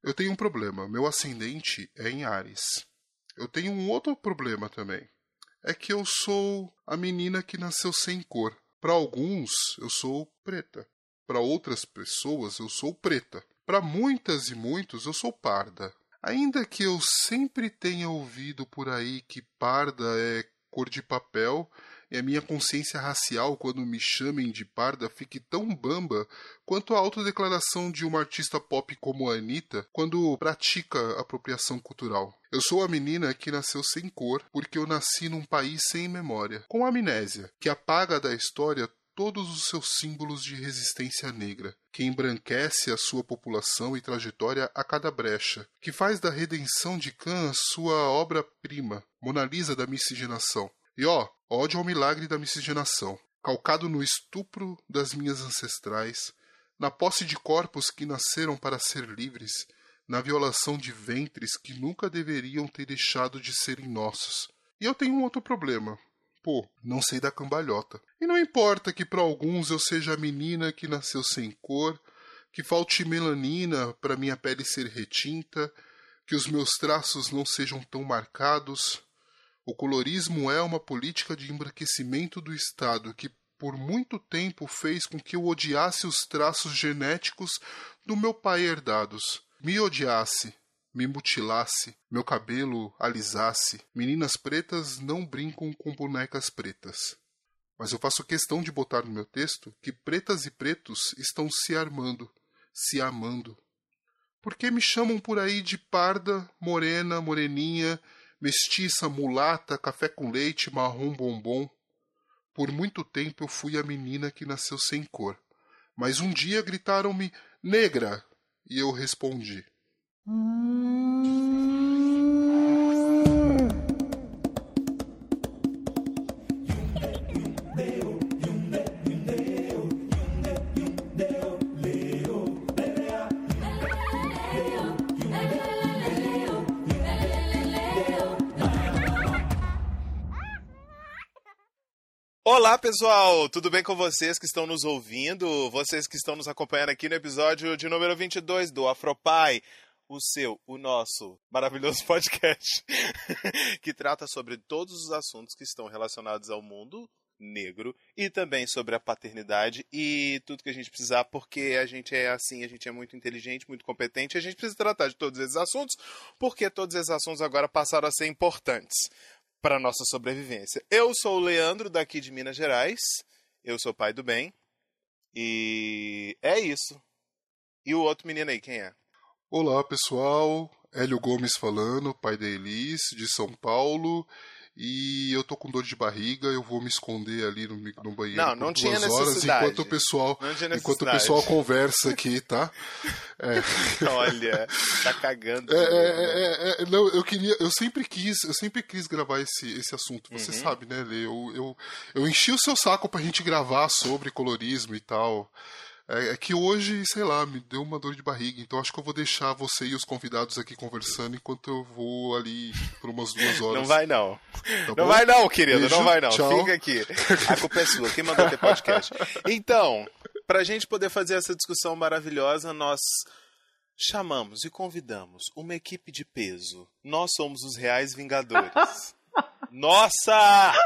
Eu tenho um problema. Meu ascendente é em Áries. Eu tenho um outro problema também. É que eu sou a menina que nasceu sem cor. Para alguns, eu sou preta. Para outras pessoas, eu sou preta. Para muitas e muitos, eu sou parda. Ainda que eu sempre tenha ouvido por aí que parda é cor de papel, e a minha consciência racial, quando me chamem de parda, fique tão bamba quanto a autodeclaração de uma artista pop como a Anitta, quando pratica apropriação cultural. Eu sou a menina que nasceu sem cor, porque eu nasci num país sem memória, com amnésia, que apaga da história todos os seus símbolos de resistência negra, que embranquece a sua população e trajetória a cada brecha, que faz da redenção de Khan sua obra-prima, Mona Lisa da miscigenação. E ódio ao milagre da miscigenação, calcado no estupro das minhas ancestrais, na posse de corpos que nasceram para ser livres, na violação de ventres que nunca deveriam ter deixado de serem nossos. E eu tenho um outro problema. Não sei da cambalhota. E não importa que para alguns eu seja a menina que nasceu sem cor, que falte melanina para minha pele ser retinta, que os meus traços não sejam tão marcados. O colorismo é uma política de embranquecimento do Estado que por muito tempo fez com que eu odiasse os traços genéticos do meu pai herdados. Me odiasse, me mutilasse, meu cabelo alisasse. Meninas pretas não brincam com bonecas pretas. Mas eu faço questão de botar no meu texto que pretas e pretos estão se armando, se amando. Por que me chamam por aí de parda, morena, moreninha, mestiça, mulata, café com leite, marrom bombom? Por muito tempo eu fui a menina que nasceu sem cor. Mas um dia gritaram-me, negra, e eu respondi. Olá pessoal, tudo bem com vocês que estão nos ouvindo? Vocês que estão nos acompanhando aqui no episódio de número 22 do Afropai, o nosso maravilhoso podcast, que trata sobre todos os assuntos que estão relacionados ao mundo negro e também sobre a paternidade e tudo que a gente precisar, porque a gente é assim, a gente é muito inteligente, muito competente, e a gente precisa tratar de todos esses assuntos, porque todos esses assuntos agora passaram a ser importantes para a nossa sobrevivência. Eu sou o Leandro, daqui de Minas Gerais. Eu sou pai do bem. E é isso. E o outro menino aí, quem é? Olá, pessoal. Hélio Gomes falando, pai da Elis, de São Paulo. E eu tô com dor de barriga, eu vou me esconder ali no banheiro não por tinha 2 horas necessidade. enquanto o pessoal conversa aqui, tá? Olha, tá cagando. Não, eu sempre quis gravar esse assunto. Você sabe, né, Lê? Eu enchi o seu saco pra gente gravar sobre colorismo e tal. É que hoje, sei lá, me deu uma dor de barriga, então acho que eu vou deixar você e os convidados aqui conversando enquanto eu vou ali por umas 2 horas. Não vai não. Tá não bom? vai não, querido, Beijo, não vai não. tchau. Fica aqui. A culpa é sua, quem mandou ter podcast? Então, pra gente poder fazer essa discussão maravilhosa, nós chamamos e convidamos uma equipe de peso. Nós somos os Reais Vingadores. Nossa!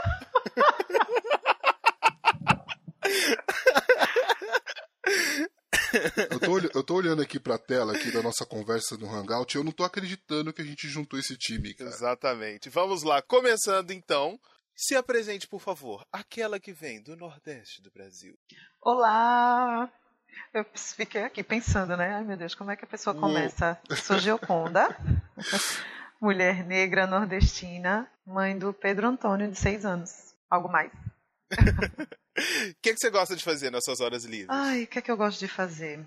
Eu tô olhando aqui pra tela aqui da nossa conversa no Hangout e eu não tô acreditando que a gente juntou esse time, cara. Exatamente. Vamos lá, começando então. Se apresente, por favor, aquela que vem do Nordeste do Brasil. Olá! Eu fiquei aqui pensando, né? Ai, meu Deus, como é que a pessoa começa? Sou Gioconda, mulher negra nordestina, mãe do Pedro Antônio, de 6 anos. Algo mais? O que você gosta de fazer nas suas horas livres? Ai, o que é que eu gosto de fazer?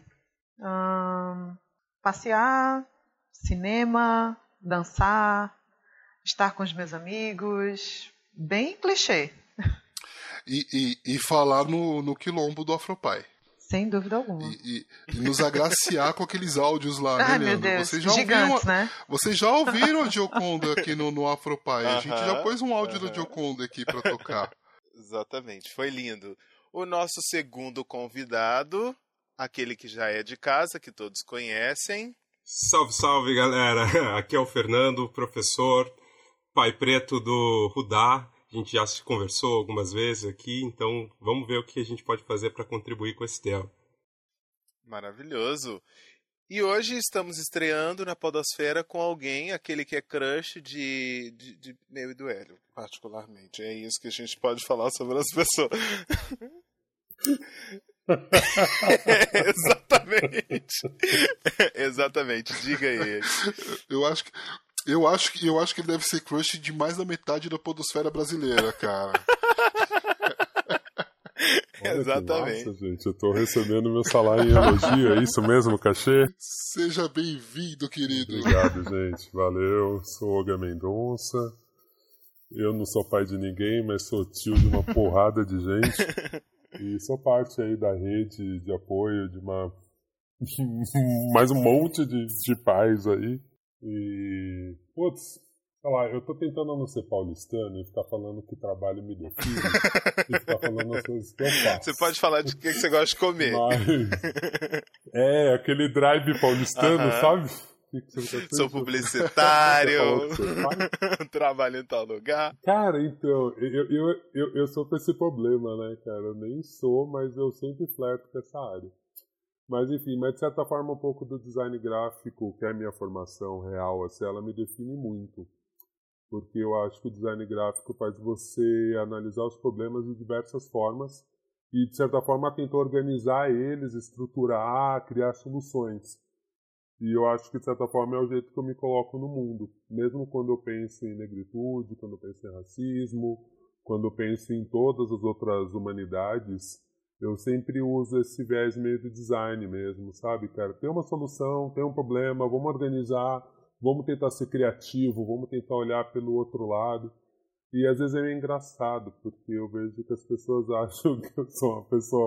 Passear, cinema, dançar, estar com os meus amigos. Bem clichê. E falar no quilombo do Afropai. Sem dúvida alguma. E nos agraciar com aqueles áudios lá, né, Ai, Leandro? meu Deus, Vocês já gigantes, né? Vocês já ouviram a Gioconda aqui no Afropai. A gente já pôs um áudio da Gioconda aqui pra tocar. Exatamente, foi lindo. O nosso segundo convidado, aquele que já é de casa, que todos conhecem. Salve, salve, galera! Aqui é o Fernando, professor, pai preto do Rudá. A gente já se conversou algumas vezes aqui, então vamos ver o que a gente pode fazer para contribuir com esse tema. Maravilhoso! E hoje estamos estreando na podosfera com alguém, aquele que é crush de meu e do Hélio, particularmente. É isso que a gente pode falar sobre as pessoas. Exatamente, diga aí. Eu acho que ele deve ser crush de mais da metade da podosfera brasileira, cara. Exatamente. Nossa, gente, eu tô recebendo meu salário em elogio, é isso mesmo, cachê? Seja bem-vindo, querido. Obrigado, gente, valeu. Sou Olga Mendonça. Eu não sou pai de ninguém, mas sou tio de uma porrada de gente. E sou parte aí da rede de apoio de mais um monte de pais aí. E, putz, sei lá, eu tô tentando não ser paulistano e ficar falando que trabalho me define e ficar falando as coisas que eu faço. Você pode falar de que você gosta de comer. Mas, aquele drive paulistano, sabe? Sou publicitário, trabalho em tal lugar. Cara, então, eu sou com esse problema, né, cara? Eu nem sou, mas eu sempre flerto com essa área. Mas enfim, de certa forma um pouco do design gráfico, que é a minha formação real, assim, ela me define muito. Porque eu acho que o design gráfico faz você analisar os problemas de diversas formas e, de certa forma, tentar organizar eles, estruturar, criar soluções. E eu acho que, de certa forma, é o jeito que eu me coloco no mundo. Mesmo quando eu penso em negritude, quando eu penso em racismo, quando eu penso em todas as outras humanidades, eu sempre uso esse viés meio de design mesmo, sabe, cara? Tem uma solução, tem um problema, vamos organizar, vamos tentar ser criativo, vamos tentar olhar pelo outro lado. E às vezes é meio engraçado, porque eu vejo que as pessoas acham que eu sou uma pessoa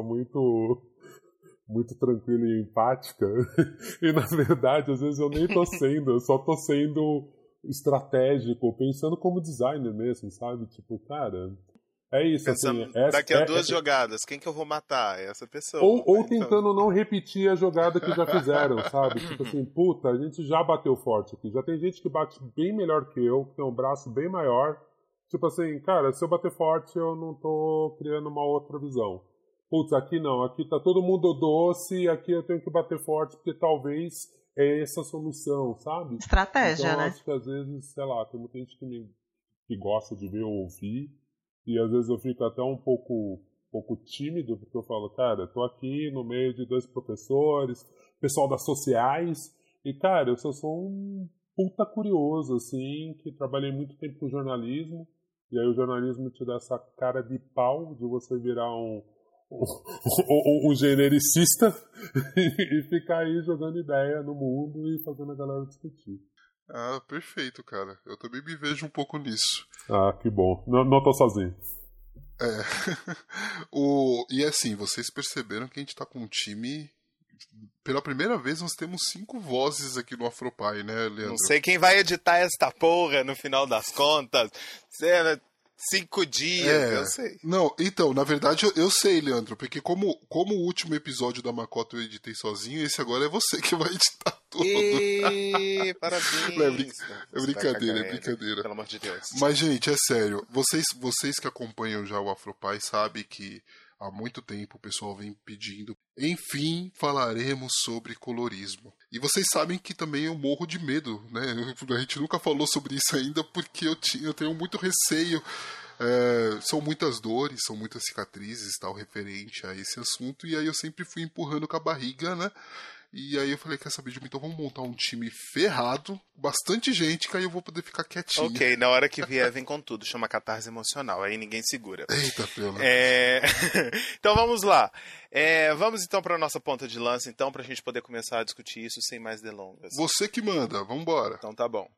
muito tranquila e empática. E na verdade, às vezes eu nem tô sendo, eu só tô sendo estratégico, pensando como designer mesmo, sabe? Tipo, cara, é isso. Pensando, assim, daqui a duas jogadas, quem que eu vou matar? É essa pessoa. Ou tentando não repetir a jogada que já fizeram, sabe? Tipo assim, puta, a gente já bateu forte aqui. Já tem gente que bate bem melhor que eu, que tem um braço bem maior. Tipo assim, cara, se eu bater forte, eu não tô criando uma outra visão. Putz, aqui não, aqui tá todo mundo doce, aqui eu tenho que bater forte, porque talvez é essa a solução, sabe? Estratégia, então, né? Acho que às vezes, sei lá, tem muita gente que gosta de ver ou ouvir, e às vezes eu fico até um pouco tímido, porque eu falo, cara, eu tô aqui no meio de dois professores, pessoal das sociais, e cara, eu só sou um puta curioso, assim, que trabalhei muito tempo com jornalismo, e aí o jornalismo te dá essa cara de pau de você virar um genericista e ficar aí jogando ideia no mundo e fazendo a galera discutir. Ah, perfeito, cara. Eu também me vejo um pouco nisso. Ah, que bom. Não tô sozinho. E assim, vocês perceberam que a gente tá com um time... Pela primeira vez nós temos 5 vozes aqui no Afropai, né, Leandro? Não sei quem vai editar esta porra no final das contas. 5 dias, eu sei. Não, então, na verdade eu sei, Leandro, porque como o último episódio da Macota eu editei sozinho, esse agora é você que vai editar tudo. Parabéns. É brincadeira. Pelo amor de Deus. Mas, gente, é sério, vocês que acompanham já o Afropai sabem que há muito tempo o pessoal vem pedindo. Enfim, falaremos sobre colorismo. E vocês sabem que também eu morro de medo, né? A gente nunca falou sobre isso ainda porque eu tenho muito receio. São muitas dores, são muitas cicatrizes, tal, referente a esse assunto. E aí eu sempre fui empurrando com a barriga, né? E aí eu falei, quer saber de mim? Então vamos montar um time ferrado, bastante gente, que aí eu vou poder ficar quietinho. Ok, na hora que vier, vem com tudo. Chama catarse emocional, aí ninguém segura. Eita, pelo. Então vamos lá. Vamos então para a nossa ponta de lança, então, para a gente poder começar a discutir isso sem mais delongas. Você que manda, vambora. Então tá bom.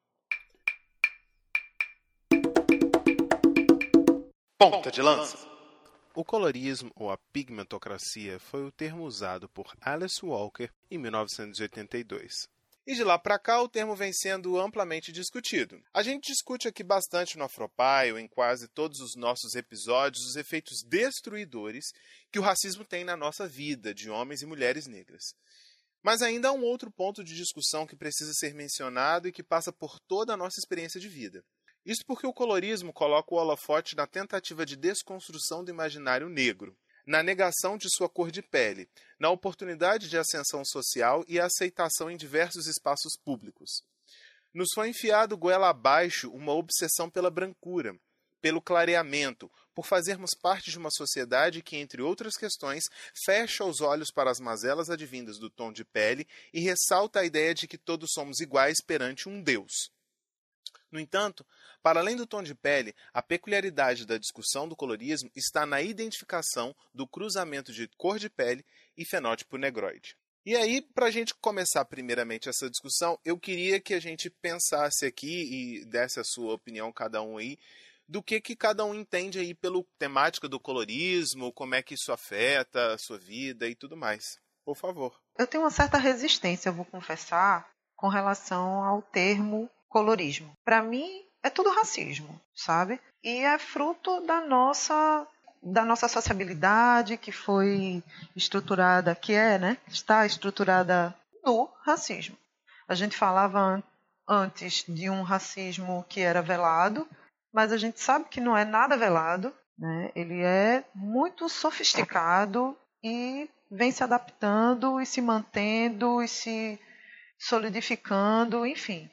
Ponta de lança. O colorismo, ou a pigmentocracia, foi o termo usado por Alice Walker em 1982. E de lá para cá, o termo vem sendo amplamente discutido. A gente discute aqui bastante no Afropai, ou em quase todos os nossos episódios, os efeitos destruidores que o racismo tem na nossa vida, de homens e mulheres negras. Mas ainda há um outro ponto de discussão que precisa ser mencionado e que passa por toda a nossa experiência de vida. Isso porque o colorismo coloca o holofote na tentativa de desconstrução do imaginário negro, na negação de sua cor de pele, na oportunidade de ascensão social e aceitação em diversos espaços públicos. Nos foi enfiado goela abaixo uma obsessão pela brancura, pelo clareamento, por fazermos parte de uma sociedade que, entre outras questões, fecha os olhos para as mazelas advindas do tom de pele e ressalta a ideia de que todos somos iguais perante um Deus. No entanto, para além do tom de pele, a peculiaridade da discussão do colorismo está na identificação do cruzamento de cor de pele e fenótipo negroide. E aí, para a gente começar primeiramente essa discussão, eu queria que a gente pensasse aqui e desse a sua opinião, cada um aí, do que cada um entende aí pela temática do colorismo, como é que isso afeta a sua vida e tudo mais. Por favor. Eu tenho uma certa resistência, eu vou confessar, com relação ao termo colorismo. Para mim, é tudo racismo, sabe? E é fruto da nossa sociabilidade que foi estruturada, está estruturada no racismo. A gente falava antes de um racismo que era velado, mas a gente sabe que não é nada velado, né? Ele é muito sofisticado e vem se adaptando e se mantendo e se solidificando, enfim.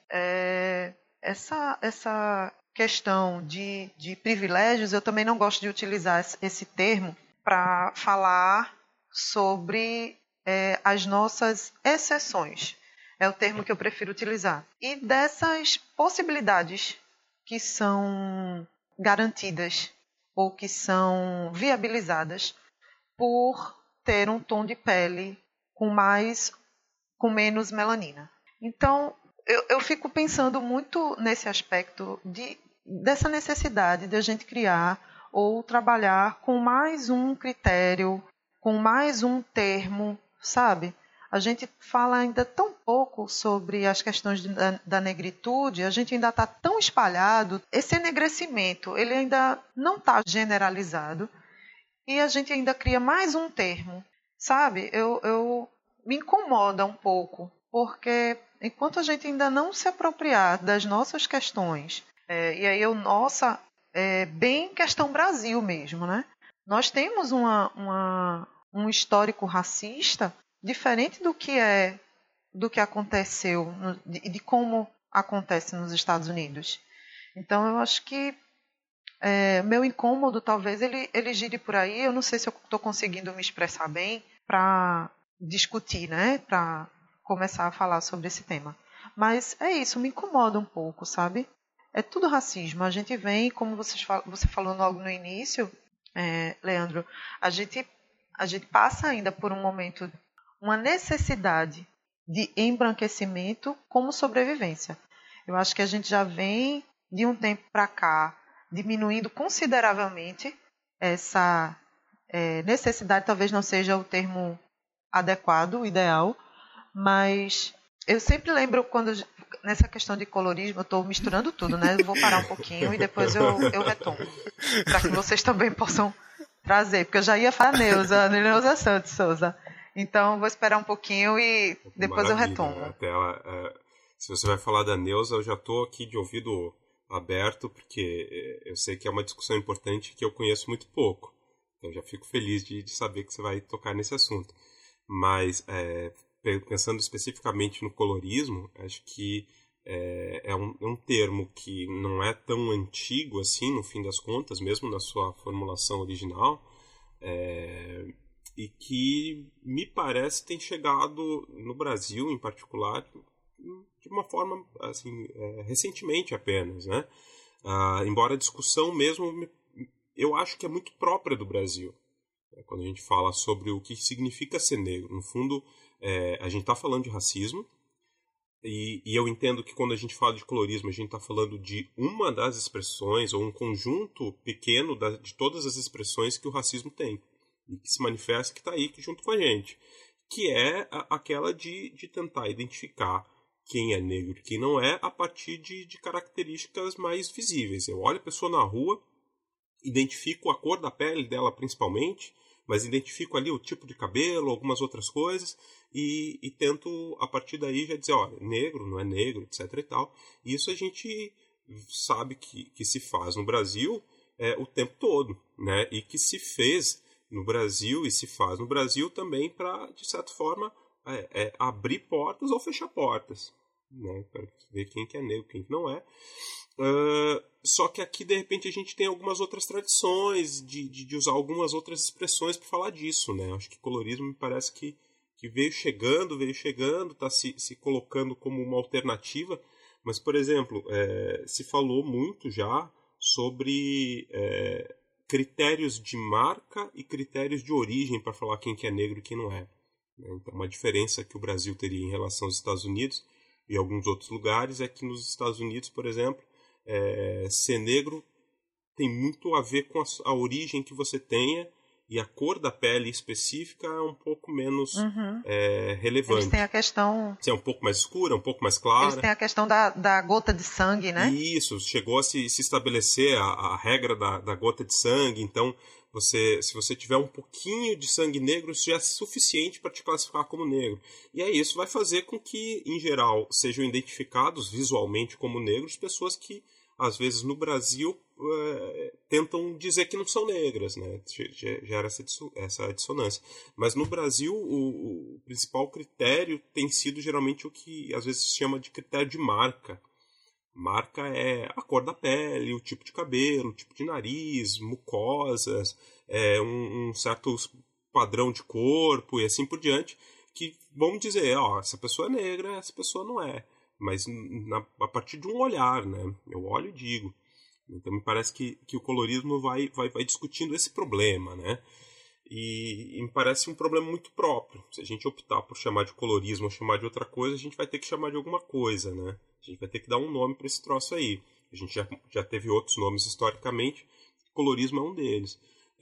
Essa questão de privilégios, eu também não gosto de utilizar esse termo para falar sobre as nossas exceções. É o termo que eu prefiro utilizar. E dessas possibilidades que são garantidas ou que são viabilizadas por ter um tom de pele com menos melanina. Então, eu fico pensando muito nesse aspecto dessa necessidade de a gente criar ou trabalhar com mais um critério, com mais um termo, sabe? A gente fala ainda tão pouco sobre as questões da negritude, a gente ainda está tão espalhado, esse enegrecimento, ele ainda não está generalizado e a gente ainda cria mais um termo, sabe? Eu me incomoda um pouco, porque enquanto a gente ainda não se apropriar das nossas questões, e aí bem questão Brasil mesmo, né? Nós temos um histórico racista diferente do que aconteceu e de como acontece nos Estados Unidos. Então, eu acho que meu incômodo, talvez, ele gire por aí. Eu não sei se eu estou conseguindo me expressar bem para discutir, né? Para começar a falar sobre esse tema. Mas é isso, me incomoda um pouco, sabe? É tudo racismo. A gente vem, como você falou logo no início, Leandro, a gente passa ainda por um momento, uma necessidade de embranquecimento como sobrevivência. Eu acho que a gente já vem, de um tempo para cá, diminuindo consideravelmente essa necessidade, talvez não seja o termo adequado, o ideal, mas eu sempre lembro nessa questão de colorismo, eu estou misturando tudo, né? Eu vou parar um pouquinho e depois eu retomo, para que vocês também possam trazer, porque eu já ia falar Neuza Santos Souza. Então, vou esperar um pouquinho e depois eu retomo. Até se você vai falar da Neuza, eu já estou aqui de ouvido aberto, porque eu sei que é uma discussão importante que eu conheço muito pouco. Então, já fico feliz de saber que você vai tocar nesse assunto. Mas, pensando especificamente no colorismo, acho que é um termo que não é tão antigo assim, no fim das contas, mesmo na sua formulação original, e que me parece tem chegado no Brasil, em particular, de uma forma assim, recentemente apenas, né? Embora a discussão mesmo, eu acho que é muito própria do Brasil, quando a gente fala sobre o que significa ser negro. No fundo, a gente está falando de racismo, e eu entendo que quando a gente fala de colorismo, a gente está falando de uma das expressões, ou um conjunto pequeno de todas as expressões que o racismo tem, e que se manifesta, que está aí junto com a gente, que é aquela de tentar identificar quem é negro e quem não é a partir de características mais visíveis. Eu olho a pessoa na rua, identifico a cor da pele dela principalmente, mas identifico ali o tipo de cabelo, algumas outras coisas, e tento, a partir daí, já dizer, olha, negro, não é negro, etc. e tal. E isso a gente sabe que se faz no Brasil o tempo todo, né? E que se fez no Brasil e se faz no Brasil também para, de certa forma, abrir portas ou fechar portas, né? Para ver quem que é negro, quem que não é. Só que aqui, de repente, a gente tem algumas outras tradições de usar algumas outras expressões para falar disso, né? Acho que colorismo me parece que veio chegando, está se colocando como uma alternativa. Mas, por exemplo, se falou muito já sobre critérios de marca e critérios de origem para falar quem que é negro e quem não é. Então, uma diferença que o Brasil teria em relação aos Estados Unidos e alguns outros lugares é que nos Estados Unidos, por exemplo, ser negro tem muito a ver com a origem que você tenha, e a cor da pele específica é um pouco menos relevante. Eles têm a questão... Se é um pouco mais escura, um pouco mais clara. Eles têm a questão da gota de sangue, né? Isso, chegou a se estabelecer a regra da gota de sangue. Então, se você tiver um pouquinho de sangue negro, isso já é suficiente para te classificar como negro. E aí isso vai fazer com que, em geral, sejam identificados visualmente como negros pessoas que, às vezes, no Brasil, tentam dizer que não são negras, né? Gera essa dissonância. Mas no Brasil, o principal critério tem sido geralmente o que às vezes se chama de critério de marca. Marca é a cor da pele, o tipo de cabelo, o tipo de nariz, mucosas, um certo padrão de corpo e assim por diante, que vamos dizer, essa pessoa é negra, essa pessoa não é. Mas a partir de um olhar, né? Eu olho e digo. Então me parece que o colorismo vai discutindo esse problema, né? E me parece um problema muito próprio. Se a gente optar por chamar de colorismo ou chamar de outra coisa, a gente vai ter que chamar de alguma coisa, né? A gente vai ter que dar um nome para esse troço aí. A gente já teve outros nomes historicamente, colorismo é um deles.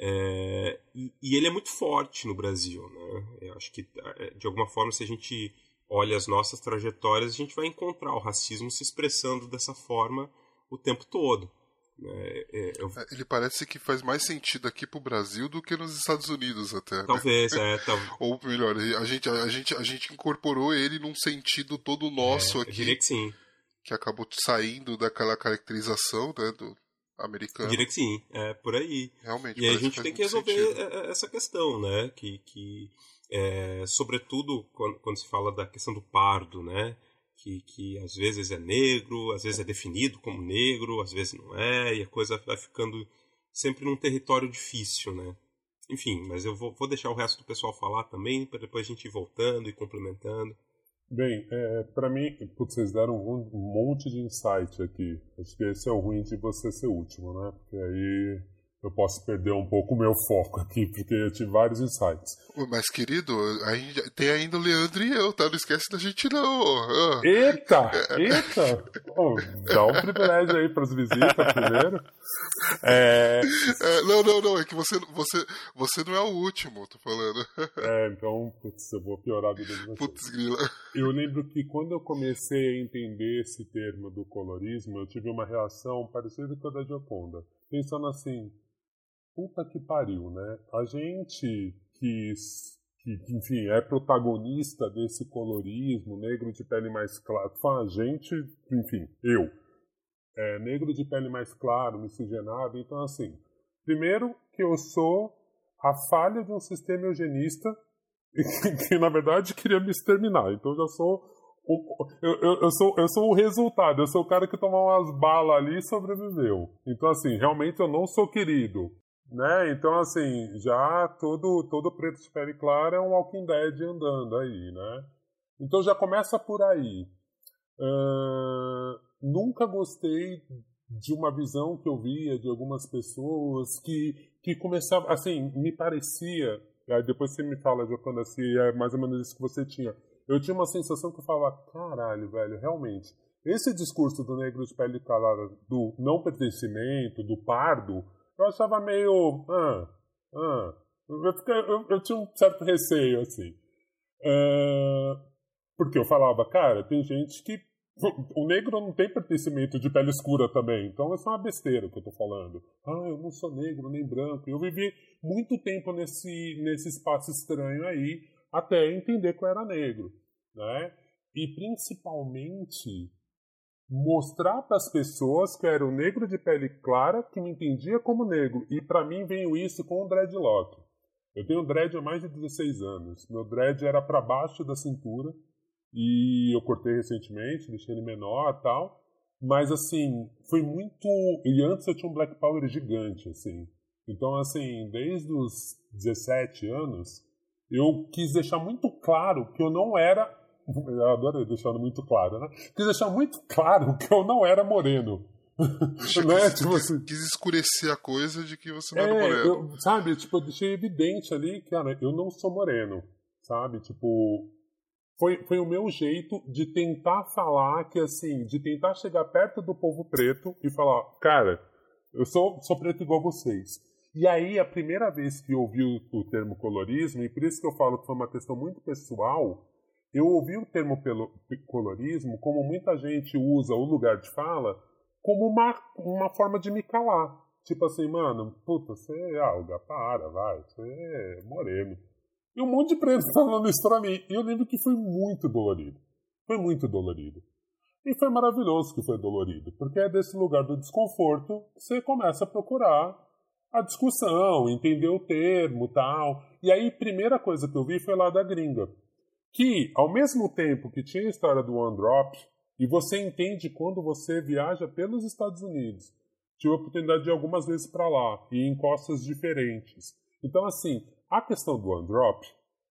E ele é muito forte no Brasil, né? Eu acho que, de alguma forma, se a gente olha as nossas trajetórias, a gente vai encontrar o racismo se expressando dessa forma o tempo todo. Ele parece que faz mais sentido aqui pro Brasil do que nos Estados Unidos até. Talvez, né? Ou melhor, a gente incorporou ele num sentido todo nosso aqui. Eu diria que sim. Que acabou saindo daquela caracterização, né, do americano. Eu diria que sim, por aí. Realmente. E a gente tem que resolver essa questão, né? Que sobretudo quando se fala da questão do pardo, né? Que às vezes é negro, às vezes é definido como negro, às vezes não é, e a coisa vai ficando sempre num território difícil, né? Enfim, mas eu vou deixar o resto do pessoal falar também, para depois a gente ir voltando e complementando. Bem, para mim, vocês deram um monte de insight aqui. Acho que esse é o ruim de você ser último, né? Porque aí eu posso perder um pouco o meu foco aqui, porque eu tive vários insights. Mas, querido, tem ainda o Leandro e eu, tá? Não esquece da gente, não. Eita! Bom, dá um privilégio aí pras visitas primeiro. Não, é que você não é o último, tô falando. Então, putz, eu vou piorar a vida de vocês. Putz, grila. Eu lembro que quando eu comecei a entender esse termo do colorismo, eu tive uma reação parecida com a da Gioconda. Pensando assim, puta que pariu, né? A gente que enfim, é protagonista desse colorismo, negro de pele mais clara. A gente, enfim, eu. Negro de pele mais claro, miscigenado. Então, assim, primeiro que eu sou a falha de um sistema eugenista que na verdade, queria me exterminar. Então, eu já sou... Eu sou o resultado. Eu sou o cara que tomou umas balas ali e sobreviveu. Então, assim, realmente eu não sou querido. Né? Então, assim, já todo preto de pele clara é um Walking Dead andando aí, né? Então já começa por aí. Nunca gostei de uma visão que eu via de algumas pessoas que começava, assim, me parecia, aí depois você me fala, Jocanda, se é mais ou menos isso que você tinha. Eu tinha uma sensação que eu falava, caralho, velho, realmente, esse discurso do negro de pele clara, do não pertencimento, do pardo, eu achava meio... Eu tinha um certo receio, assim. Porque eu falava, cara, tem gente que O negro não tem pertencimento de pele escura também, então isso é uma besteira que eu tô falando. Eu não sou negro nem branco. Eu vivi muito tempo nesse espaço estranho aí, até entender que eu era negro, né? E principalmente mostrar para as pessoas que eu era um negro de pele clara que me entendia como negro. E para mim veio isso com o dreadlock. Eu tenho dread há mais de 16 anos. Meu dread era para baixo da cintura e eu cortei recentemente, deixei ele menor e tal. Mas assim, foi muito... E antes eu tinha um black power gigante, assim. Então assim, desde os 17 anos, eu quis deixar muito claro que eu não era... Eu adoro deixar muito claro, né? Quis deixar muito claro que eu não era moreno. Quis escurecer a coisa de que você não era moreno. Sabe, tipo, eu deixei evidente ali, cara, eu não sou moreno, sabe? Tipo, foi o meu jeito de tentar falar que, assim, de tentar chegar perto do povo preto e falar, cara, eu sou preto igual vocês. E aí, a primeira vez que eu ouvi o termo colorismo, e por isso que eu falo que foi uma questão muito pessoal, eu ouvi o termo colorismo como muita gente usa o lugar de fala como uma forma de me calar. Tipo assim, mano, puta, você é alga, vai, você é moreno. E um monte de preto falando isso pra mim. E eu lembro que foi muito dolorido. Foi muito dolorido. E foi maravilhoso que foi dolorido, porque é desse lugar do desconforto que você começa a procurar a discussão, entender o termo e tal. E aí, a primeira coisa que eu vi foi lá da gringa. Que, ao mesmo tempo que tinha a história do One Drop, e você entende quando você viaja pelos Estados Unidos. Tive a oportunidade de ir algumas vezes para lá, e em costas diferentes. Então, assim, a questão do One Drop,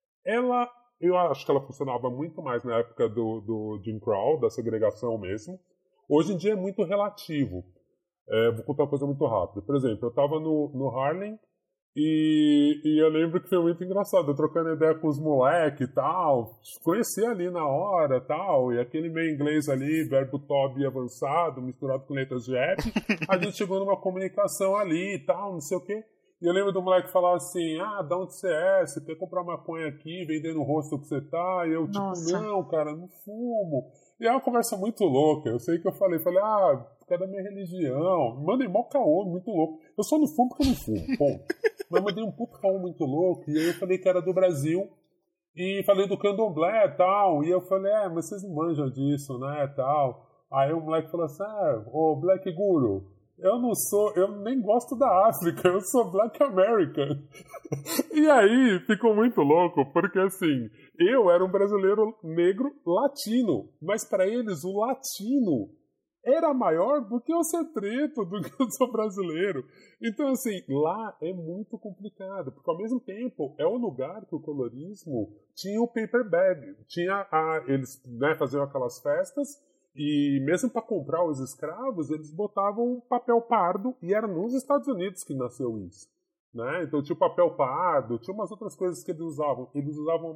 eu acho que ela funcionava muito mais na época do Jim Crow, da segregação mesmo. Hoje em dia é muito relativo. Vou contar uma coisa muito rápida. Por exemplo, eu estava no Harlem, e eu lembro que foi muito engraçado, eu trocando ideia com os moleques e tal, conheci ali na hora tal, e aquele meio inglês ali, verbo to be avançado, misturado com letras de rap, a gente chegou numa comunicação ali e tal, não sei o quê. E eu lembro do moleque falar assim, da onde você é? Você quer comprar maconha aqui, vender no rosto que você tá? E eu, tipo, não, cara, não fumo. E é uma conversa muito louca. Eu sei que eu falei, por causa da minha religião. Mandei mó caô, muito louco. Eu só não fumo porque eu não fumo, ponto. Mas mandei um puto caô muito louco. E aí eu falei que era do Brasil. E falei do candomblé e tal. E eu falei, mas vocês não manjam disso, né, tal. Aí o moleque falou assim, ô Black Guru, eu nem gosto da África, eu sou Black American. E aí ficou muito louco, porque assim, eu era um brasileiro negro latino, mas para eles o latino era maior do que eu ser preto, do que eu sou brasileiro. Então assim, lá é muito complicado, porque ao mesmo tempo é o lugar que o colorismo tinha o paper bag, eles faziam aquelas festas. E mesmo para comprar os escravos, eles botavam um papel pardo, e era nos Estados Unidos que nasceu isso, né? Então tinha o papel pardo, tinha umas outras coisas que eles usavam. Eles usavam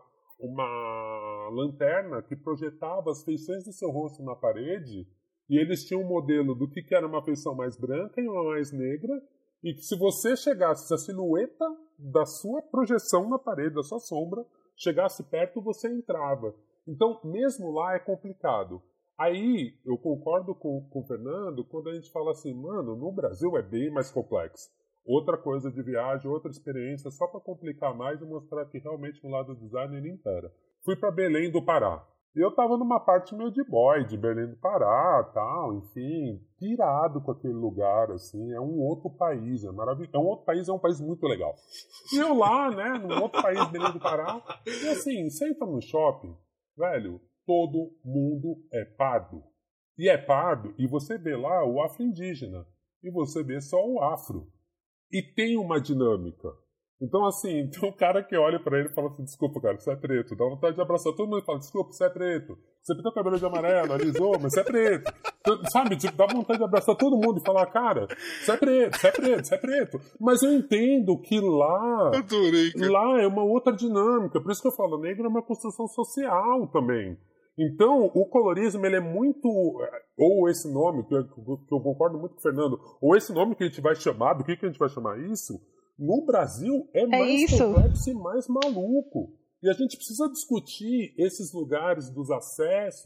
uma lanterna que projetava as feições do seu rosto na parede, e eles tinham um modelo do que era uma feição mais branca e uma mais negra, e que se você chegasse, se a silhueta da sua projeção na parede, da sua sombra, chegasse perto, você entrava. Então, mesmo lá é complicado. Aí, eu concordo com o Fernando quando a gente fala assim, mano, no Brasil é bem mais complexo. Outra coisa de viagem, outra experiência, só para complicar mais e mostrar que realmente no lado do design ele impera. Fui para Belém do Pará. E eu tava numa parte meio de boy, de Belém do Pará, tal, enfim, pirado com aquele lugar, assim, é um outro país, é maravilhoso. É um país muito legal. E eu lá, né, num outro país, Belém do Pará, e assim, você entra no shopping, velho, todo mundo é pardo. E é pardo, e você vê lá o afro-indígena, e você vê só o afro. E tem uma dinâmica. Então, assim, tem um cara que olha pra ele e fala assim, desculpa, cara, você é preto. Dá vontade de abraçar todo mundo e fala, desculpa, você é preto. Você pintou o cabelo de amarelo, alisou, mas você é preto. Sabe, tipo, dá vontade de abraçar todo mundo e falar, cara, você é preto, você é preto, você é preto. Mas eu entendo que lá... Adorei, cara. Lá é uma outra dinâmica. Por isso que eu falo, negro é uma construção social também. Então, o colorismo, ele é muito... Ou esse nome, que eu concordo muito com o Fernando, ou esse nome que a gente vai chamar, do que a gente vai chamar isso... No Brasil é mais complexo e mais maluco. E a gente precisa discutir esses lugares dos acessos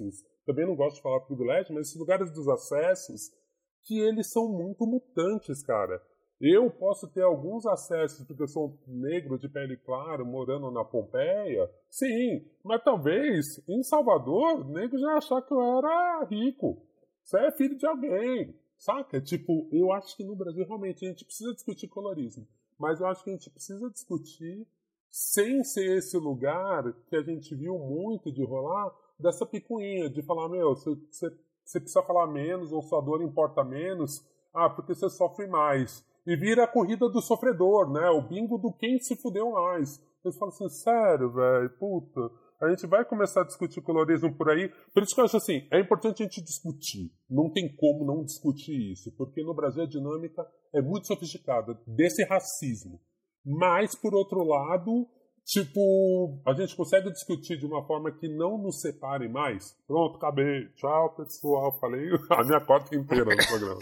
também não gosto de falar privilégio, mas esses lugares dos acessos, que eles são muito mutantes, cara. Eu posso ter alguns acessos porque eu sou negro de pele clara, morando na Pompeia, sim, mas talvez em Salvador, o negro já achar que eu era rico. Você é filho de alguém, saca? Tipo, eu acho que no Brasil realmente a gente precisa discutir colorismo, mas eu acho que a gente precisa discutir sem ser esse lugar que a gente viu muito de rolar, dessa picuinha, de falar, meu, você precisa falar menos, ou sua dor importa menos, porque você sofre mais. E vira a corrida do sofredor, né? O bingo do quem se fudeu mais. Eles falam assim, sério, velho, puta, a gente vai começar a discutir colorismo por aí. Por isso que eu acho assim, é importante a gente discutir. Não tem como não discutir isso, porque no Brasil a dinâmica é muito sofisticada desse racismo. Mas, por outro lado, tipo, a gente consegue discutir de uma forma que não nos separe mais. Pronto, acabei. Tchau, pessoal. Falei a minha cota inteira no programa.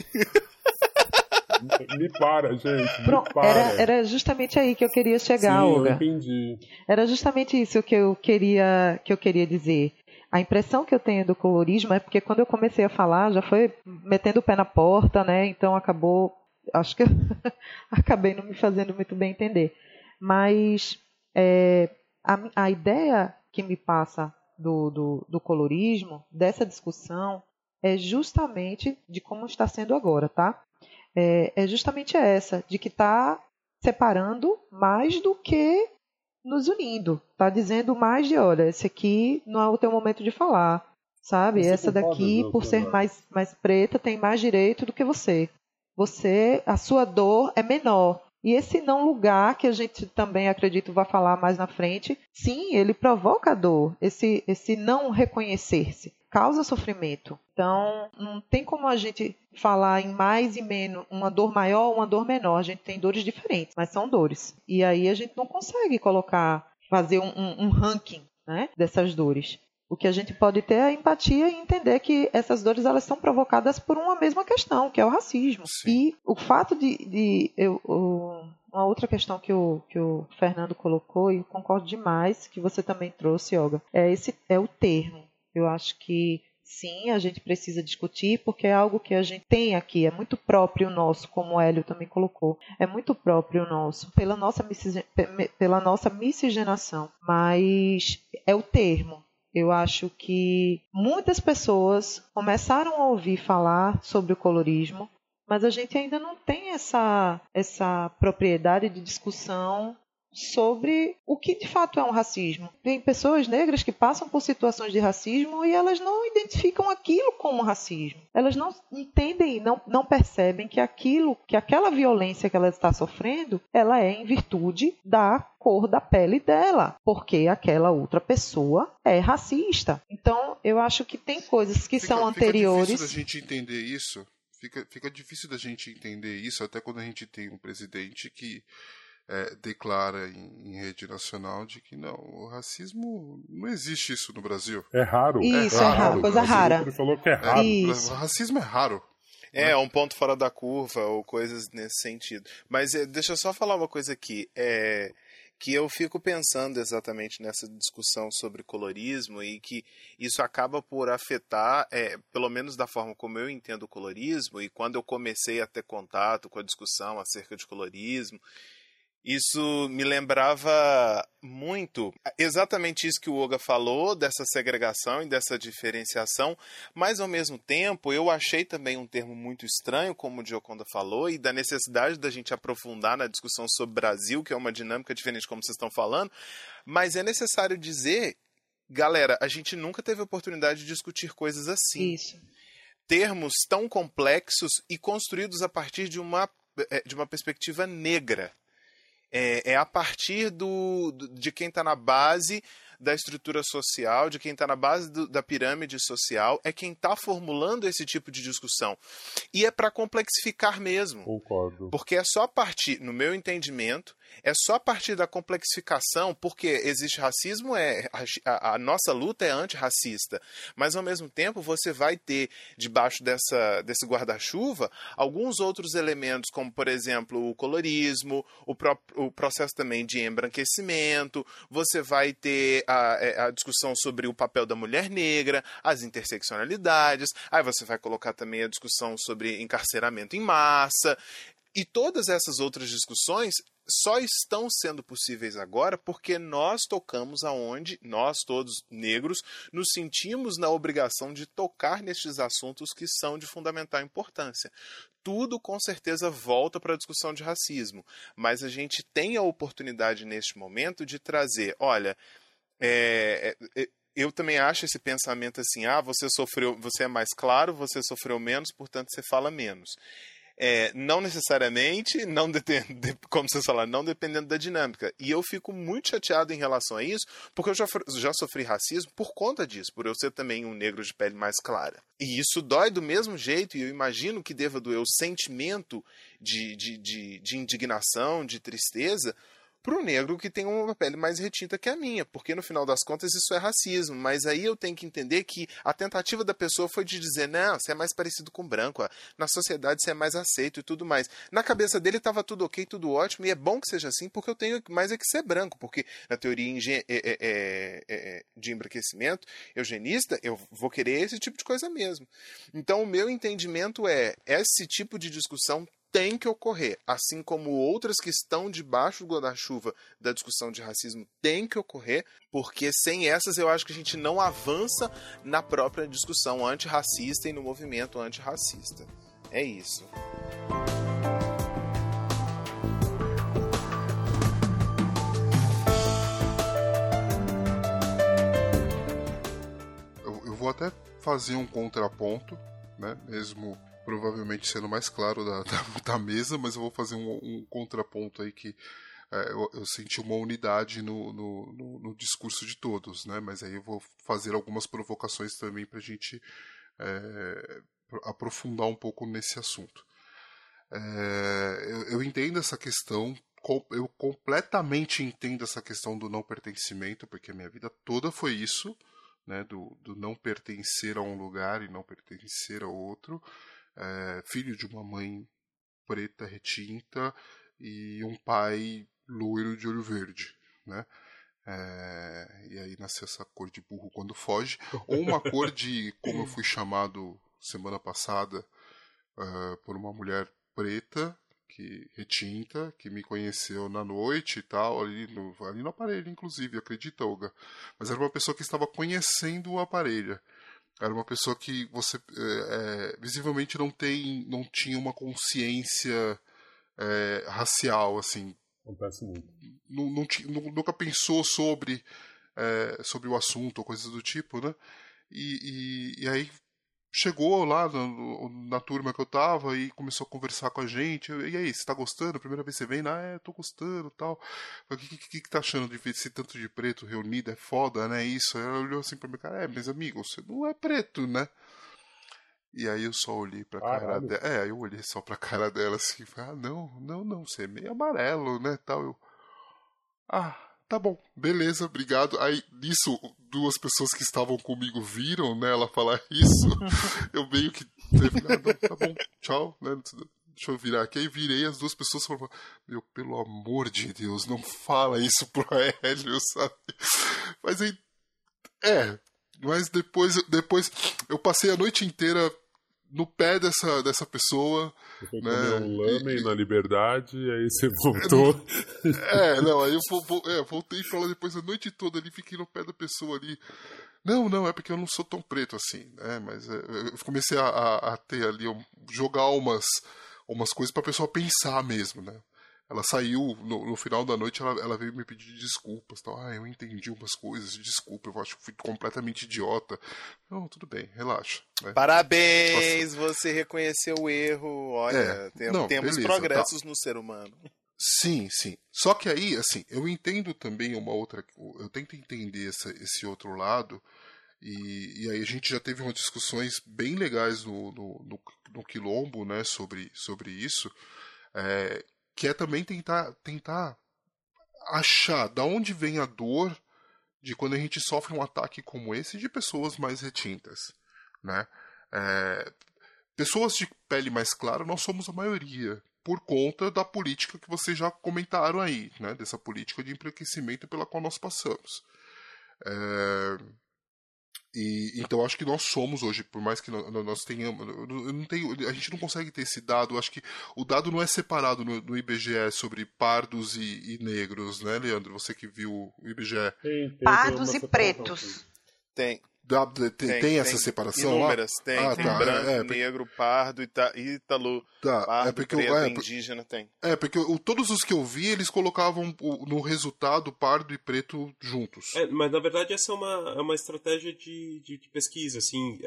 Me para, gente. Pronto, era justamente aí que eu queria chegar, Sim, Olga. eu entendi. Era justamente isso que eu queria dizer. A impressão que eu tenho do colorismo é porque quando eu comecei a falar, já foi metendo o pé na porta, né? Então acabou, acho que eu acabei não me fazendo muito bem entender. Mas a ideia que me passa do colorismo, dessa discussão, é justamente de como está sendo agora, tá? É justamente essa, de que está separando mais do que nos unindo. Está dizendo mais de, olha, esse aqui não é o teu momento de falar, sabe? Essa daqui, por ser mais preta, tem mais direito do que você. A sua dor é menor. E esse não lugar, que a gente também, acredito, vai falar mais na frente, sim, ele provoca dor. Esse não reconhecer-se causa sofrimento. Então, não tem como a gente falar em mais e menos, uma dor maior ou uma dor menor. A gente tem dores diferentes, mas são dores. E aí a gente não consegue fazer um ranking, né, dessas dores. O que a gente pode ter é a empatia e entender que essas dores elas são provocadas por uma mesma questão, que é o racismo. Sim. E o fato uma outra questão que o Fernando colocou, e eu concordo demais, que você também trouxe, Olga, é o termo. Eu acho que sim, a gente precisa discutir, porque é algo que a gente tem aqui, é muito próprio nosso, como o Hélio também colocou, é muito próprio nosso, pela nossa miscigenação, mas é o termo. Eu acho que muitas pessoas começaram a ouvir falar sobre o colorismo, mas a gente ainda não tem essa propriedade de discussão sobre o que de fato é um racismo. Tem pessoas negras que passam por situações de racismo e elas não identificam aquilo como racismo. Elas não entendem, não percebem que aquela violência que ela está sofrendo, ela é em virtude da cor da pele dela, porque aquela outra pessoa é racista. Então, eu acho que tem coisas que são anteriores. Fica difícil da gente entender isso. Fica difícil da gente entender isso, até quando a gente tem um presidente que declara em rede nacional de que não, o racismo não existe isso no Brasil. É raro. Isso, é raro, coisa rara. Ele falou que é raro. O racismo é raro. Um ponto fora da curva ou coisas nesse sentido. Mas deixa eu só falar uma coisa aqui. Que eu fico pensando exatamente nessa discussão sobre colorismo e que isso acaba por afetar, pelo menos da forma como eu entendo o colorismo, e quando eu comecei a ter contato com a discussão acerca de colorismo, isso me lembrava muito exatamente isso que o Olga falou, dessa segregação e dessa diferenciação, mas ao mesmo tempo eu achei também um termo muito estranho, como o Gioconda falou, e da necessidade da gente aprofundar na discussão sobre o Brasil, que é uma dinâmica diferente como vocês estão falando, mas é necessário dizer, galera, a gente nunca teve oportunidade de discutir coisas assim. Isso. Termos tão complexos e construídos a partir de uma perspectiva negra. É a partir de quem está na base da estrutura social, de quem está na base da pirâmide social, é quem está formulando esse tipo de discussão. E é para complexificar mesmo. Concordo. Porque é só a partir, no meu entendimento, É só a partir da complexificação, porque existe racismo, a nossa luta é antirracista, mas ao mesmo tempo você vai ter, debaixo desse guarda-chuva, alguns outros elementos, como por exemplo o colorismo, o processo também de embranquecimento, você vai ter a discussão sobre o papel da mulher negra, as interseccionalidades, aí você vai colocar também a discussão sobre encarceramento em massa, e todas essas outras discussões só estão sendo possíveis agora porque nós tocamos aonde nós, todos negros, nos sentimos na obrigação de tocar nestes assuntos que são de fundamental importância. Tudo, com certeza, volta para a discussão de racismo, mas a gente tem a oportunidade, neste momento, de trazer, olha, eu também acho esse pensamento assim, você é mais claro, você sofreu menos, portanto você fala menos. Não necessariamente, como vocês falaram, não dependendo da dinâmica. E eu fico muito chateado em relação a isso, porque eu já sofri racismo por conta disso, por eu ser também um negro de pele mais clara. E isso dói do mesmo jeito, e eu imagino que deva doer o sentimento de indignação, de tristeza, para o negro que tem uma pele mais retinta que a minha, porque no final das contas isso é racismo, mas aí eu tenho que entender que a tentativa da pessoa foi de dizer, não, você é mais parecido com branco, na sociedade você é mais aceito e tudo mais. Na cabeça dele estava tudo ok, tudo ótimo, e é bom que seja assim, porque eu tenho mais que ser branco, porque na teoria de embranquecimento eugenista, eu vou querer esse tipo de coisa mesmo. Então o meu entendimento esse tipo de discussão tem que ocorrer, assim como outras que estão debaixo do guarda-chuva da discussão de racismo tem que ocorrer, porque sem essas eu acho que a gente não avança na própria discussão antirracista e no movimento antirracista. É isso. Eu vou até fazer um contraponto, né, mesmo provavelmente sendo mais claro da mesa, mas eu vou fazer um contraponto aí que eu senti uma unidade no discurso de todos, né? Mas aí eu vou fazer algumas provocações também para a gente aprofundar um pouco nesse assunto. Eu entendo essa questão, eu completamente entendo essa questão do não pertencimento, porque a minha vida toda foi isso, né? Do não pertencer a um lugar e não pertencer a outro. Filho de uma mãe preta retinta e um pai loiro de olho verde, né? E aí nasceu essa cor de burro quando foge, ou uma cor de, como eu fui chamado semana passada por uma mulher preta retinta, que me conheceu na noite e tal, ali no aparelho, inclusive, acredita, Olga? Mas era uma pessoa que estava conhecendo o aparelho. Era uma pessoa que você visivelmente não tinha uma consciência racial, assim. Acontece muito. Nunca pensou sobre o assunto ou coisas do tipo, né? E aí chegou lá na turma que eu tava e começou a conversar com a gente. E aí, você tá gostando? Primeira vez que você vem? Tô gostando e tal. O que tá achando de ver esse tanto de preto reunido? É foda, né? Isso. Aí ela olhou assim pra mim, cara, mas amigo, você não é preto, né? E aí eu só olhei pra cara dela. Aí eu olhei só pra cara dela assim, e falei, não, você é meio amarelo, né? Tal. Tá bom, beleza, obrigado. Aí, nisso, duas pessoas que estavam comigo viram, né, ela falar isso. Eu meio que falei, tá bom, tchau, né, deixa eu virar aqui. Aí virei, as duas pessoas falaram, meu, pelo amor de Deus, não fala isso pro Hélio, sabe? Mas aí, mas depois eu passei a noite inteira no pé dessa pessoa. Você foi né? comer um lamen na Liberdade, e aí você voltou. Aí eu voltei pra lá depois a noite toda ali, fiquei no pé da pessoa ali. Não, é porque eu não sou tão preto assim, né? Mas eu comecei a ter ali, jogar umas coisas pra pessoa pensar mesmo, né? Ela saiu, no final da noite, ela veio me pedir desculpas. Tal. Eu entendi umas coisas, desculpa, eu acho que fui completamente idiota. Não, tudo bem, relaxa. Né? Parabéns, você reconheceu o erro. Olha, temos beleza, progressos no ser humano. Sim. Só que aí, assim, eu entendo também uma outra... Eu tento entender esse outro lado, e aí a gente já teve umas discussões bem legais no Quilombo, né, sobre isso, que é também tentar achar da onde vem a dor de quando a gente sofre um ataque como esse de pessoas mais retintas, né? Pessoas de pele mais clara nós somos a maioria, por conta da política que vocês já comentaram aí, né? Dessa política de embranquecimento pela qual nós passamos. Então acho que nós somos hoje, por mais que nós tenhamos, a gente não consegue ter esse dado. Acho que o dado não é separado no IBGE sobre pardos e negros, né, Leandro? Você que viu o IBGE. Pardos e pretos. Tem essa separação? Inúmeras, tem. Tem tá. branco, negro, pardo, ítalo, pardo, preto, indígena, tem. Porque todos os que eu vi, eles colocavam no resultado pardo e preto juntos. Mas na verdade essa é uma estratégia de pesquisa, assim.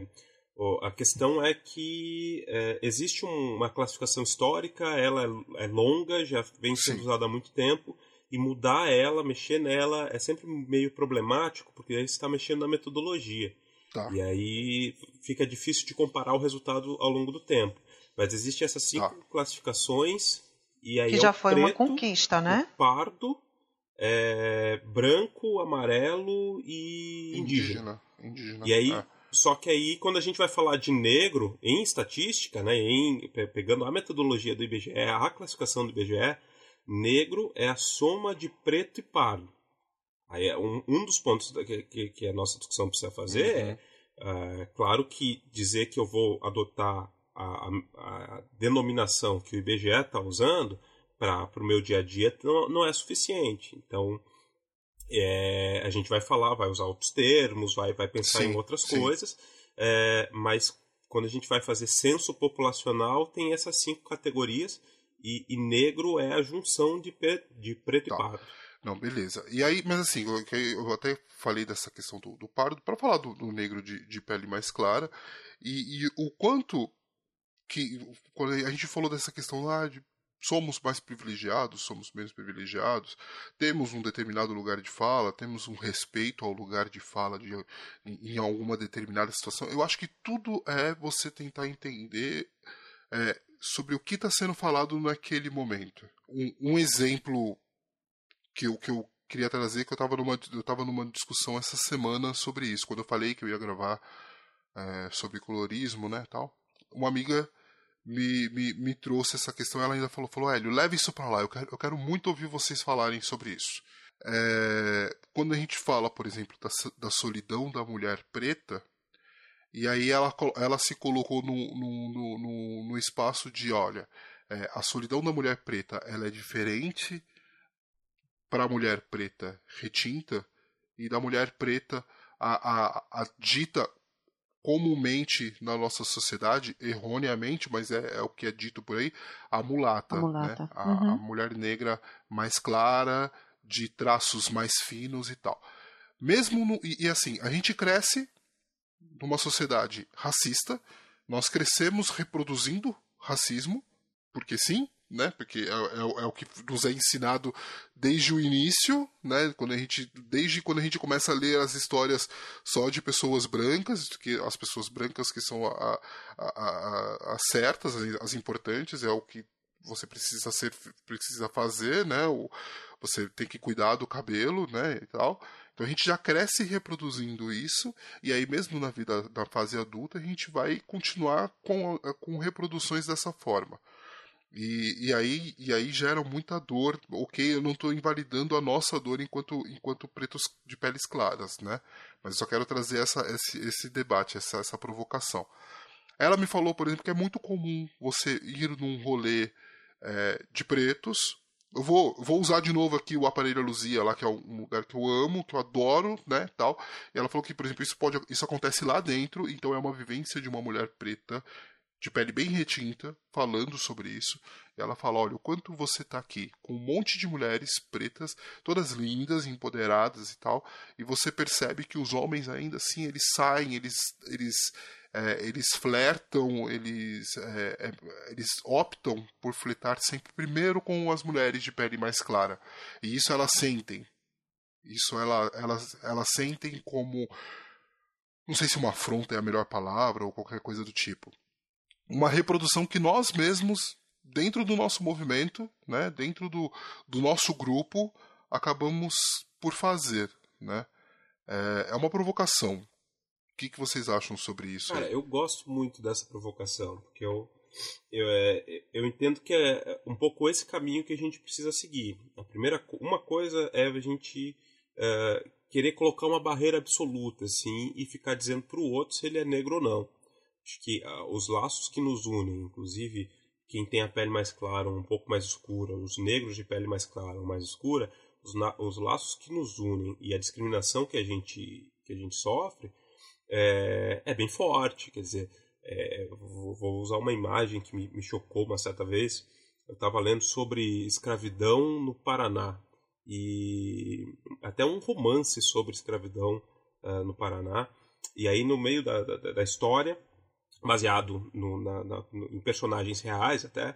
A questão é que existe uma classificação histórica, ela é longa, já vem sendo usada há muito tempo, e mudar ela, mexer nela, é sempre meio problemático, porque aí você está mexendo na metodologia. Tá. E aí fica difícil de comparar o resultado ao longo do tempo. Mas existem essas 5 classificações, e aí que já foi preto, uma conquista, né? O pardo, branco, amarelo e indígena. E aí, só que aí, quando a gente vai falar de negro, em estatística, né, pegando a metodologia do IBGE, a classificação do IBGE, negro é a soma de preto e pardo. Aí um dos pontos que a nossa discussão precisa fazer claro que dizer que eu vou adotar a denominação que o IBGE está usando para o meu dia a dia não é suficiente. Então, a gente vai usar outros termos, vai pensar em outras coisas, mas quando a gente vai fazer censo populacional, tem essas 5 categorias. E negro é a junção de preto e pardo. Não, beleza. E aí, mas assim, eu até falei dessa questão do pardo, para falar do negro de pele mais clara, e o quanto que, quando a gente falou dessa questão lá de somos mais privilegiados, somos menos privilegiados, temos um determinado lugar de fala, temos um respeito ao lugar de fala em alguma determinada situação, eu acho que tudo é você tentar entender sobre o que está sendo falado naquele momento. Um exemplo que eu queria trazer, que eu estava numa discussão essa semana sobre isso, quando eu falei que eu ia gravar sobre colorismo, né, tal. Uma amiga me trouxe essa questão, ela ainda falou, Hélio, leve isso para lá, eu quero muito ouvir vocês falarem sobre isso. Quando a gente fala, por exemplo, da solidão da mulher preta, e aí ela se colocou no espaço de, olha, a solidão da mulher preta ela é diferente para a mulher preta retinta e da mulher preta a dita comumente na nossa sociedade, erroneamente, mas é o que é dito por aí, a mulata. Né? A mulher negra mais clara, de traços mais finos e tal. Mesmo e assim, a gente cresce numa sociedade racista, nós crescemos reproduzindo racismo, porque sim, né? Porque é o que nos é ensinado desde o início, né? Desde quando a gente começa a ler as histórias só de pessoas brancas, que as pessoas brancas que são as certas, as importantes, é o que você precisa fazer, né? Você tem que cuidar do cabelo, né? E tal. Então a gente já cresce reproduzindo isso, e aí mesmo na fase adulta a gente vai continuar com reproduções dessa forma. E aí gera muita dor. Ok, eu não estou invalidando a nossa dor enquanto pretos de peles claras, né? Mas eu só quero trazer esse debate, essa provocação. Ela me falou, por exemplo, que é muito comum você ir num rolê de pretos. Eu vou usar de novo aqui o Aparelho Luzia, lá, que é um lugar que eu amo, que eu adoro, né, tal. E ela falou que, por exemplo, isso acontece lá dentro, então é uma vivência de uma mulher preta, de pele bem retinta, falando sobre isso. E ela fala, olha, o quanto você tá aqui com um monte de mulheres pretas, todas lindas, empoderadas e tal, e você percebe que os homens ainda assim, eles saem, eles flertam, eles optam por flertar sempre primeiro com as mulheres de pele mais clara. E isso elas sentem. Isso elas sentem como, não sei se uma afronta é a melhor palavra ou qualquer coisa do tipo. Uma reprodução que nós mesmos, dentro do nosso movimento, né, dentro do nosso grupo, acabamos por fazer, né? É uma provocação. O que vocês acham sobre isso? Cara, eu gosto muito dessa provocação, porque eu entendo que é um pouco esse caminho que a gente precisa seguir. Uma coisa é a gente querer colocar uma barreira absoluta, assim, e ficar dizendo para o outro se ele é negro ou não. Acho que os laços que nos unem, inclusive quem tem a pele mais clara ou um pouco mais escura, os negros de pele mais clara ou mais escura, os laços que nos unem e a discriminação que a gente sofre é bem forte. Quer dizer, vou usar uma imagem que me chocou uma certa vez. Eu estava lendo sobre escravidão no Paraná e até um romance sobre escravidão no Paraná. E aí, no meio da história, baseado em personagens reais até,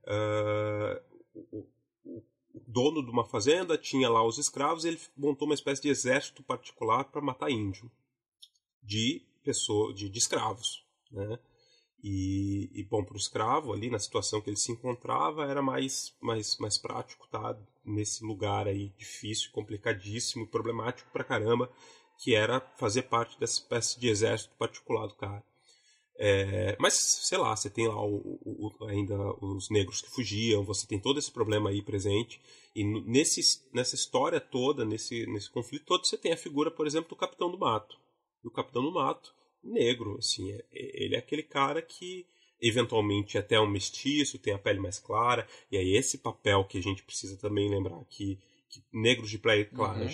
o dono de uma fazenda tinha lá os escravos e ele montou uma espécie de exército particular para matar índio de escravos, né? E bom, para o escravo ali na situação que ele se encontrava era mais prático tá nesse lugar aí difícil, complicadíssimo, problemático pra caramba, que era fazer parte dessa espécie de exército particular do cara. Mas, sei lá, você tem lá ainda os negros que fugiam, você tem todo esse problema aí presente, e nessa história toda, nesse conflito todo, você tem a figura, por exemplo, do Capitão do Mato. E o Capitão do Mato, negro, assim, ele é aquele cara que eventualmente até é um mestiço, tem a pele mais clara, e é esse papel que a gente precisa também lembrar que negros de pele clara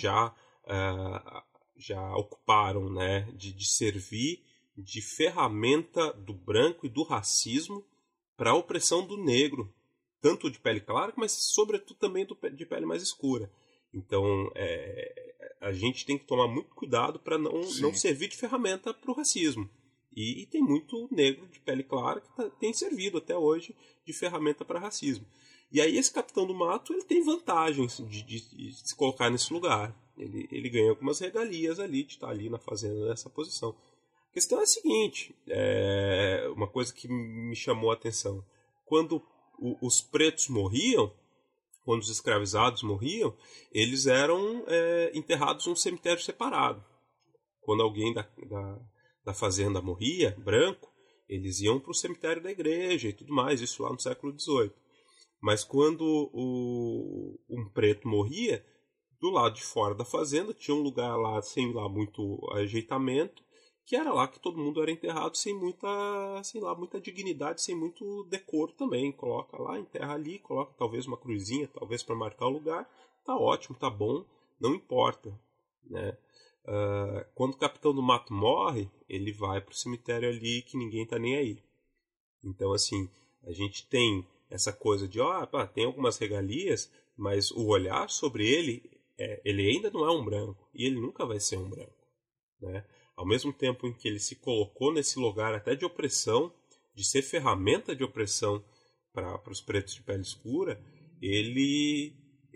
já ocuparam, né, de servir de ferramenta do branco e do racismo para a opressão do negro, tanto de pele clara, mas sobretudo também de pele mais escura. Então, a gente tem que tomar muito cuidado para não servir de ferramenta para o racismo. E tem muito negro de pele clara que tem servido até hoje de ferramenta para racismo. E aí esse Capitão do Mato ele tem vantagens de se colocar nesse lugar. Ele ganha algumas regalias ali, de estar ali na fazenda nessa posição. A questão é a seguinte, uma coisa que me chamou a atenção. Quando os pretos morriam, quando os escravizados morriam, eles eram enterrados num cemitério separado. Quando alguém da fazenda morria, branco, eles iam para o cemitério da igreja e tudo mais, isso lá no século XVIII. Mas quando um preto morria, do lado de fora da fazenda, tinha um lugar lá sem lá muito ajeitamento, que era lá que todo mundo era enterrado sem muita, sei lá, muita dignidade, sem muito decoro também. Coloca lá, enterra ali, coloca talvez uma cruzinha, talvez para marcar o lugar. Tá ótimo, tá bom, não importa, né? Quando o Capitão do Mato morre, ele vai pro cemitério ali que ninguém tá nem aí. Então, assim, a gente tem essa coisa de, tem algumas regalias, mas o olhar sobre ele ainda não é um branco, e ele nunca vai ser um branco, né? Ao mesmo tempo em que ele se colocou nesse lugar até de opressão, de ser ferramenta de opressão para os pretos de pele escura, ele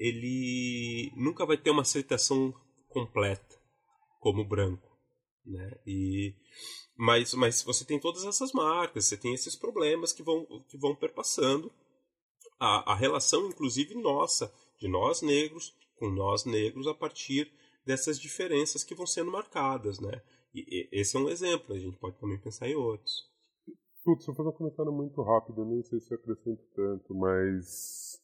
nunca vai ter uma aceitação completa como branco, né? Mas você tem todas essas marcas, você tem esses problemas que vão perpassando a relação, inclusive nossa, de nós negros com nós negros, a partir dessas diferenças que vão sendo marcadas, né? E esse é um exemplo, a gente pode também pensar em outros. Putz, eu vou fazer um comentário muito rápido, eu nem sei se eu acrescento tanto, mas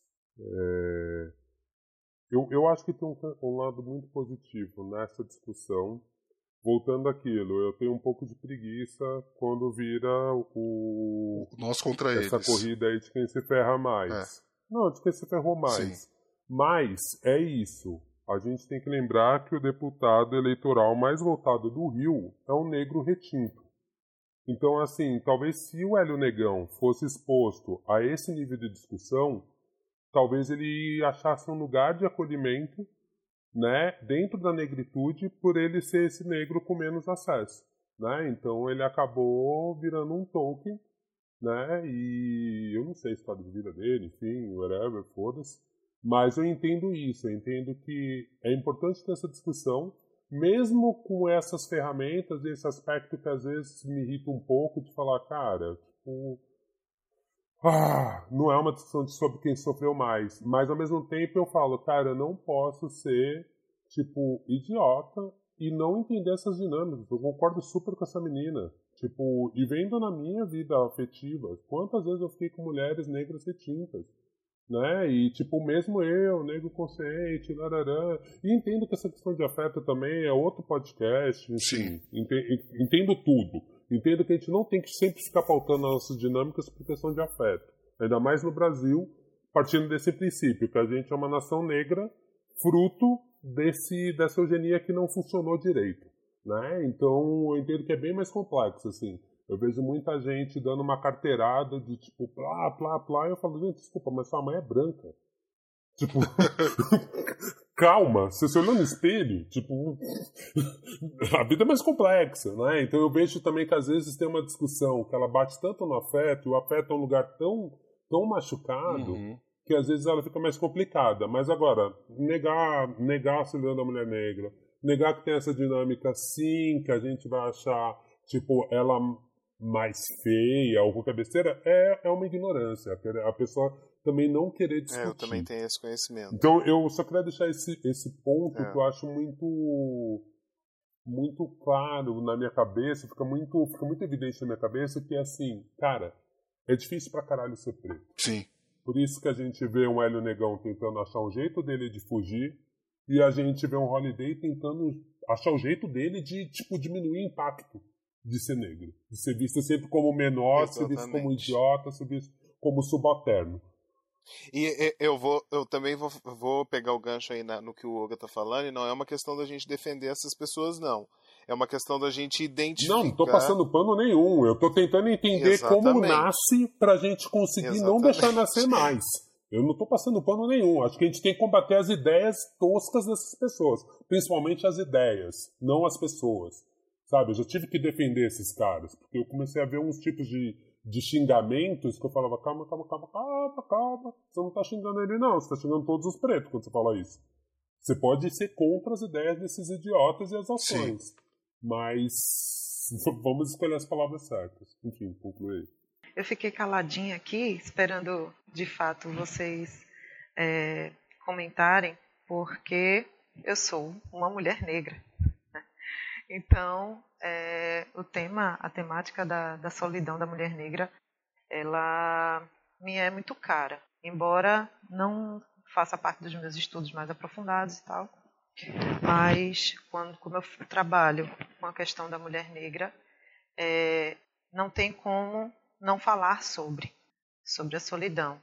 eu acho que tem um lado muito positivo nessa discussão. Voltando àquilo, eu tenho um pouco de preguiça quando vira nós contra essa eles. corrida aí de quem se ferra mais. Não, de quem se ferrou mais. Sim. Mas é isso. A gente tem que lembrar que o deputado eleitoral mais votado do Rio é um negro retinto. Então, assim, talvez se o Hélio Negão fosse exposto a esse nível de discussão, talvez ele achasse um lugar de acolhimento, né, dentro da negritude, por ele ser esse negro com menos acesso, né? Então ele acabou virando um Tolkien, né? E eu não sei a história de vida dele, enfim, whatever, foda-se. Mas eu entendo isso, eu entendo que é importante ter essa discussão, mesmo com essas ferramentas, esse aspecto que às vezes me irrita um pouco de falar, cara, tipo, não é uma discussão sobre quem sofreu mais. Mas, ao mesmo tempo, eu falo, cara, eu não posso ser, tipo, idiota e não entender essas dinâmicas. Eu concordo super com essa menina. Tipo, e vendo na minha vida afetiva, quantas vezes eu fiquei com mulheres negras retintas, né? E, tipo, mesmo eu, negro consciente, lararã, e entendo que essa questão de afeto também é outro podcast, enfim, entendo tudo. Entendo que a gente não tem que sempre ficar pautando as nossas dinâmicas por questão de afeto. Ainda mais no Brasil, partindo desse princípio, que a gente é uma nação negra fruto dessa eugenia que não funcionou direito, né? Então, eu entendo que é bem mais complexo, assim. Eu vejo muita gente dando uma carteirada de tipo, plá, plá, plá, e eu falo, gente, desculpa, mas sua mãe é branca. Tipo, calma, você se olhou no espelho, tipo, a vida é mais complexa, né? Então eu vejo também que às vezes tem uma discussão que ela bate tanto no afeto, e o afeto é um lugar tão machucado, que às vezes ela fica mais complicada. Mas agora, negar a solidão da mulher negra, negar que tem essa dinâmica sim, que a gente vai achar, tipo, ela mais feia ou qualquer besteira, é uma ignorância. A pessoa também não querer discutir. Eu também tenho esse conhecimento. Então, eu só queria deixar esse ponto que eu acho muito claro na minha cabeça, fica muito evidente na minha cabeça, que é assim, cara, é difícil pra caralho ser preto. Sim. Por isso que a gente vê um Hélio Negão tentando achar um jeito dele de fugir, e a gente vê um Holiday tentando achar o jeito dele de, tipo, diminuir o impacto de ser negro. De ser visto sempre como menor, ser visto como idiota, ser visto como subalterno. E eu também vou pegar o gancho aí no que o Olga tá falando, e não é uma questão da gente defender essas pessoas, não. É uma questão da gente identificar... Não tô passando pano nenhum. Eu tô tentando entender como nasce pra gente conseguir não deixar nascer mais. Eu não tô passando pano nenhum. Acho que a gente tem que combater as ideias toscas dessas pessoas. Principalmente as ideias, não as pessoas. Sabe, eu já tive que defender esses caras, porque eu comecei a ver uns tipos de xingamentos que eu falava, calma, você não tá xingando ele não, você tá xingando todos os pretos quando você fala isso. Você pode ser contra as ideias desses idiotas e as ações, mas vamos escolher as palavras certas. Enfim, concluí. Eu fiquei caladinha aqui, esperando de fato vocês comentarem, porque eu sou uma mulher negra. Então, a temática da solidão da mulher negra, ela me é muito cara. Embora não faça parte dos meus estudos mais aprofundados e tal, mas como eu trabalho com a questão da mulher negra, não tem como não falar sobre a solidão.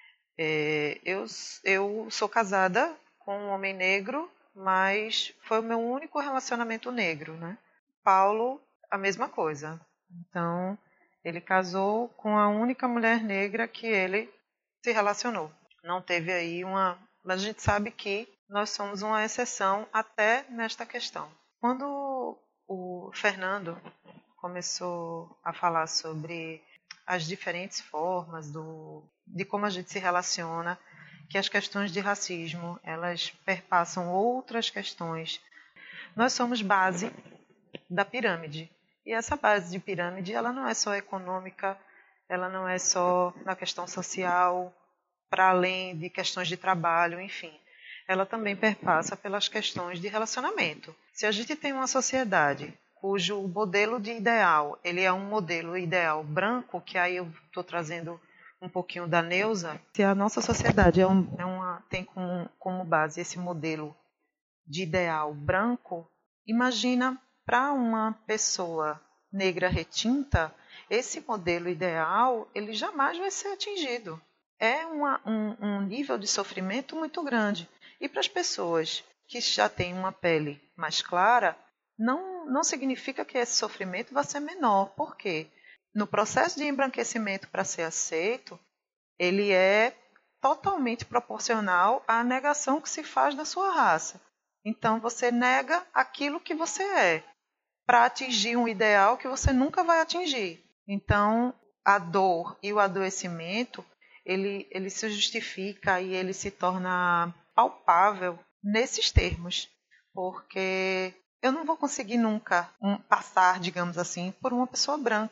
Eu sou casada com um homem negro, mas foi o meu único relacionamento negro, né? Paulo, a mesma coisa. Então, ele casou com a única mulher negra que ele se relacionou. Não teve aí mas a gente sabe que nós somos uma exceção até nesta questão. Quando o Fernando começou a falar sobre as diferentes formas de como a gente se relaciona, que as questões de racismo, elas perpassam outras questões. Nós somos base da pirâmide. E essa base de pirâmide, ela não é só econômica, ela não é só na questão social, para além de questões de trabalho, enfim. Ela também perpassa pelas questões de relacionamento. Se a gente tem uma sociedade cujo modelo de ideal, ele é um modelo ideal branco, que aí eu estou trazendo um pouquinho da Neuza, se a nossa sociedade tem como base esse modelo de ideal branco, imagina para uma pessoa negra retinta, esse modelo ideal ele jamais vai ser atingido. É um nível de sofrimento muito grande. E para as pessoas que já têm uma pele mais clara, não significa que esse sofrimento vai ser menor. Por quê? No processo de embranquecimento para ser aceito, ele é totalmente proporcional à negação que se faz da sua raça. Então, você nega aquilo que você é para atingir um ideal que você nunca vai atingir. Então, a dor e o adoecimento, ele se justifica e ele se torna palpável nesses termos, porque eu não vou conseguir nunca passar, digamos assim, por uma pessoa branca.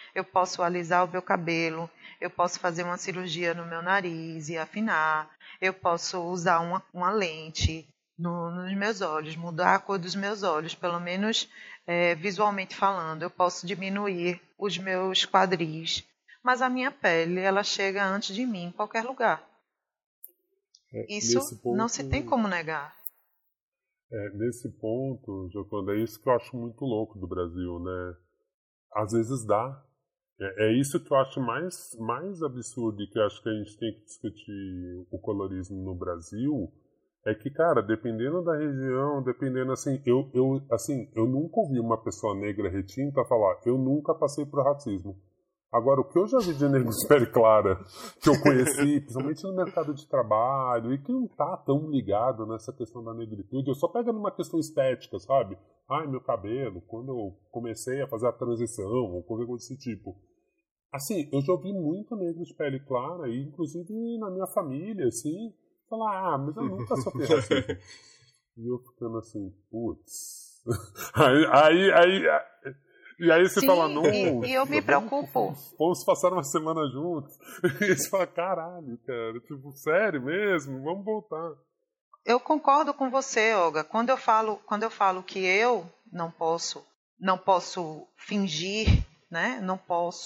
eu posso alisar o meu cabelo, eu posso fazer uma cirurgia no meu nariz e afinar, eu posso usar uma lente nos meus olhos, mudar a cor dos meus olhos, pelo menos visualmente falando, eu posso diminuir os meus quadris, mas a minha pele, ela chega antes de mim em qualquer lugar. Isso ponto, não se tem como negar. Nesse ponto, Gioconda, é isso que eu acho muito louco do Brasil, né? Às vezes dá. É isso que eu acho mais absurdo e que eu acho que a gente tem que discutir o colorismo no Brasil. É que, cara, dependendo da região, dependendo assim, eu nunca ouvi uma pessoa negra retinta falar, eu nunca passei por racismo. Agora, o que eu já vi de negro de pele clara, que eu conheci, principalmente no mercado de trabalho, e que não tá tão ligado nessa questão da negritude, eu só pego numa questão estética, sabe? Ai, meu cabelo, quando eu comecei a fazer a transição, ou qualquer coisa desse tipo. Assim, eu já ouvi muito negro de pele clara, e inclusive na minha família, assim, falar, mas eu nunca sofri racismo. E eu ficando assim, putz. E aí você fala, não. E eu me preocupo. Vamos passar uma semana juntos. E você fala, caralho, cara, tipo, sério mesmo? Vamos voltar. Eu concordo com você, Olga. Quando eu falo que eu não posso fingir, né? Não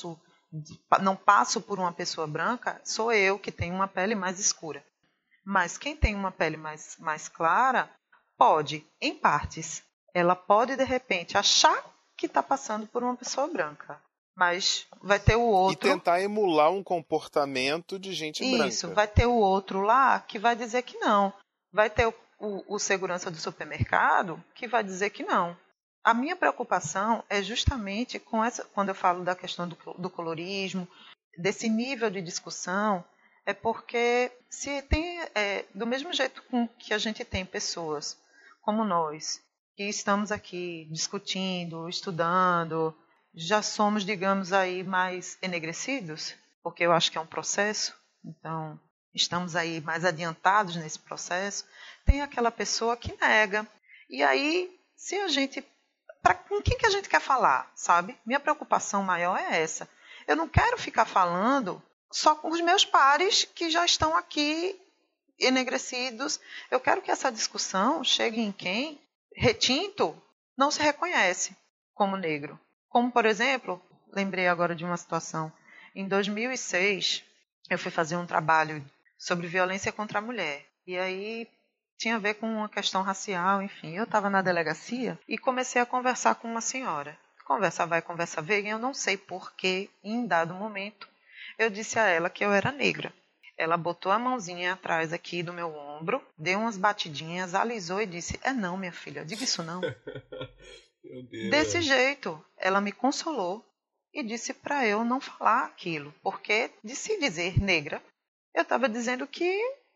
passo por uma pessoa branca, sou eu que tenho uma pele mais escura. Mas quem tem uma pele mais clara pode, em partes, ela pode de repente achar que está passando por uma pessoa branca, mas vai ter o outro... E tentar emular um comportamento de gente branca. Isso, vai ter o outro lá que vai dizer que não. Vai ter o segurança do supermercado que vai dizer que não. A minha preocupação é justamente com essa, quando eu falo da questão do colorismo, desse nível de discussão, é porque se tem, do mesmo jeito com que a gente tem pessoas como nós, que estamos aqui discutindo, estudando, já somos, digamos aí, mais enegrecidos, porque eu acho que é um processo, então estamos aí mais adiantados nesse processo, tem aquela pessoa que nega. E aí, se a gente... com quem que a gente quer falar, sabe? Minha preocupação maior é essa. Eu não quero ficar falando só com os meus pares que já estão aqui enegrecidos. Eu quero que essa discussão chegue em quem retinto não se reconhece como negro. Como, por exemplo, lembrei agora de uma situação. Em 2006, eu fui fazer um trabalho sobre violência contra a mulher. E aí tinha a ver com uma questão racial, enfim. Eu estava na delegacia e comecei a conversar com uma senhora. Conversa vai, conversa vem, e eu não sei porquê, em dado momento, eu disse a ela que eu era negra. Ela botou a mãozinha atrás aqui do meu ombro, deu umas batidinhas, alisou e disse, não, minha filha, diga isso não. Meu Deus. Desse jeito, ela me consolou e disse para eu não falar aquilo, porque de se dizer negra, eu estava dizendo que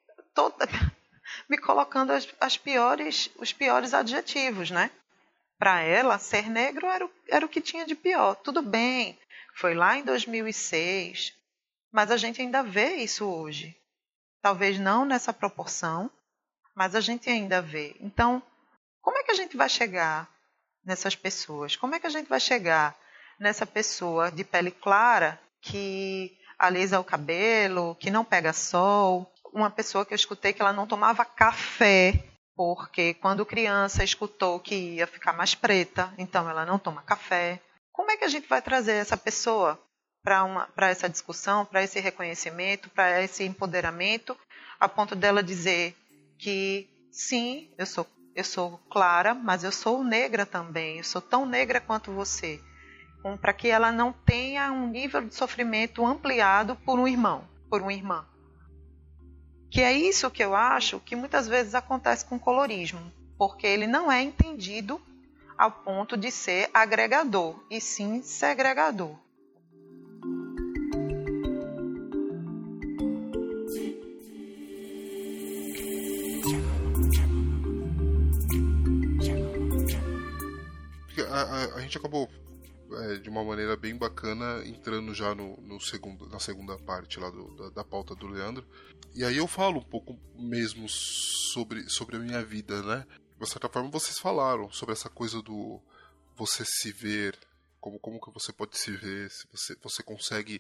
me colocando os piores adjetivos, né? Para ela, ser negro era o que tinha de pior. Tudo bem, foi lá em 2006, mas a gente ainda vê isso hoje. Talvez não nessa proporção, mas a gente ainda vê. Então, como é que a gente vai chegar nessas pessoas? Como é que a gente vai chegar nessa pessoa de pele clara que alisa o cabelo, que não pega sol? Uma pessoa que eu escutei que ela não tomava café, porque quando criança escutou que ia ficar mais preta, então ela não toma café. Como é que a gente vai trazer essa pessoa para essa discussão, para esse reconhecimento, para esse empoderamento, a ponto dela dizer que sim, eu sou clara, mas eu sou negra também, eu sou tão negra quanto você, para que ela não tenha um nível de sofrimento ampliado por um irmão, por uma irmã. Que é isso que eu acho que muitas vezes acontece com o colorismo, porque ele não é entendido ao ponto de ser agregador, e sim segregador. A gente acabou de uma maneira bem bacana entrando já na segunda parte lá da pauta do Leandro. E aí eu falo um pouco mesmo sobre a minha vida, né? De certa forma vocês falaram sobre essa coisa do você se ver Como que você pode se ver, se você consegue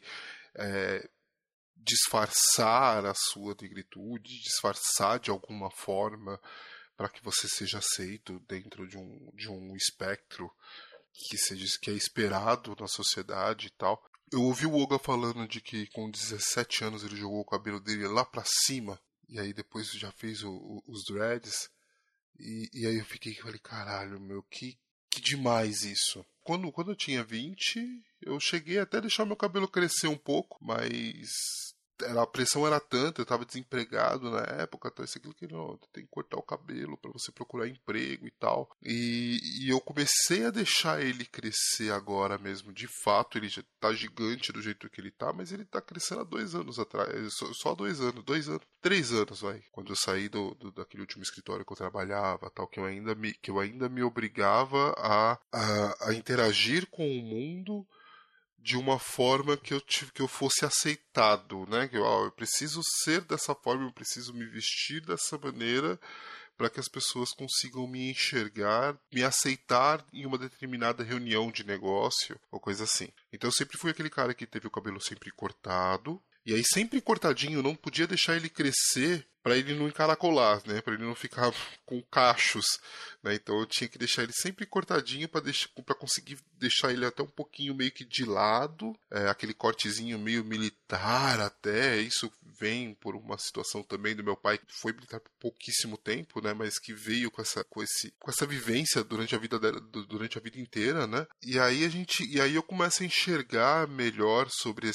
disfarçar a sua negritude, disfarçar de alguma forma para que você seja aceito dentro de um espectro que é esperado na sociedade e tal. Eu ouvi o Oga falando de que com 17 anos ele jogou o cabelo dele lá pra cima, e aí depois já fez os dreads, e aí eu falei, caralho, meu, que demais isso. Quando eu tinha 20, eu cheguei até a deixar meu cabelo crescer um pouco, mas a pressão era tanta, eu estava desempregado na época, então isso aquilo que não, tem que cortar o cabelo para você procurar emprego e tal. E eu comecei a deixar ele crescer agora mesmo, de fato, ele já tá gigante do jeito que ele tá, mas ele tá crescendo há 2 anos atrás, só 2 anos, 3 anos, vai. Quando eu saí daquele último escritório que eu trabalhava, tal, que eu ainda me obrigava a interagir com o mundo de uma forma que eu fosse aceitado, né? Que eu preciso ser dessa forma, eu preciso me vestir dessa maneira para que as pessoas consigam me enxergar, me aceitar em uma determinada reunião de negócio ou coisa assim. Então eu sempre fui aquele cara que teve o cabelo sempre cortado, e aí sempre cortadinho, eu não podia deixar ele crescer para ele não encaracolar, né? Para ele não ficar com cachos, né? Então eu tinha que deixar ele sempre cortadinho para conseguir deixar ele até um pouquinho meio que de lado, aquele cortezinho meio militar até. Isso vem por uma situação também do meu pai, que foi militar por pouquíssimo tempo, né? Mas que veio com essa vivência durante a vida inteira, né? E aí eu começo a enxergar melhor sobre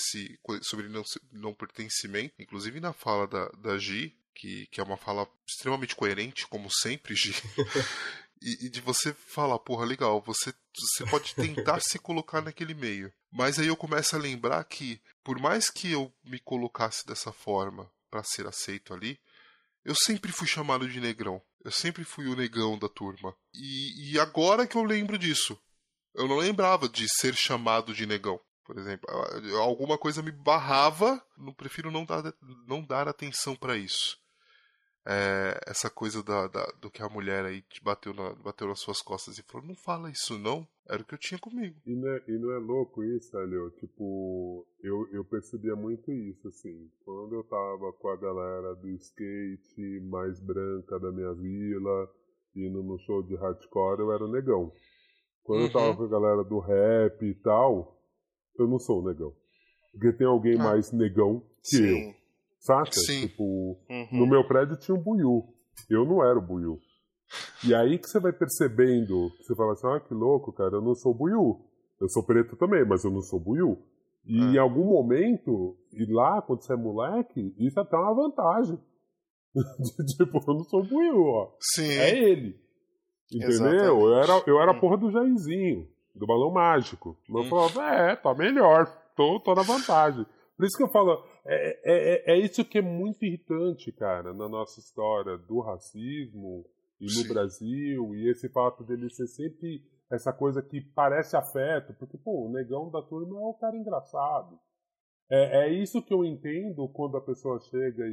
não pertencimento, inclusive na fala da Gi, que é uma fala extremamente coerente, como sempre, Gi. E de você falar, porra, legal, você pode tentar se colocar naquele meio. Mas aí eu começo a lembrar que, por mais que eu me colocasse dessa forma para ser aceito ali, eu sempre fui chamado de negrão. Eu sempre fui o negão da turma. E agora que eu lembro disso, eu não lembrava de ser chamado de negão. Por exemplo, alguma coisa me barrava, prefiro não dar atenção para isso. Essa coisa do que a mulher aí te bateu nas suas costas e falou, não fala isso não, era o que eu tinha comigo. E não é louco isso, Helio? Tipo, eu percebia muito isso, assim, quando eu tava com a galera do skate mais branca da minha vila, indo no show de hardcore, eu era o negão. Quando eu tava com a galera do rap e tal, eu não sou o negão. Porque tem alguém mais negão que Sim. eu. Saca? Sim. Tipo, no meu prédio tinha um buiú. Eu não era o buiú. E aí que você vai percebendo, você fala assim, que louco, cara, eu não sou buiú. Eu sou preto também, mas eu não sou buiú. E em algum momento, e lá, quando você é moleque, isso até é uma vantagem. Tipo, eu não sou buiú, ó. Sim. É ele. Entendeu? Eu era a porra do Jairzinho, do balão mágico. Eu falava, tá melhor, tô na vantagem. Por isso que eu falo, é isso que é muito irritante, cara, na nossa história do racismo e no Brasil, e esse fato dele ser sempre essa coisa que parece afeto, porque, pô, o negão da turma é o cara engraçado. É isso que eu entendo quando a pessoa chega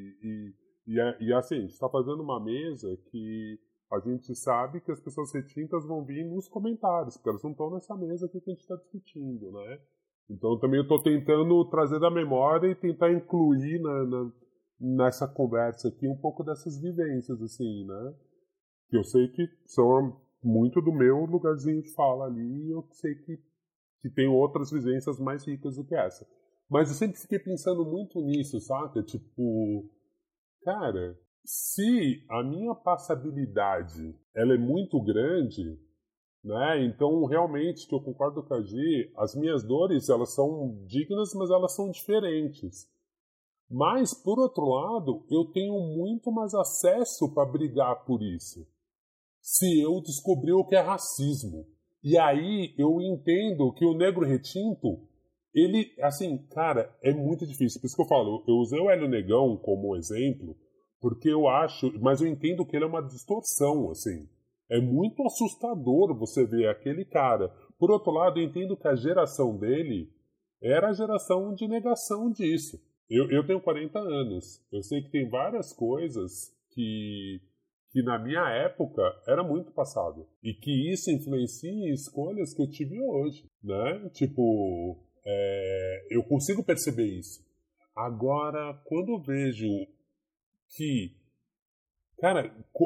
e assim, a gente tá fazendo uma mesa que a gente sabe que as pessoas retintas vão vir nos comentários, porque elas não estão nessa mesa aqui que a gente está discutindo, né? Então também eu estou tentando trazer da memória e tentar incluir nessa conversa aqui um pouco dessas vivências, assim, né? Que eu sei que são muito do meu lugarzinho de fala ali, e eu sei que tem outras vivências mais ricas do que essa. Mas eu sempre fiquei pensando muito nisso, sabe? Tipo, cara, se a minha passabilidade ela é muito grande, né? Então, realmente, que eu concordo com a Gi, as minhas dores, elas são dignas, mas elas são diferentes. Mas, por outro lado, eu tenho muito mais acesso para brigar por isso. Se eu descobrir o que é racismo. E aí, eu entendo que o negro retinto, ele, assim, cara, é muito difícil. Por isso que eu falo, eu usei o Hélio Negão como exemplo, porque eu acho, mas eu entendo que ele é uma distorção, assim. É muito assustador você ver aquele cara. Por outro lado, eu entendo que a geração dele era a geração de negação disso. Eu tenho 40 anos. Eu sei que tem várias coisas que que na minha época era muito passado. E que isso influencia em escolhas que eu tive hoje, né? Tipo, eu consigo perceber isso. Agora, quando eu vejo que, cara,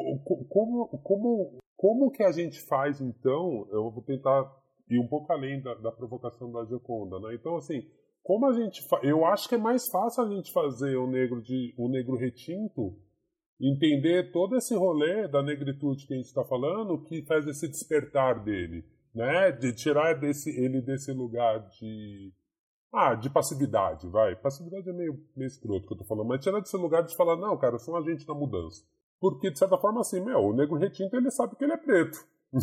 como que a gente faz, então, eu vou tentar ir um pouco além da provocação da Gioconda, né? Então, assim, como a gente eu acho que é mais fácil a gente fazer um negro retinto, entender todo esse rolê da negritude que a gente está falando, que faz esse despertar dele, né? De tirar ele desse lugar de passividade, vai. Passividade é meio escroto que eu tô falando, mas tirar desse lugar de falar, não, cara, eu sou um agente da mudança. Porque, de certa forma, assim, o negro retinto, ele sabe que ele é preto.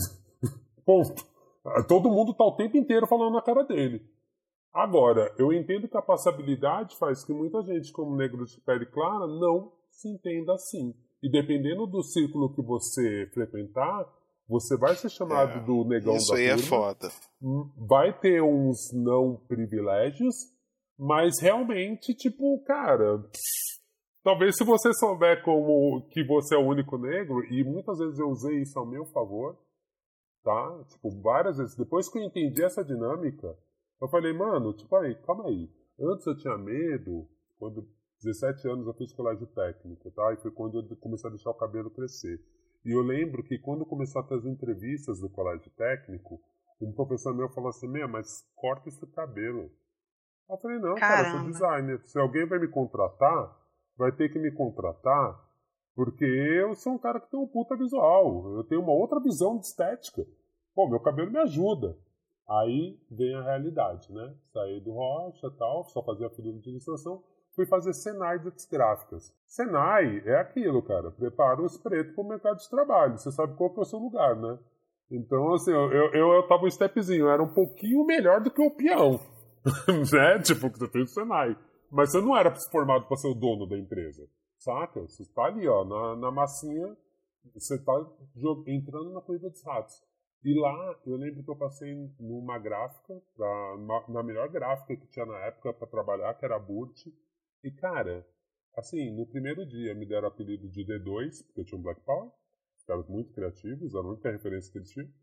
Ponto. Todo mundo tá o tempo inteiro falando na cara dele. Agora, eu entendo que a passabilidade faz que muita gente, como negro de pele clara, não se entenda assim. E dependendo do círculo que você frequentar, você vai ser chamado do negão da turma. Isso aí é foda. Vai ter uns não privilégios, mas realmente, tipo, cara, talvez se você souber como que você é o único negro, e muitas vezes eu usei isso ao meu favor, tá? Tipo, várias vezes. Depois que eu entendi essa dinâmica, eu falei, mano, tipo, aí, calma aí. Antes eu tinha medo, quando 17 anos eu fiz colégio técnico, tá? E foi quando eu comecei a deixar o cabelo crescer. E eu lembro que quando começou a ter as entrevistas do colégio técnico, um professor meu falou assim, mas corta esse cabelo. Eu falei, não, cara, eu sou designer. Se alguém vai me contratar, vai ter que me contratar, porque eu sou um cara que tem um puta visual. Eu tenho uma outra visão de estética. Pô, meu cabelo me ajuda. Aí vem a realidade, né? Saí do Rocha e tal, só fazia período de ilustração. Fui fazer Senai de artes gráficas. Senai é aquilo, cara. Prepara os pretos para o mercado de trabalho. Você sabe qual que é o seu lugar, né? Então, assim, eu tava um stepzinho. Eu era um pouquinho melhor do que o peão. Né? Tipo, que você fez o Senai. Mas você não era formado para ser o dono da empresa. Saca? Você está ali, ó, na massinha. Você está entrando na corrida dos ratos. E lá, eu lembro que eu passei numa gráfica, na melhor gráfica que tinha na época para trabalhar, que era a Burt. E, cara, assim, no primeiro dia me deram o apelido de D2, porque eu tinha um Black Power. Caras muito criativos, era a única referência que eles tinham.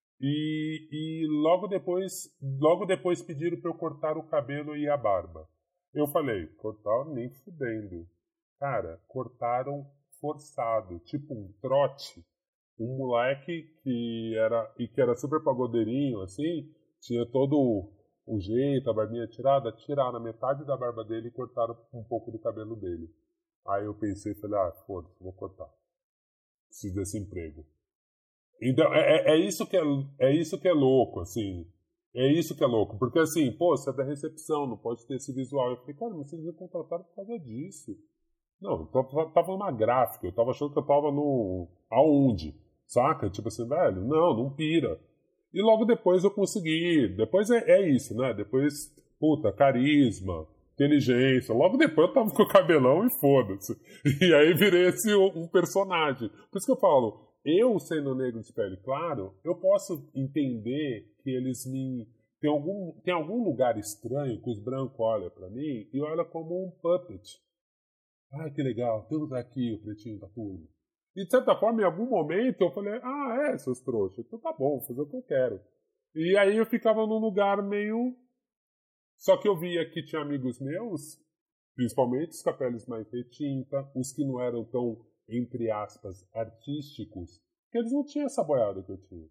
E logo depois pediram para eu cortar o cabelo e a barba. Eu falei, cortaram nem fudendo. Cara, cortaram forçado, tipo um trote. Um moleque que era super pagodeirinho, assim, tinha todo o jeito, a barbinha tirada, tiraram a metade da barba dele e cortaram um pouco do cabelo dele. Aí eu pensei, falei, foda-se, vou cortar. Preciso desse emprego. Então, é isso que é louco, assim. É isso que é louco. Porque, assim, pô, você é da recepção, não pode ter esse visual. Eu falei, cara, mas vocês me contrataram por causa disso. Não, eu tava numa gráfica, eu tava achando que eu tava aonde? Saca? Tipo assim, velho, não pira. E logo depois eu consegui. Depois é isso, né? Depois, puta, carisma, inteligência. Logo depois eu tava com o cabelão e foda-se. E aí virei um personagem. Por isso que eu falo, eu sendo negro de pele claro, eu posso entender que eles me... Tem algum lugar estranho que os brancos olham pra mim e olham como um puppet. Ai, que legal, temos aqui o pretinho da turma. E, de certa forma, em algum momento, eu falei, seus trouxas, então tá bom, vou fazer o que eu quero. E aí eu ficava num lugar meio... Só que eu via que tinha amigos meus, principalmente os capeles mais retinta, os que não eram tão, entre aspas, artísticos, que eles não tinham essa boiada que eu tinha.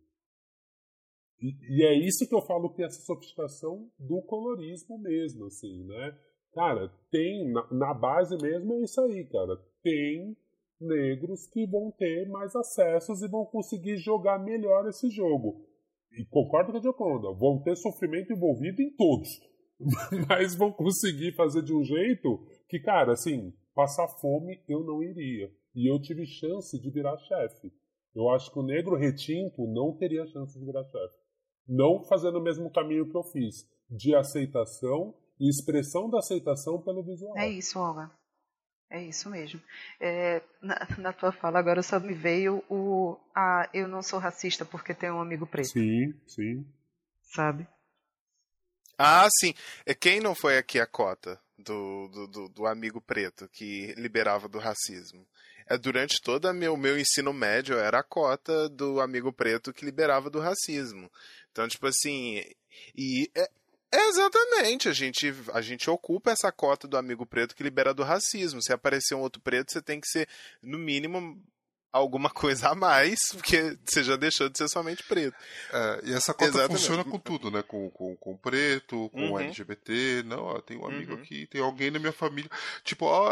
E é isso que eu falo que é essa sofisticação do colorismo mesmo, assim, né? Cara, tem, na base mesmo é isso aí, cara. Tem negros que vão ter mais acessos e vão conseguir jogar melhor esse jogo. E concordo com a Gioconda, vão ter sofrimento envolvido em todos. Mas vão conseguir fazer de um jeito que, cara, assim, passar fome eu não iria. E eu tive chance de virar chefe. Eu acho que o negro retinto não teria chance de virar chefe. Não fazendo o mesmo caminho que eu fiz, de aceitação e expressão da aceitação pelo visual. É isso, Olga. É isso mesmo. Na tua fala agora só me veio eu não sou racista porque tenho um amigo preto. Sim. Sabe? Ah, sim. Quem não foi aqui a cota? do amigo preto que liberava do racismo. Durante todo o meu ensino médio, era a cota do amigo preto que liberava do racismo. Então, tipo assim, exatamente, a gente ocupa essa cota do amigo preto que libera do racismo. Se aparecer um outro preto, você tem que ser, no mínimo, alguma coisa a mais, porque você já deixou de ser somente preto. E essa cota Exatamente. funciona com tudo, né? Com preto, com LGBT. Não, ó, tem um amigo aqui, tem alguém na minha família. Tipo, ó,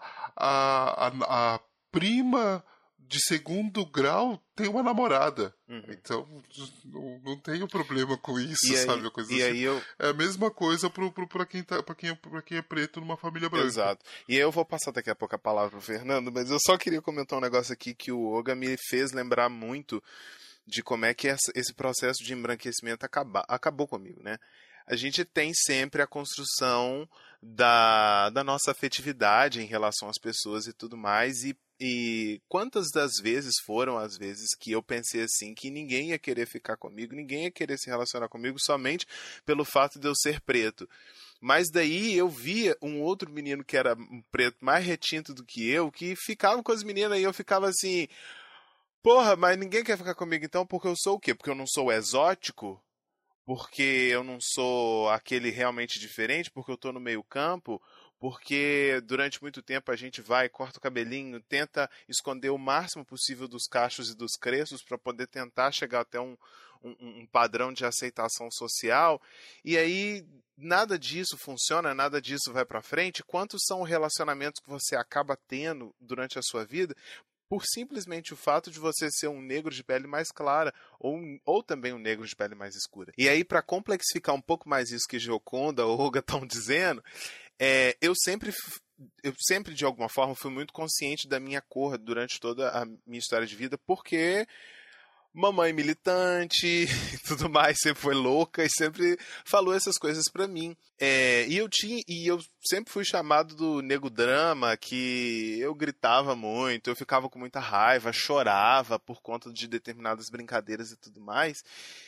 a prima de segundo grau tem uma namorada. Então, não tenho problema com isso, sabe? A coisa assim. É a mesma coisa pra quem é preto numa família branca. Exato. E eu vou passar daqui a pouco a palavra pro Fernando, mas eu só queria comentar um negócio aqui que o Olga me fez lembrar muito de como é que esse processo de embranquecimento acabou comigo, né? A gente tem sempre a construção da nossa afetividade em relação às pessoas e tudo mais, e quantas das vezes foram as vezes que eu pensei assim, que ninguém ia querer ficar comigo, ninguém ia querer se relacionar comigo somente pelo fato de eu ser preto. Mas daí eu via um outro menino que era um preto mais retinto do que eu, que ficava com as meninas e eu ficava assim, porra, mas ninguém quer ficar comigo então porque eu sou o quê? Porque eu não sou exótico? Porque eu não sou aquele realmente diferente? Porque eu tô no meio campo? Porque durante muito tempo a gente vai, corta o cabelinho, tenta esconder o máximo possível dos cachos e dos crespos para poder tentar chegar até um padrão de aceitação social, e aí nada disso funciona, nada disso vai para frente. Quantos são os relacionamentos que você acaba tendo durante a sua vida por simplesmente o fato de você ser um negro de pele mais clara ou também um negro de pele mais escura? E aí, para complexificar um pouco mais isso que Gioconda ou Olga estão dizendo, eu sempre, de alguma forma, fui muito consciente da minha cor durante toda a minha história de vida, porque mamãe militante e tudo mais, sempre foi louca e sempre falou essas coisas pra mim. E eu sempre fui chamado do nego drama, que eu gritava muito, eu ficava com muita raiva, chorava por conta de determinadas brincadeiras e tudo mais.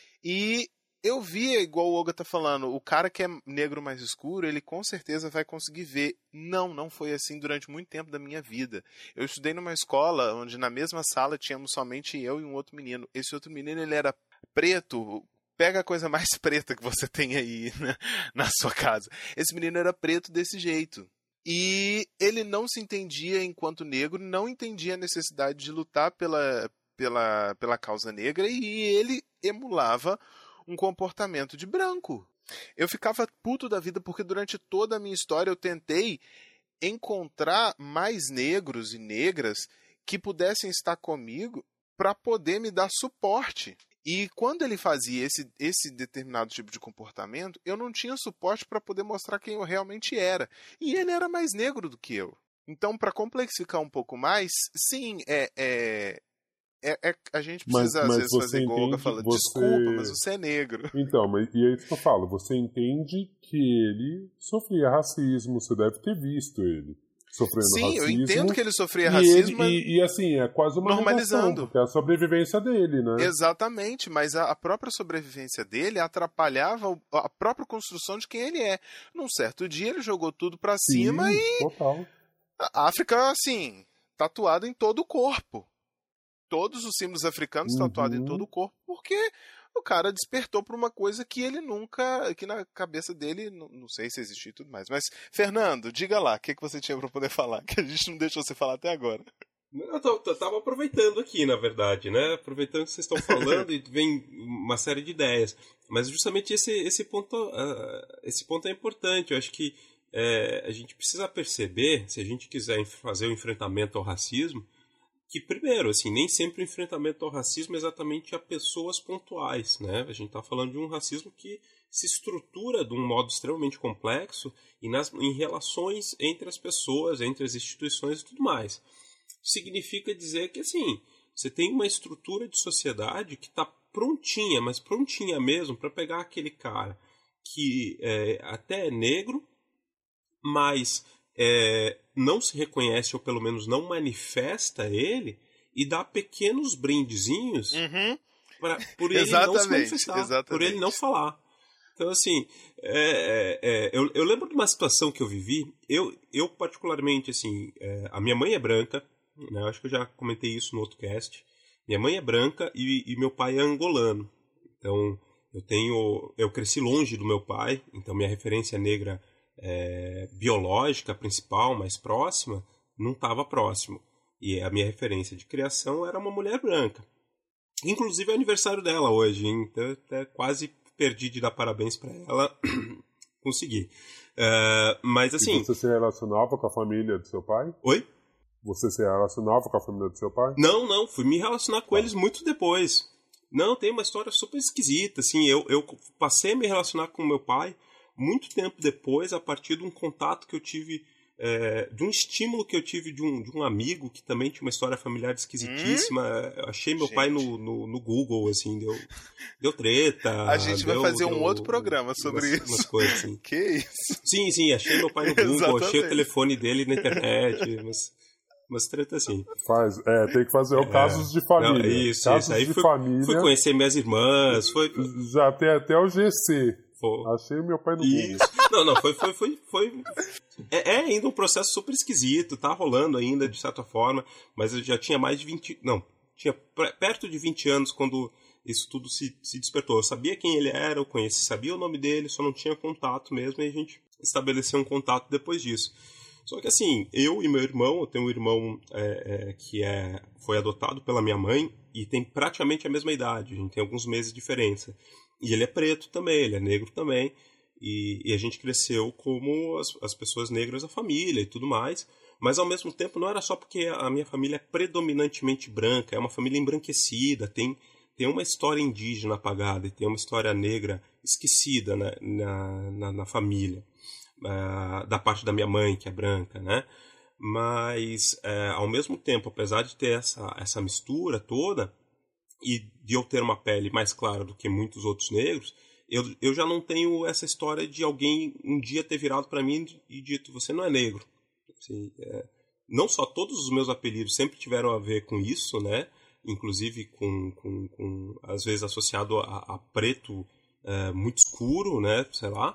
E eu via, igual o Olga tá falando, o cara que é negro mais escuro, ele com certeza vai conseguir ver. Não foi assim durante muito tempo da minha vida. Eu estudei numa escola onde na mesma sala tínhamos somente eu e um outro menino. Esse outro menino, ele era preto. Pega a coisa mais preta que você tem aí, né, na sua casa. Esse menino era preto desse jeito. E ele não se entendia enquanto negro, não entendia a necessidade de lutar pela causa negra, e ele emulava um comportamento de branco. Eu ficava puto da vida porque durante toda a minha história eu tentei encontrar mais negros e negras que pudessem estar comigo para poder me dar suporte. E quando ele fazia esse determinado tipo de comportamento, eu não tinha suporte para poder mostrar quem eu realmente era. E ele era mais negro do que eu. Então, para complexificar um pouco mais, sim, a gente precisa, às vezes, fazer igual Olga fala, desculpa, mas você é negro. Então, e é isso que eu falo, você entende que ele sofria racismo, você deve ter visto ele sofrendo racismo. Sim, eu entendo que ele sofria racismo, e assim, é quase uma normalizando. Porque é a sobrevivência dele, né? Exatamente, mas a própria sobrevivência dele atrapalhava a própria construção de quem ele é. Num certo dia, ele jogou tudo pra cima e... Total. A África, assim, tatuada em todo o corpo. Todos os símbolos africanos tatuados em todo o corpo, porque o cara despertou para uma coisa que ele nunca, que na cabeça dele, não sei se existiu e tudo mais. Mas, Fernando, diga lá, o que você tinha para poder falar, que a gente não deixou você falar até agora. Eu tava aproveitando aqui, na verdade, né? Aproveitando que vocês estão falando e vem uma série de ideias. Mas justamente esse ponto é importante. Eu acho que a gente precisa perceber, se a gente quiser fazer o enfrentamento ao racismo, que, primeiro, assim, nem sempre o enfrentamento ao racismo é exatamente a pessoas pontuais, né? A gente está falando de um racismo que se estrutura de um modo extremamente complexo em relações entre as pessoas, entre as instituições e tudo mais. Significa dizer que, assim, você tem uma estrutura de sociedade que está prontinha, mas prontinha mesmo, para pegar aquele cara que até é negro, mas... não se reconhece, ou pelo menos não manifesta ele, e dá pequenos brindezinhos por ele não se manifestar, por ele não falar. Então, assim, eu lembro de uma situação que eu vivi. Eu particularmente, assim, a minha mãe é branca, né? Acho que eu já comentei isso no outro cast. Minha mãe é branca e meu pai é angolano. Então, eu cresci longe do meu pai, então minha referência negra biológica principal, mais próxima, não estava próximo. E a minha referência de criação era uma mulher branca. Inclusive é aniversário dela hoje, então até quase perdi de dar parabéns para ela. Consegui. Mas assim... E você se relacionava com a família do seu pai? Oi? Você se relacionava com a família do seu pai? Não, fui me relacionar com eles muito depois. Não, tem uma história super esquisita, assim, eu passei a me relacionar com meu pai muito tempo depois, a partir de um contato que eu tive, de um estímulo que eu tive de um amigo que também tinha uma história familiar esquisitíssima. Eu achei meu pai no Google, assim, deu treta. A gente vai fazer um outro programa sobre isso. Umas coisas, assim. Que isso? Sim, achei meu pai no Google, achei o telefone dele na internet, umas tretas assim. Tem que fazer casos de família. Não, isso. Aí família. Fui conhecer minhas irmãs. Já tem até o GC. Achei meu pai no Google. Não, foi. É ainda um processo super esquisito, tá rolando ainda, de certa forma, mas eu já tinha mais de 20. Não, tinha perto de 20 anos quando isso tudo se despertou. Eu sabia quem ele era, eu sabia o nome dele, só não tinha contato mesmo, e a gente estabeleceu um contato depois disso. Só que assim, eu e meu irmão, eu tenho um irmão que foi adotado pela minha mãe e tem praticamente a mesma idade, a gente tem alguns meses de diferença. E ele é preto também, ele é negro também, e a gente cresceu como as pessoas negras da família e tudo mais, mas ao mesmo tempo não era só porque a minha família é predominantemente branca, é uma família embranquecida, tem uma história indígena apagada e tem uma história negra esquecida na família. Da parte da minha mãe, que é branca, né? Mas, ao mesmo tempo, apesar de ter essa mistura toda, e de eu ter uma pele mais clara do que muitos outros negros, eu já não tenho essa história de alguém um dia ter virado para mim e dito, você não é negro. Assim, não só todos os meus apelidos sempre tiveram a ver com isso, né? Inclusive com às vezes associado a preto muito escuro, né? Sei lá.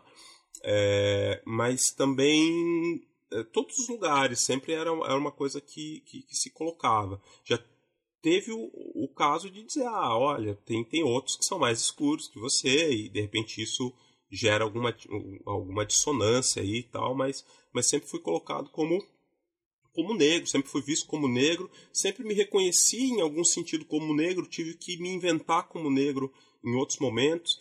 Mas também todos os lugares sempre era uma coisa que se colocava. Já teve o caso de dizer, olha, tem outros que são mais escuros que você, e de repente isso gera alguma dissonância aí e tal, mas sempre fui colocado como negro, sempre fui visto como negro, sempre me reconheci em algum sentido como negro, tive que me inventar como negro em outros momentos,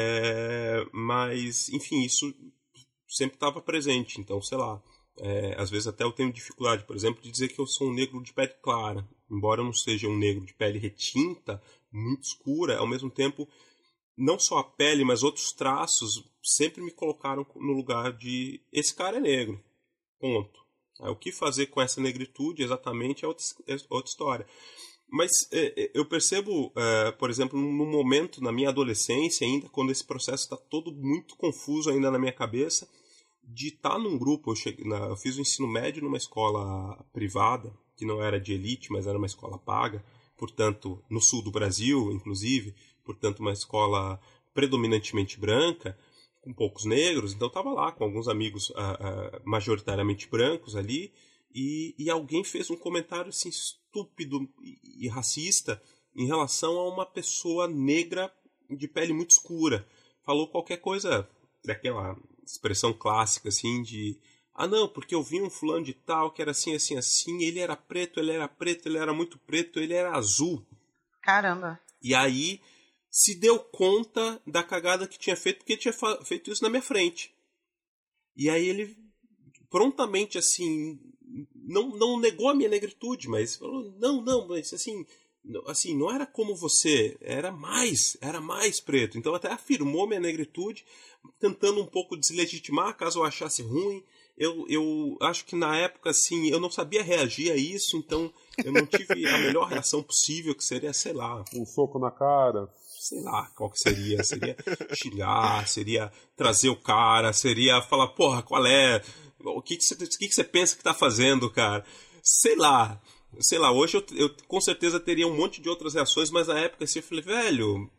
mas, enfim, isso sempre estava presente. Então, sei lá, às vezes até eu tenho dificuldade, por exemplo, de dizer que eu sou um negro de pele clara, embora eu não seja um negro de pele retinta, muito escura, ao mesmo tempo, não só a pele, mas outros traços sempre me colocaram no lugar de esse cara é negro, ponto. O que fazer com essa negritude exatamente é outra história. Mas eu percebo, por exemplo, num momento na minha adolescência ainda, quando esse processo está todo muito confuso ainda na minha cabeça, de estar num grupo, eu fiz o ensino médio numa escola privada, que não era de elite, mas era uma escola paga, portanto, no sul do Brasil, inclusive, portanto, uma escola predominantemente branca, com poucos negros, então eu estava lá com alguns amigos majoritariamente brancos ali, e alguém fez um comentário assim estúpido e racista em relação a uma pessoa negra de pele muito escura. Falou qualquer coisa daquela expressão clássica assim de não, porque eu vi um fulano de tal que era assim, assim, assim, ele era preto, ele era muito preto, ele era azul. Caramba. E aí se deu conta da cagada que tinha feito, porque tinha feito isso na minha frente. E aí ele prontamente, assim, não negou a minha negritude, mas falou, mas assim, não era como você, era mais preto. Então até afirmou minha negritude, tentando um pouco deslegitimar, caso eu achasse ruim. Eu acho que na época, assim, eu não sabia reagir a isso, então eu não tive a melhor reação possível, que seria, sei lá... Um soco na cara. Sei lá qual que seria. Seria xingar, seria trazer o cara, seria falar, porra, qual é? O que você pensa que tá fazendo, cara? Sei lá, hoje eu com certeza teria um monte de outras reações, mas na época assim, eu falei, velho,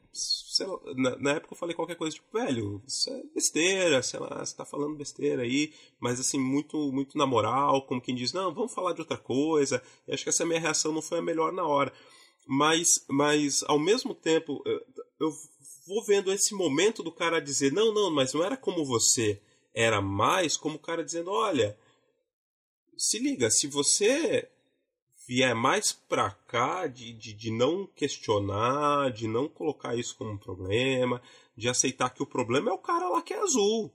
sei lá, na época eu falei qualquer coisa, tipo, velho, isso é besteira, sei lá, você tá falando besteira aí, mas assim, muito, muito na moral, como quem diz, não, vamos falar de outra coisa. E acho que essa minha reação não foi a melhor na hora. Mas ao mesmo tempo, eu vou vendo esse momento do cara dizer, não, mas não era como você, era mais como o cara dizendo, olha, se liga, se você vier mais pra cá de não questionar, de não colocar isso como um problema, de aceitar que o problema é o cara lá que é azul,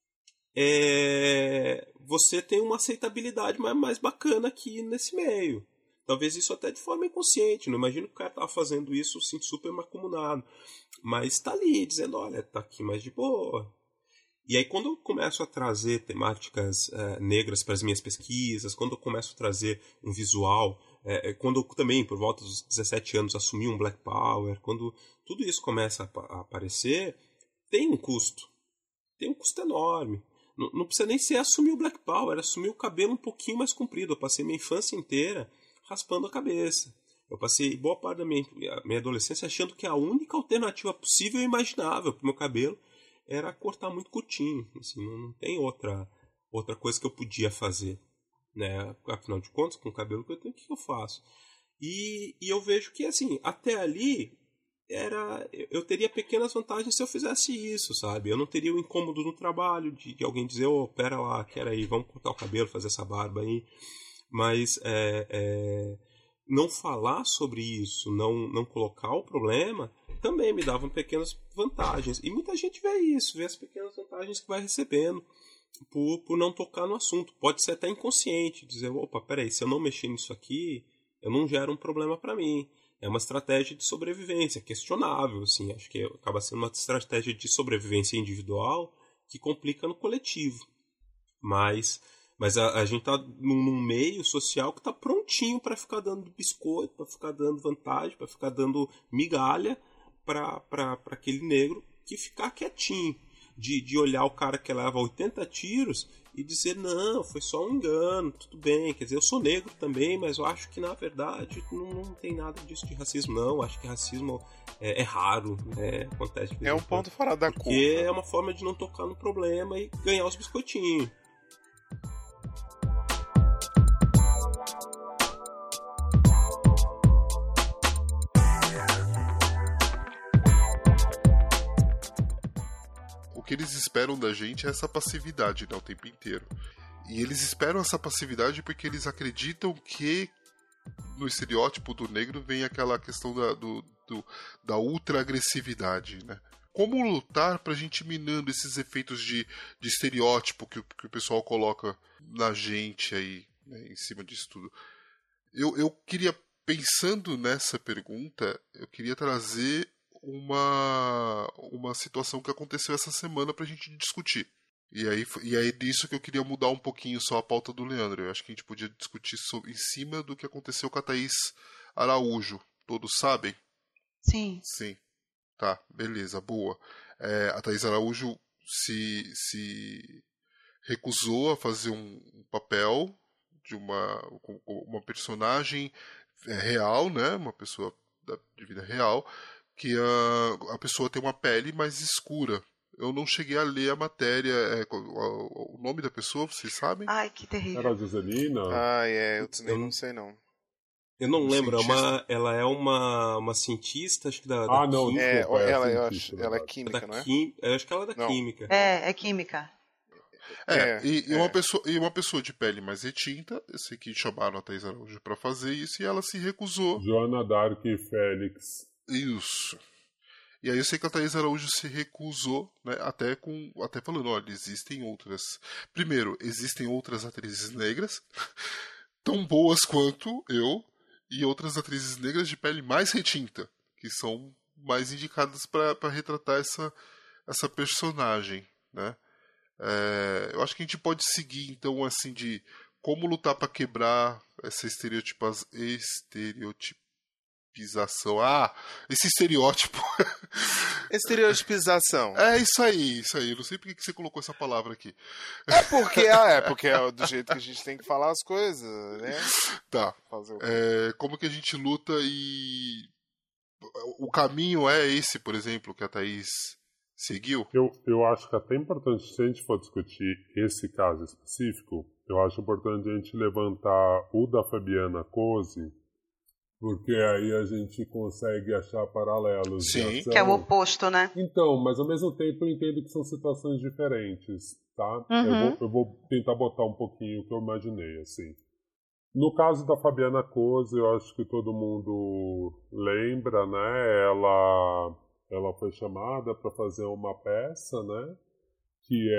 você tem uma aceitabilidade mais bacana aqui nesse meio. Talvez isso até de forma inconsciente. Não imagino que o cara tava fazendo isso assim, super macumunado. Mas tá ali, dizendo, olha, tá aqui mais de boa. E aí quando eu começo a trazer temáticas negras para as minhas pesquisas, quando eu começo a trazer um visual, quando eu também, por volta dos 17 anos, assumi um Black Power, quando tudo isso começa a aparecer, tem um custo. Tem um custo enorme. Não precisa nem ser assumir o Black Power, assumir o cabelo um pouquinho mais comprido. Eu passei minha infância inteira raspando a cabeça. Eu passei boa parte da minha adolescência achando que a única alternativa possível e imaginável para o meu cabelo era cortar muito curtinho. Assim, não tem outra coisa que eu podia fazer. Né? Afinal de contas, com o cabelo que eu tenho, o que eu faço? E eu vejo que, assim, até ali, eu teria pequenas vantagens se eu fizesse isso, sabe? Eu não teria o incômodo no trabalho de alguém dizer, pera lá, quero aí, vamos cortar o cabelo, fazer essa barba aí. Mas não falar sobre isso, não colocar o problema, também me davam pequenas vantagens. E muita gente vê isso, vê as pequenas vantagens que vai recebendo por não tocar no assunto. Pode ser até inconsciente, dizer, opa, peraí, se eu não mexer nisso aqui, eu não gero um problema para mim. É uma estratégia de sobrevivência, questionável, assim. Acho que acaba sendo uma estratégia de sobrevivência individual que complica no coletivo. Mas a gente tá num meio social que tá prontinho para ficar dando biscoito, para ficar dando vantagem, para ficar dando migalha para aquele negro que ficar quietinho. De olhar o cara que leva 80 tiros e dizer, não, foi só um engano, tudo bem. Quer dizer, eu sou negro também, mas eu acho que na verdade não tem nada disso de racismo, não. Acho que racismo é raro, né? Acontece de vez É um em quando. ponto fora da curva. Porque é uma forma de não tocar no problema e ganhar os biscoitinhos. O que eles esperam da gente é essa passividade, né, o tempo inteiro. E eles esperam essa passividade porque eles acreditam que no estereótipo do negro vem aquela questão da ultra-agressividade, né? Como lutar pra gente minando esses efeitos de estereótipo que o pessoal coloca na gente aí, né, em cima disso tudo? Eu queria, pensando nessa pergunta, eu queria trazer uma situação que aconteceu essa semana pra gente discutir. E aí disso que eu queria mudar um pouquinho só a pauta do Leandro. Eu acho que a gente podia discutir em cima do que aconteceu com a Thaís Araújo. Todos sabem? Sim. Sim. Tá, beleza, boa. A Thaís Araújo se recusou a fazer um papel de uma personagem real, né? Uma pessoa de vida real, que a pessoa tem uma pele mais escura. Eu não cheguei a ler a matéria. O nome da pessoa, vocês sabem? Ai, que terrível. Era a Joselina? Eu também não sei não. Eu não lembro, cientista. ela é uma cientista, acho que da Não, química. desculpa, Ela cientista, ela é verdade. química, não é? Eu acho que ela é da Não. química. É química. Uma pessoa de pele mais retinta, eu sei que chamaram a Thaís Araújo pra fazer isso e ela se recusou. Joana Dark e Félix. Isso. E aí eu sei que a Thaís Araújo se recusou, né, até falando, olha, existem outras. Primeiro, existem outras atrizes negras, tão boas quanto eu, e outras atrizes negras de pele mais retinta, que são mais indicadas para retratar essa personagem, né? Eu acho que a gente pode seguir, então, assim, de como lutar para quebrar essa estereotipização. Esse estereótipo. Estereotipização. Isso aí. Eu não sei por que você colocou essa palavra aqui. Porque é do jeito que a gente tem que falar as coisas, né? Tá. Fazer o quê? Como que a gente luta e o caminho é esse, por exemplo, que a Thaís seguiu? Eu acho que é até importante, se a gente for discutir esse caso específico, eu acho importante a gente levantar o da Fabiana Cozzi, porque aí a gente consegue achar paralelos de Sim. ação. Que é o oposto, né? Então, mas ao mesmo tempo eu entendo que são situações diferentes, tá? Uhum. Eu vou tentar botar um pouquinho o que eu imaginei, assim. No caso da Fabiana Cozzi, eu acho que todo mundo lembra, né? Ela foi chamada para fazer uma peça, né? Que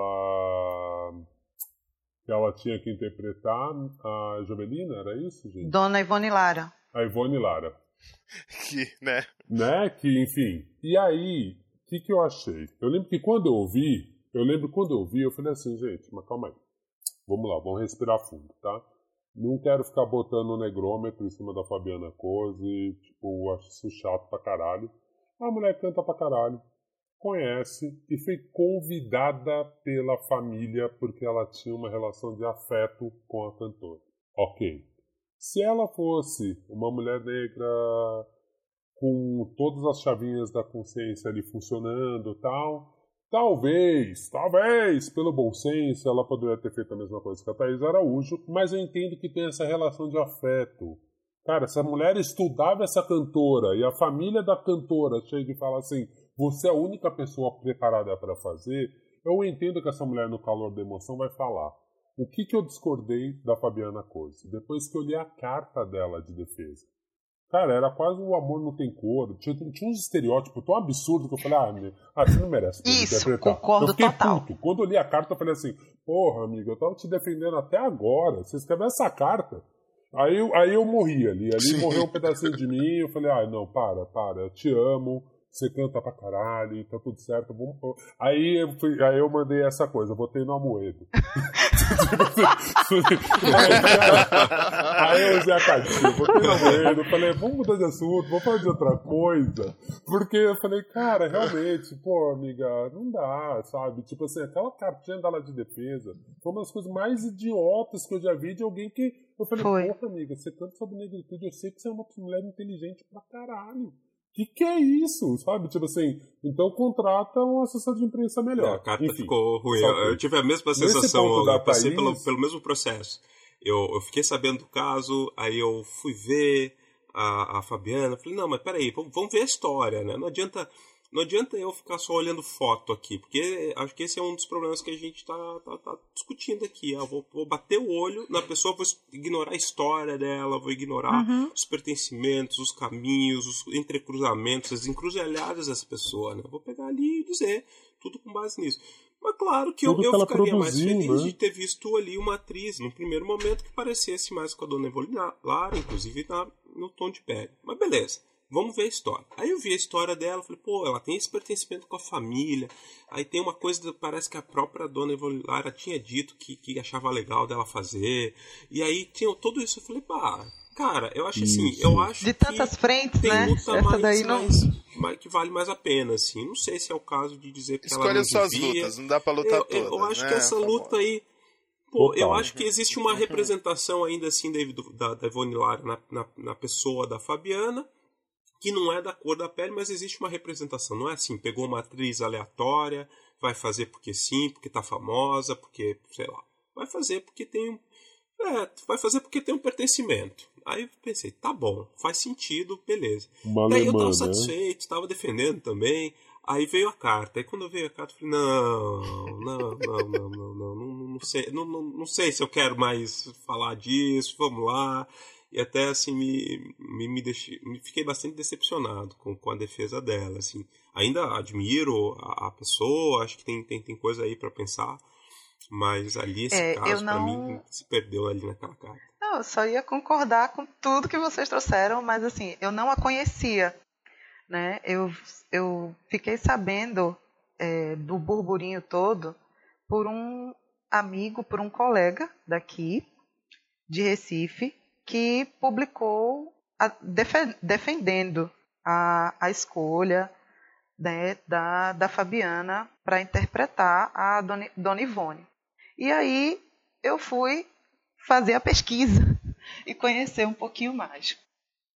ela tinha que interpretar a Jovelina, era isso, gente? Dona Ivone Lara. A Ivone Lara. Que, né? Né? Que, enfim. E aí, o que eu achei? Eu lembro quando eu ouvi, eu falei assim, gente, mas calma aí. Vamos lá, vamos respirar fundo, tá? Não quero ficar botando o negrômetro em cima da Fabiana Cozzi, tipo, acho isso chato pra caralho. A mulher canta pra caralho, conhece e foi convidada pela família porque ela tinha uma relação de afeto com a cantora. Ok. Se ela fosse uma mulher negra com todas as chavinhas da consciência ali funcionando e tal, talvez, pelo bom senso, ela poderia ter feito a mesma coisa que a Thaís Araújo, mas eu entendo que tem essa relação de afeto. Cara, se a mulher estudava essa cantora e a família da cantora chega e fala assim, você é a única pessoa preparada para fazer, eu entendo que essa mulher no calor da emoção vai falar. O que eu discordei da Fabiana Cozzi? Depois que eu li a carta dela de defesa. Cara, era quase o amor não tem cor. Tinha uns estereótipos tão absurdos que eu falei, você não merece interpretar. Concordo, eu fiquei total. puto. Quando eu li a carta, eu falei assim, porra, amiga, eu tava te defendendo até agora. Você escreveu essa carta. Aí eu morri ali. Ali morreu um pedacinho de mim. Eu falei, não, para. Eu te amo. Você canta pra caralho, tá tudo certo. Aí eu mandei essa coisa, eu botei no Amoedo. Aí eu usei a cartinha, botei no Amoedo, falei, vamos mudar de assunto, vamos falar de outra coisa. Porque eu falei, cara, realmente, pô, amiga, não dá, sabe? Tipo assim, aquela cartinha dela de defesa foi uma das coisas mais idiotas que eu já vi de alguém que... Eu falei, porra, amiga, você canta sobre negritude, eu sei que você é uma mulher inteligente pra caralho. Que é isso, sabe? Tipo assim, então contrata um assessor de imprensa melhor. A carta enfim, ficou ruim. Eu tive a mesma sensação, eu passei pelo mesmo processo. Eu fiquei sabendo do caso, aí eu fui ver a Fabiana, falei, não, mas peraí, vamos ver a história, né? Não adianta eu ficar só olhando foto aqui, porque acho que esse é um dos problemas que a gente tá discutindo aqui. Eu vou bater o olho na pessoa, vou ignorar a história dela, vou ignorar os pertencimentos, os caminhos, os entrecruzamentos, as encruzilhadas dessa pessoa, né? Vou pegar ali e dizer tudo com base nisso. Mas claro que eu ficaria mais feliz de ter visto ali uma atriz, no primeiro momento, que parecesse mais com a Dona Ivone Lara, inclusive no tom de pele. Mas beleza. Vamos ver a história. Aí eu vi a história dela, falei, pô, ela tem esse pertencimento com a família. Aí tem uma coisa, parece que a própria Dona Ivone Lara tinha dito que achava legal dela fazer. E aí tinha tudo isso. Eu falei, cara, eu acho assim, de tantas frentes, tem né? luta Essa daí não... mais que vale mais a pena, assim. Não sei se é o caso de dizer que escolha ela não suas devia. lutas, não dá pra lutar todas, eu acho né? que essa luta aí... Pô, eu acho que existe uma representação ainda assim da Ivone Lara na pessoa da Fabiana, que não é da cor da pele, mas existe uma representação. Não é assim, pegou uma atriz aleatória, vai fazer porque sim, porque tá famosa, porque, sei lá. Vai fazer porque tem um pertencimento. Aí eu pensei, tá bom, faz sentido, beleza. Daí eu tava satisfeito, tava defendendo também. Aí veio a carta. Aí quando veio a carta, eu falei, não sei se eu quero mais falar disso, vamos lá. E até assim fiquei bastante decepcionado com a defesa dela, assim. Ainda admiro a pessoa, acho que tem coisa aí para pensar, mas ali esse caso para mim se perdeu ali naquela carta. Não, eu só ia concordar com tudo que vocês trouxeram, mas assim, eu não a conhecia, né? Eu fiquei sabendo do burburinho todo por um amigo, por um colega daqui de Recife, que publicou defendendo a escolha, né, da Fabiana para interpretar a Dona Ivone. E aí eu fui fazer a pesquisa e conhecer um pouquinho mais.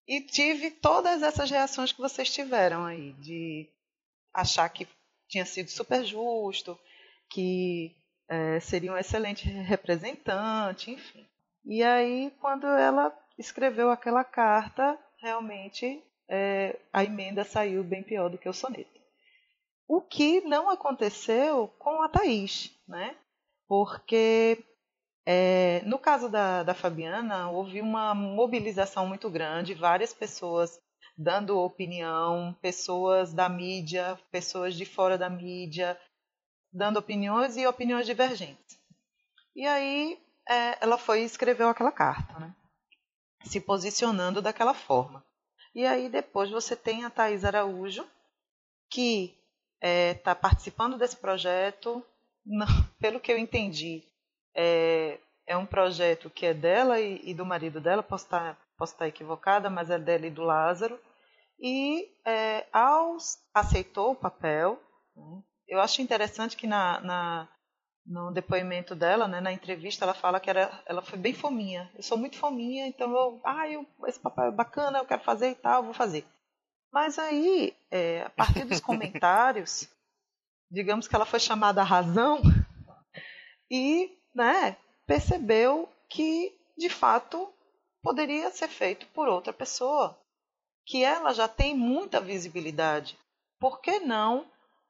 E tive todas essas reações que vocês tiveram aí, de achar que tinha sido super justo, que seria um excelente representante, enfim. E aí, quando ela escreveu aquela carta, realmente a emenda saiu bem pior do que o soneto. O que não aconteceu com a Thaís, né? Porque no caso da Fabiana, houve uma mobilização muito grande, várias pessoas dando opinião, pessoas da mídia, pessoas de fora da mídia, dando opiniões e opiniões divergentes. E aí ela foi e escreveu aquela carta, né? Se posicionando daquela forma. E aí depois você tem a Thaís Araújo, que está participando desse projeto. Não, pelo que eu entendi, é um projeto que é dela e do marido dela, posso estar equivocada, mas é dela e do Lázaro. E aceitou o papel. Eu acho interessante que no depoimento dela, né, na entrevista, ela fala que ela foi bem fominha. Eu sou muito fominha, então esse papel é bacana, eu quero fazer e tal, vou fazer. Mas aí, a partir dos comentários, digamos que ela foi chamada à razão e, né, percebeu que, de fato, poderia ser feito por outra pessoa, que ela já tem muita visibilidade. Por que não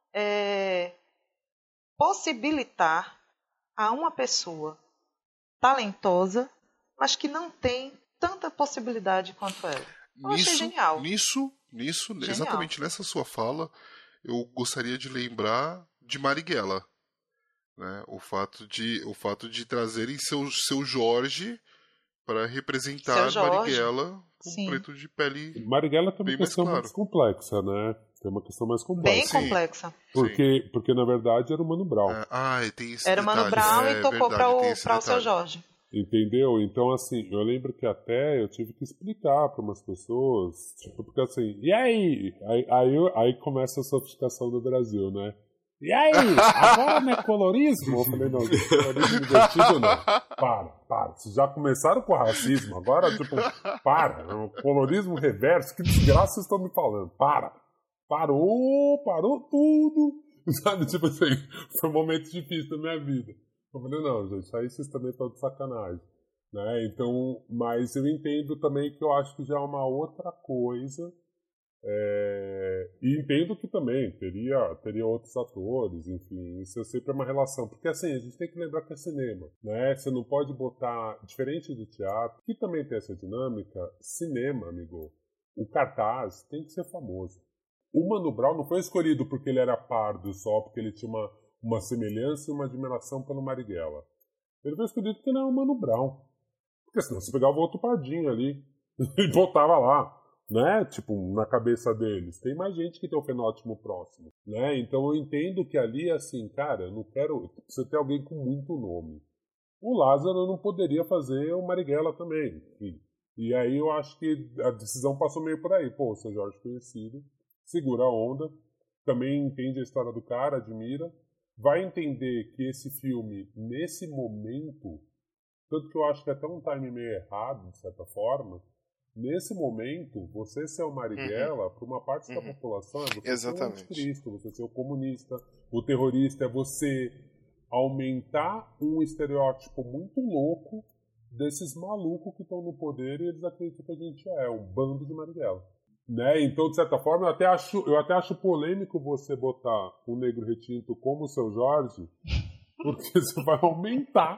possibilitar a uma pessoa talentosa, mas que não tem tanta possibilidade quanto ela? Eu achei genial. Nisso, Genial. exatamente nessa sua fala, eu gostaria de lembrar de Marighella, né? O fato de trazerem seu Jorge para representar Marighella com preto de pele. Marighella tem uma questão claro. mais complexa, né? Tem uma questão mais complexa. Bem complexa. Porque na verdade era o Mano Brown. Tem esse era o Mano Brown e tocou para o seu Jorge. Entendeu? Então, assim, eu lembro que até eu tive que explicar para umas pessoas, tipo, porque assim, e aí? Aí começa a sofisticação do Brasil, né? E aí? Agora não é colorismo? Eu falei, não, colorismo divertido não. Para. Vocês já começaram com racismo, agora, tipo, para. Colorismo reverso, que desgraça vocês estão me falando? Parou tudo. Sabe, tipo assim, foi um momento difícil da minha vida. Eu falei, não, gente, aí vocês também estão de sacanagem. Né? Então, mas eu entendo também que eu acho que já é uma outra coisa. E entendo que também teria outros atores, enfim, isso é sempre uma relação. Porque assim, a gente tem que lembrar que é cinema. Né? Você não pode botar, diferente do teatro, que também tem essa dinâmica, cinema, amigo, o cartaz tem que ser famoso. O Mano Brown não foi escolhido porque ele era pardo só, porque ele tinha uma semelhança e uma admiração pelo Marighella. Ele foi escolhido porque ele era o Mano Brown. Porque senão você pegava outro pardinho ali e botava lá, né? Tipo, na cabeça deles. Tem mais gente que tem um fenótipo próximo, né? Então eu entendo que ali, assim, cara, eu não quero... Você ter alguém com muito nome. O Lázaro não poderia fazer o Marighella também, enfim. E aí eu acho que a decisão passou meio por aí. Pô, o seu Jorge conhecido, segura a onda, também entende a história do cara, admira, vai entender que esse filme, nesse momento, tanto que eu acho que é até um time meio errado, de certa forma, nesse momento, você ser o Marighella, para uma parte da população, é você ser o anticristo, você ser o comunista, o terrorista, é você aumentar um estereótipo muito louco desses malucos que estão no poder e eles acreditam que a gente é um bando de Marighella. Né? Então, de certa forma, eu até acho polêmico você botar o Negro Retinto como o seu Jorge, porque você vai aumentar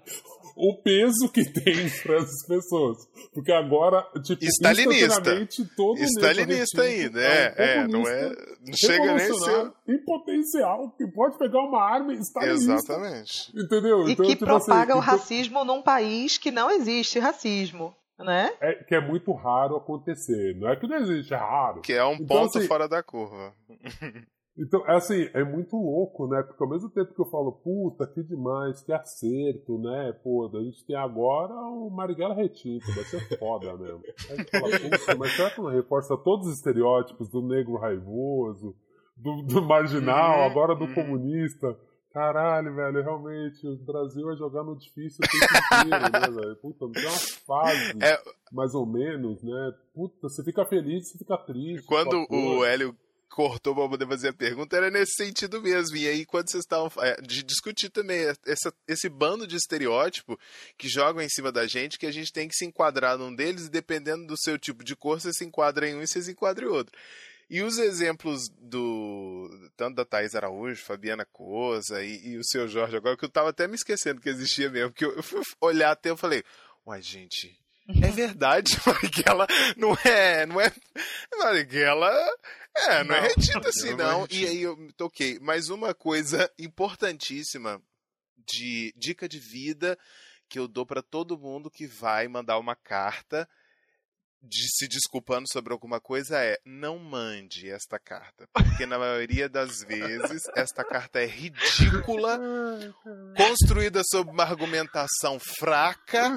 o peso que tem para essas pessoas. Porque agora, tipo, instantaneamente, todo Stalinista aí, né? Não chega nem a ser... em potencial, que pode pegar uma arma stalinista. Exatamente. Entendeu? E então, que tipo propaga assim, o racismo num país que não existe racismo. Né? Que é muito raro acontecer. Não é que não existe, é raro. Que é um então, ponto assim, fora da curva. Então, assim, é muito louco, né? Porque ao mesmo tempo que eu falo, puta, que demais, que acerto, né? Pô, a gente tem agora o Marighella Retinto, vai ser foda mesmo. Aí você fala, puta, mas será que não reforça todos os estereótipos do negro raivoso, do marginal, agora do comunista? Caralho, velho, realmente, o Brasil vai jogar no difícil o tempo inteiro, né, velho? Puta, não tem uma fase, mais ou menos, né? Puta, você fica feliz, você fica triste. Quando o Hélio cortou pra poder fazer a pergunta, era nesse sentido mesmo. E aí, quando vocês estavam de discutir também esse bando de estereótipo que jogam em cima da gente, que a gente tem que se enquadrar num deles, e dependendo do seu tipo de cor, você se enquadra em um e você se enquadra em outro. E os exemplos tanto da Thaís Araújo, Fabiana Cosa e o seu Jorge agora, que eu tava até me esquecendo que existia mesmo, que eu fui olhar até e falei, uai, gente, é verdade, Marighella não é Marighella, não é retida assim, não. E aí eu me toquei. Mas uma coisa importantíssima de dica de vida que eu dou pra todo mundo que vai mandar uma carta se desculpando sobre alguma coisa não mande esta carta, porque na maioria das vezes esta carta é ridícula, construída sob uma argumentação fraca,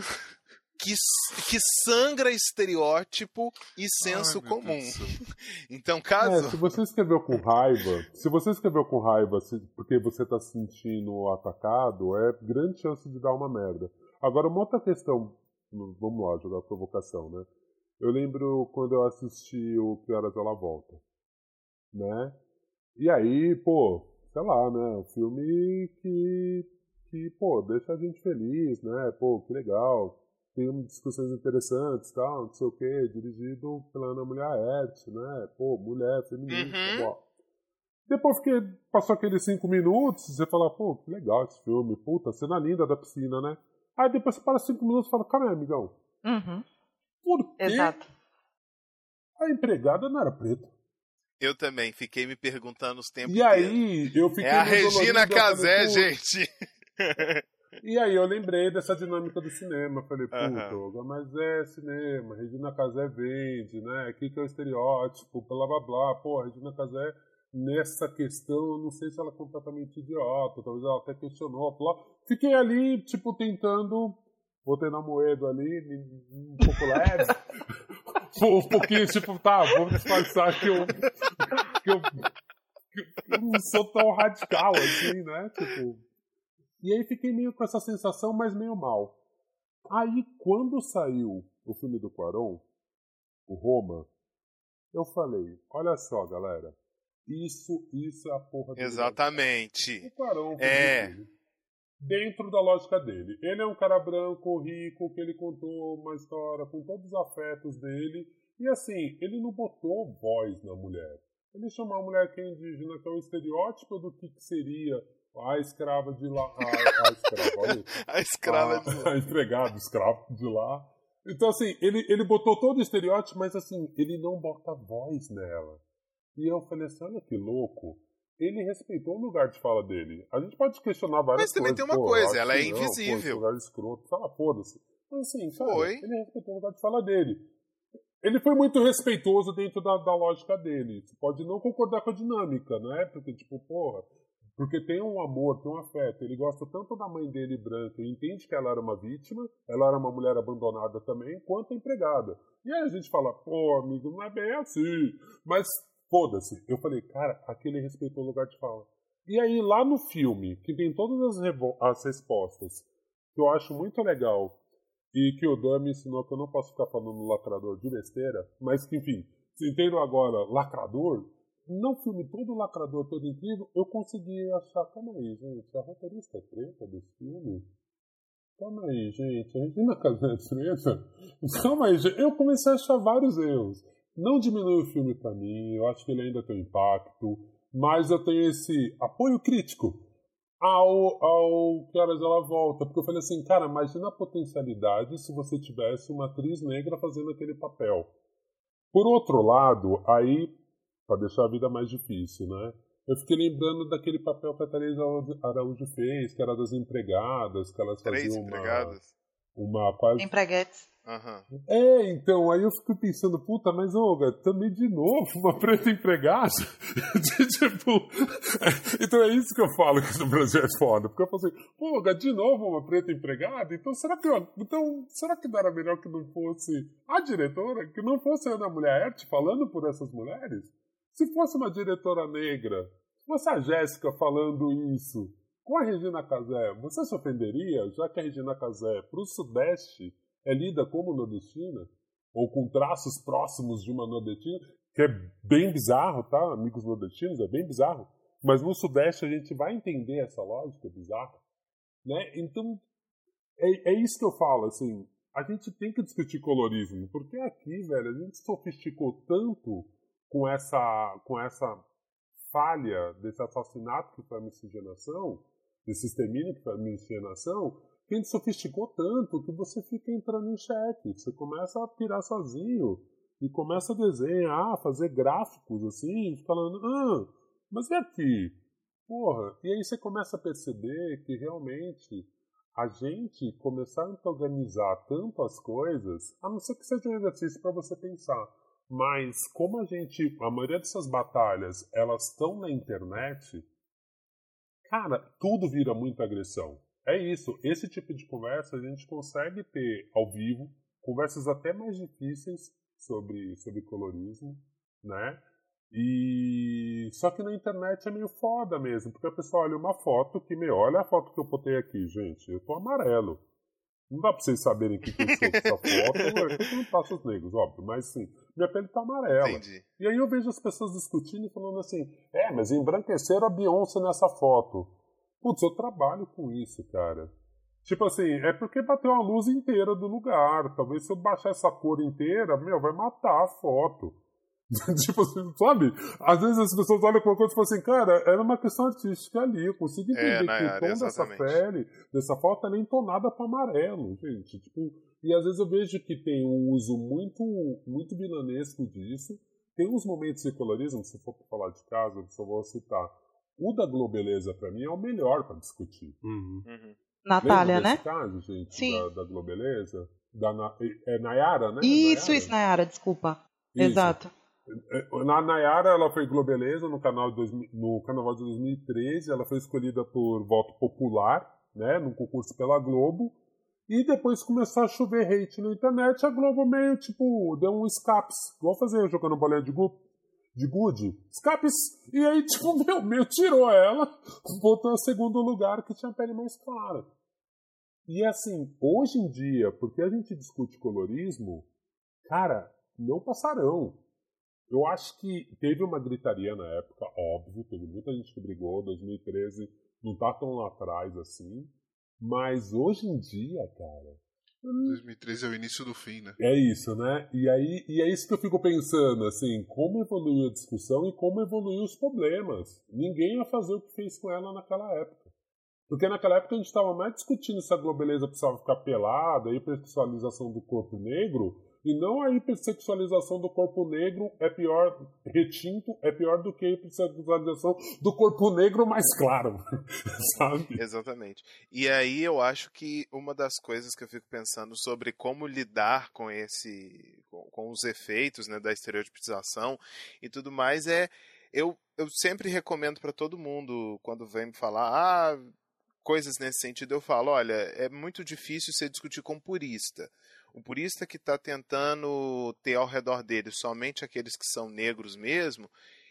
que sangra estereótipo e senso comum. Então, caso... se você escreveu com raiva, porque você está se sentindo atacado, é grande chance de dar uma merda. Agora, uma outra questão, vamos lá, jogar a provocação, né? Eu lembro quando eu assisti o Que Horas Ela Volta, né? E aí, sei lá, né? Um filme que deixa a gente feliz, né? Que legal. Tem discussões interessantes e tal, não sei o quê. Dirigido pela Ana Mulher Aert, né? Mulher, feminista, Depois passou aqueles 5 minutos, você fala, que legal esse filme. Puta, cena linda da piscina, né? Aí depois você para 5 minutos e fala, calma aí, amigão. Por quê? Exato. A empregada não era preta. Eu também fiquei me perguntando os tempos. E aí, eu fiquei... a Regina Casé, gente! E aí eu lembrei dessa dinâmica do cinema. Falei, puta, mas é cinema, Regina Casé vende, né? Aqui que é o estereótipo, blá blá blá. Pô, Regina Casé, nessa questão, eu não sei se ela é completamente idiota, talvez ela até questionou. Blá. Fiquei ali, tentando... Botei na moeda ali, um pouco leve. Um pouquinho, vou disfarçar que eu não sou tão radical assim, né? E aí fiquei meio com essa sensação, mas meio mal. Aí, quando saiu o filme do Cuarón, o Roma, eu falei, olha só, galera, isso é a porra do... Exatamente. O Cuarón dentro da lógica dele. Ele é um cara branco, rico, que ele contou uma história com todos os afetos dele. E assim, ele não botou voz na mulher. Ele chamou a mulher que é indígena, que é o estereótipo do que seria a escrava de lá. A empregada escrava de lá. Então assim, ele botou todo o estereótipo, mas assim, ele não bota voz nela. E eu falei assim, olha que louco. Ele respeitou o lugar de fala dele. A gente pode questionar várias coisas. Mas também tem uma coisa, ela é invisível. Esse lugar escroto, foda-se. Mas assim, ele respeitou o lugar de fala dele. Ele foi muito respeitoso dentro da lógica dele. Você pode não concordar com a dinâmica, né? Porque, porque tem um amor, tem um afeto. Ele gosta tanto da mãe dele branca e entende que ela era uma vítima, ela era uma mulher abandonada também, quanto a empregada. E aí a gente fala, amigo, não é bem assim. Mas... foda-se. Eu falei, cara, aquele respeitou o lugar de fala. E aí, lá no filme, que tem todas as respostas, que eu acho muito legal, e que o Dan me ensinou que eu não posso ficar falando lacrador de besteira, mas que, enfim, se entendo agora, lacrador, no filme todo lacrador, todo incrível, eu consegui achar, calma aí, gente, a roteirista é preta desse filme? Calma aí, gente, a Regina Casé é preta? Calma aí, gente, eu comecei a achar vários erros. Não diminui o filme pra mim, eu acho que ele ainda tem impacto, mas eu tenho esse apoio crítico ao Que Horas Ela Volta, porque eu falei assim, cara, imagina a potencialidade se você tivesse uma atriz negra fazendo aquele papel. Por outro lado, aí, pra deixar a vida mais difícil, né, eu fiquei lembrando daquele papel que a Thaís Araújo fez, que era das empregadas, que elas faziam uma quase... Empreguetes. Então, aí eu fico pensando, puta, mas Olga, também de novo, uma preta empregada? Então é isso que eu falo que o Brasil é foda, porque eu falo assim, Olga, de novo uma preta empregada? Então será que não era melhor que não fosse a diretora, que não fosse a Ana Mulher Aert falando por essas mulheres? Se fosse uma diretora negra, se fosse a Jéssica falando isso, Com a Regina Casé, você se ofenderia, já que a Regina Casé, para o Sudeste, é lida como nordestina? Ou com traços próximos de uma nordestina? Que é bem bizarro, tá? Amigos nordestinos, é bem bizarro. Mas no Sudeste a gente vai entender essa lógica bizarra, né? Então, é isso que eu falo, assim, a gente tem que discutir colorismo, porque aqui, velho, a gente sofisticou tanto com essa falha desse assassinato que foi a miscigenação, desse extermínio que foi a miscigenação, que a gente sofisticou tanto que você fica entrando em xeque, você começa a pirar sozinho e começa a desenhar, fazer gráficos assim, falando, mas e aqui? Porra, e aí você começa a perceber que realmente a gente começar a organizar tanto as coisas, a não ser que seja um exercício para você pensar, mas como a maioria dessas batalhas, elas estão na internet, cara, tudo vira muita agressão. É isso, esse tipo de conversa a gente consegue ter ao vivo, conversas até mais difíceis sobre colorismo, né? E só que na internet é meio foda mesmo, porque a pessoa olha uma foto que, olha a foto que eu botei aqui, gente, eu tô amarelo. Não dá pra vocês saberem o que eu sou com essa foto, eu não passo os negros, óbvio, mas sim, minha pele tá amarela. Entendi. E aí eu vejo as pessoas discutindo e falando assim, mas embranqueceram a Beyoncé nessa foto. Putz, eu trabalho com isso, cara. Tipo assim, é porque bateu a luz inteira do lugar. Talvez se eu baixar essa cor inteira, vai matar a foto. Tipo assim, sabe? Às vezes as pessoas olham com uma coisa e falam assim, cara, era uma questão artística ali. Eu consigo entender que o tom dessa pele, dessa foto, ela é entonada para amarelo, gente. Tipo, e às vezes eu vejo que tem um uso muito, muito vilanesco disso. Tem uns momentos de colorismo, se for falar de casa, eu só vou citar. O da Globeleza, pra mim, é o melhor pra discutir. Natália, lembra né? desse caso, gente? Sim. Da Globeleza? É Nayara, né? Isso, Nayara, desculpa. Isso. Exato. Na Nayara, ela foi Globeleza no Carnaval de 2013. Ela foi escolhida por voto popular, né? Num concurso pela Globo. E depois começou a chover hate na internet. A Globo meio, tipo, deu um escapes. Igual fazer jogando bolinha de gude. Escapes. E aí, tipo, meu tirou ela, botou em segundo lugar, que tinha a pele mais clara. E assim, hoje em dia, porque a gente discute colorismo, cara, não passarão. Eu acho que teve uma gritaria na época, óbvio, teve muita gente que brigou, 2013 não tá tão lá atrás assim, mas hoje em dia, cara... 2013 é o início do fim, né? É isso, né? E é isso que eu fico pensando, assim, como evoluiu a discussão e como evoluiu os problemas. Ninguém ia fazer o que fez com ela naquela época. Porque naquela época a gente estava mais discutindo se a Globeleza precisava ficar pelada, a hipersexualização do corpo negro, e não a hipersexualização do corpo negro é pior, retinto, é pior do que a hipersexualização do corpo negro mais claro, sabe? Exatamente. E aí eu acho que uma das coisas que eu fico pensando sobre como lidar com com os efeitos, né, da estereotipização e tudo mais eu sempre recomendo para todo mundo, quando vem me falar, coisas nesse sentido, eu falo, olha, é muito difícil você discutir com um purista. O purista que está tentando ter ao redor dele somente aqueles que são negros mesmo,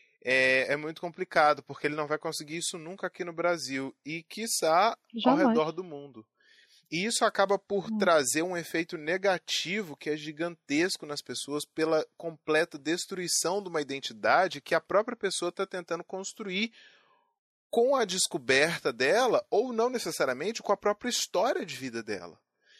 é muito complicado, porque ele não vai conseguir isso nunca aqui no Brasil e, quiçá, ao redor do mundo. E isso acaba por trazer um efeito negativo que é gigantesco nas pessoas pela completa destruição de uma identidade que a própria pessoa está tentando construir com a descoberta dela, ou não necessariamente com a própria história de vida dela.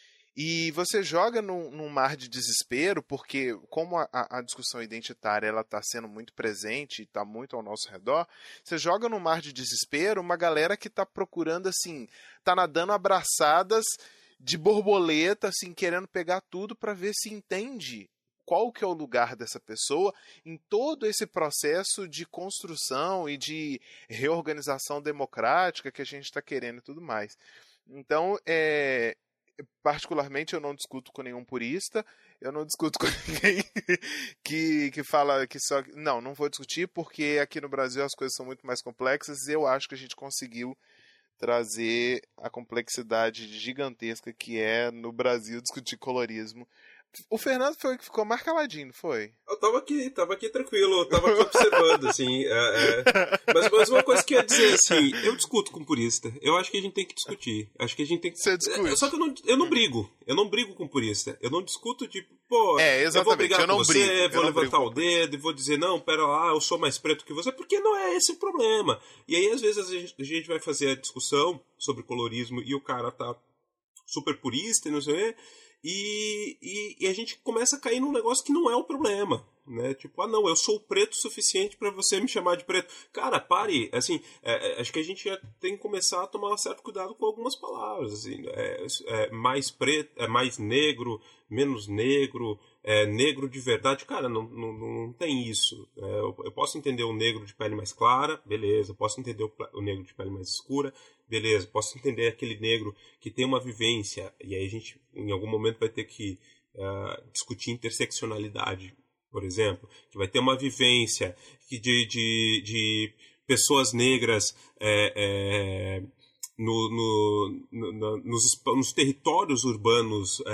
E você joga num mar de desespero, porque como a discussão identitária ela está sendo muito presente, está muito ao nosso redor, você joga num mar de desespero uma galera que está procurando, assim, está nadando abraçadas de borboleta, assim, querendo pegar tudo para ver se entende qual que é o lugar dessa pessoa em todo esse processo de construção e de reorganização democrática que a gente está querendo e tudo mais. Então, particularmente eu não discuto com nenhum purista, eu não discuto com ninguém que fala que só... Não vou discutir porque aqui no Brasil as coisas são muito mais complexas e eu acho que a gente conseguiu trazer a complexidade gigantesca que é no Brasil discutir colorismo O Fernando foi o que ficou mais caladinho, não foi? Eu tava aqui tranquilo, eu tava aqui observando, assim. Mas uma coisa que eu ia dizer, assim, eu discuto com purista. Eu acho que a gente tem que discutir. Acho que a gente tem que. Você discute. Só que eu não brigo. Eu não brigo com purista. Eu não discuto, tipo, pô, eu vou brigar com você, vou levantar o dedo e vou dizer, não, pera lá, eu sou mais preto que você, porque não é esse o problema. E aí, às vezes, a gente vai fazer a discussão sobre colorismo e o cara tá super purista e não sei o quê. E a gente começa a cair num negócio que não é o problema, né? Tipo, não, eu sou preto o suficiente para você me chamar de preto. Cara, pare, assim, acho que a gente já tem que começar a tomar certo cuidado com algumas palavras, assim, mais preto, mais negro, menos negro, negro de verdade. Cara, não tem isso. Eu posso entender o negro de pele mais clara, beleza, eu posso entender o negro de pele mais escura, beleza, posso entender aquele negro que tem uma vivência, e aí a gente em algum momento vai ter que discutir interseccionalidade, por exemplo, que vai ter uma vivência de pessoas negras nos territórios urbanos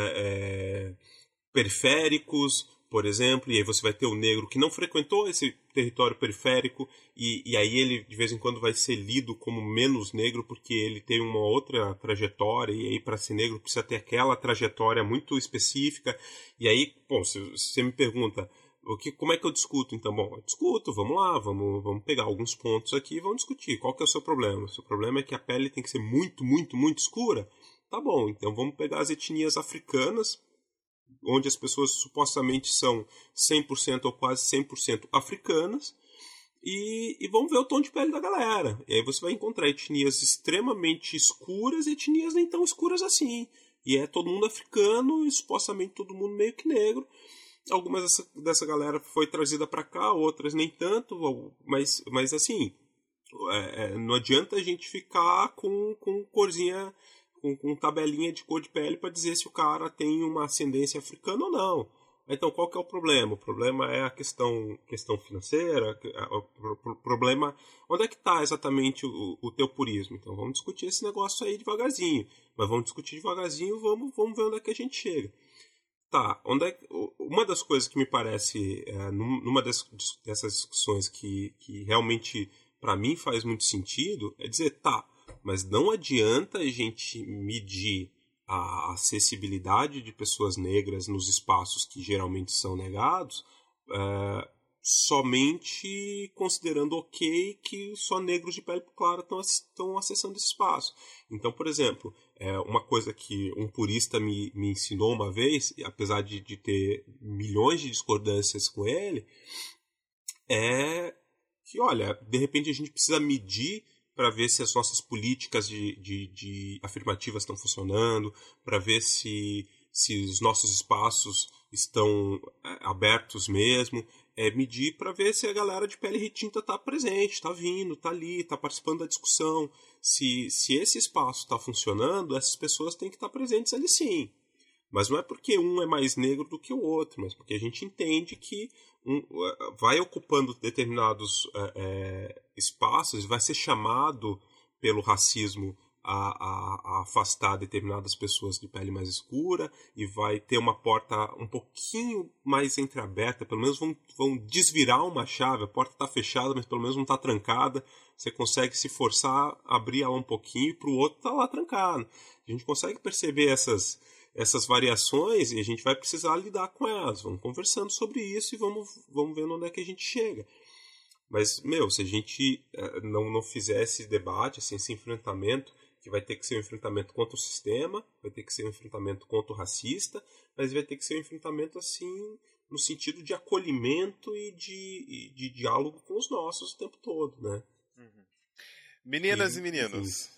periféricos, por exemplo, e aí você vai ter o negro que não frequentou esse território periférico e aí ele de vez em quando vai ser lido como menos negro porque ele tem uma outra trajetória e aí para ser negro precisa ter aquela trajetória muito específica. E aí, bom, se você me pergunta como é que eu discuto, então, bom, eu discuto, vamos lá, vamos pegar alguns pontos aqui e vamos discutir. Qual que é o seu problema? O seu problema é que a pele tem que ser muito, muito, muito escura? Tá bom, então vamos pegar as etnias africanas, onde as pessoas supostamente são 100% ou quase 100% africanas, e vamos ver o tom de pele da galera. E aí você vai encontrar etnias extremamente escuras e etnias nem tão escuras assim. E é todo mundo africano e supostamente todo mundo meio que negro. Algumas dessa galera foi trazida para cá, outras nem tanto, mas assim, não adianta a gente ficar com corzinha, com tabelinha de cor de pele para dizer se o cara tem uma ascendência africana ou não. Então, qual que é o problema? O problema é a questão financeira, o problema... Onde é que está exatamente o teu purismo? Então, vamos discutir esse negócio aí devagarzinho. Mas vamos discutir devagarzinho, vamos ver onde é que a gente chega. Tá, uma das coisas que me parece, numa dessas discussões que realmente, para mim, faz muito sentido, é dizer, tá, mas não adianta a gente medir a acessibilidade de pessoas negras nos espaços que geralmente são negados, somente considerando ok que só negros de pele clara estão acessando esse espaço. Então, por exemplo, uma coisa que um purista me ensinou uma vez, apesar de ter milhões de discordâncias com ele, é que, olha, de repente a gente precisa medir para ver se as nossas políticas de afirmativas estão funcionando, para ver se os nossos espaços estão abertos mesmo, medir para ver se a galera de pele retinta está presente, está vindo, está ali, está participando da discussão. Se esse espaço está funcionando, essas pessoas têm que estar presentes ali sim. Mas não é porque um é mais negro do que o outro, mas porque a gente entende que vai ocupando determinados espaços, vai ser chamado pelo racismo a afastar determinadas pessoas de pele mais escura e vai ter uma porta um pouquinho mais entreaberta, pelo menos vão desvirar uma chave, a porta está fechada, mas pelo menos não está trancada, você consegue se forçar a abrir ela um pouquinho e para o outro está lá trancado. A gente consegue perceber essas variações e a gente vai precisar lidar com elas, vamos conversando sobre isso e vamos vendo onde é que a gente chega. Mas, se a gente não fizer esse debate, assim, esse enfrentamento, que vai ter que ser um enfrentamento contra o sistema, vai ter que ser um enfrentamento contra o racista, mas vai ter que ser um enfrentamento assim no sentido de acolhimento e de diálogo com os nossos o tempo todo, né? Uhum. Meninas e meninos.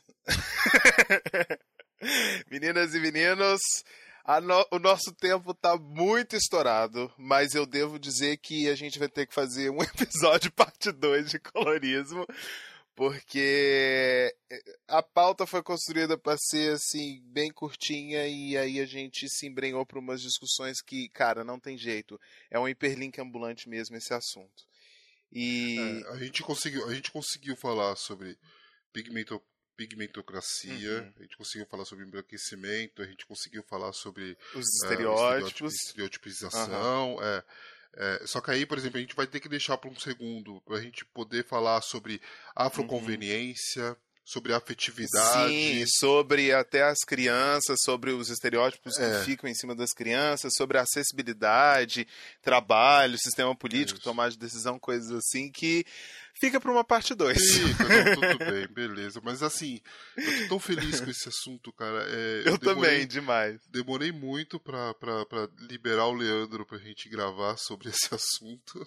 Meninas e meninos, o nosso tempo está muito estourado, mas eu devo dizer que a gente vai ter que fazer um episódio parte 2 de colorismo, porque a pauta foi construída para ser assim bem curtinha e aí a gente se embrenhou para umas discussões que, cara, não tem jeito. É um hiperlink ambulante mesmo esse assunto. E a gente conseguiu falar sobre pigmentocracia, a gente conseguiu falar sobre embranquecimento, a gente conseguiu falar sobre os estereótipos, estereotipização, só que aí, por exemplo, a gente vai ter que deixar para um segundo, para a gente poder falar sobre afroconveniência, sobre afetividade. Sim, sobre até as crianças, sobre os estereótipos que ficam em cima das crianças, sobre acessibilidade, trabalho, sistema político, tomar de decisão, coisas assim, que fica para uma parte 2. Tudo bem, beleza. Mas assim, eu tô tão feliz com esse assunto, cara. Eu também, demais. Demorei muito pra liberar o Leandro pra gente gravar sobre esse assunto.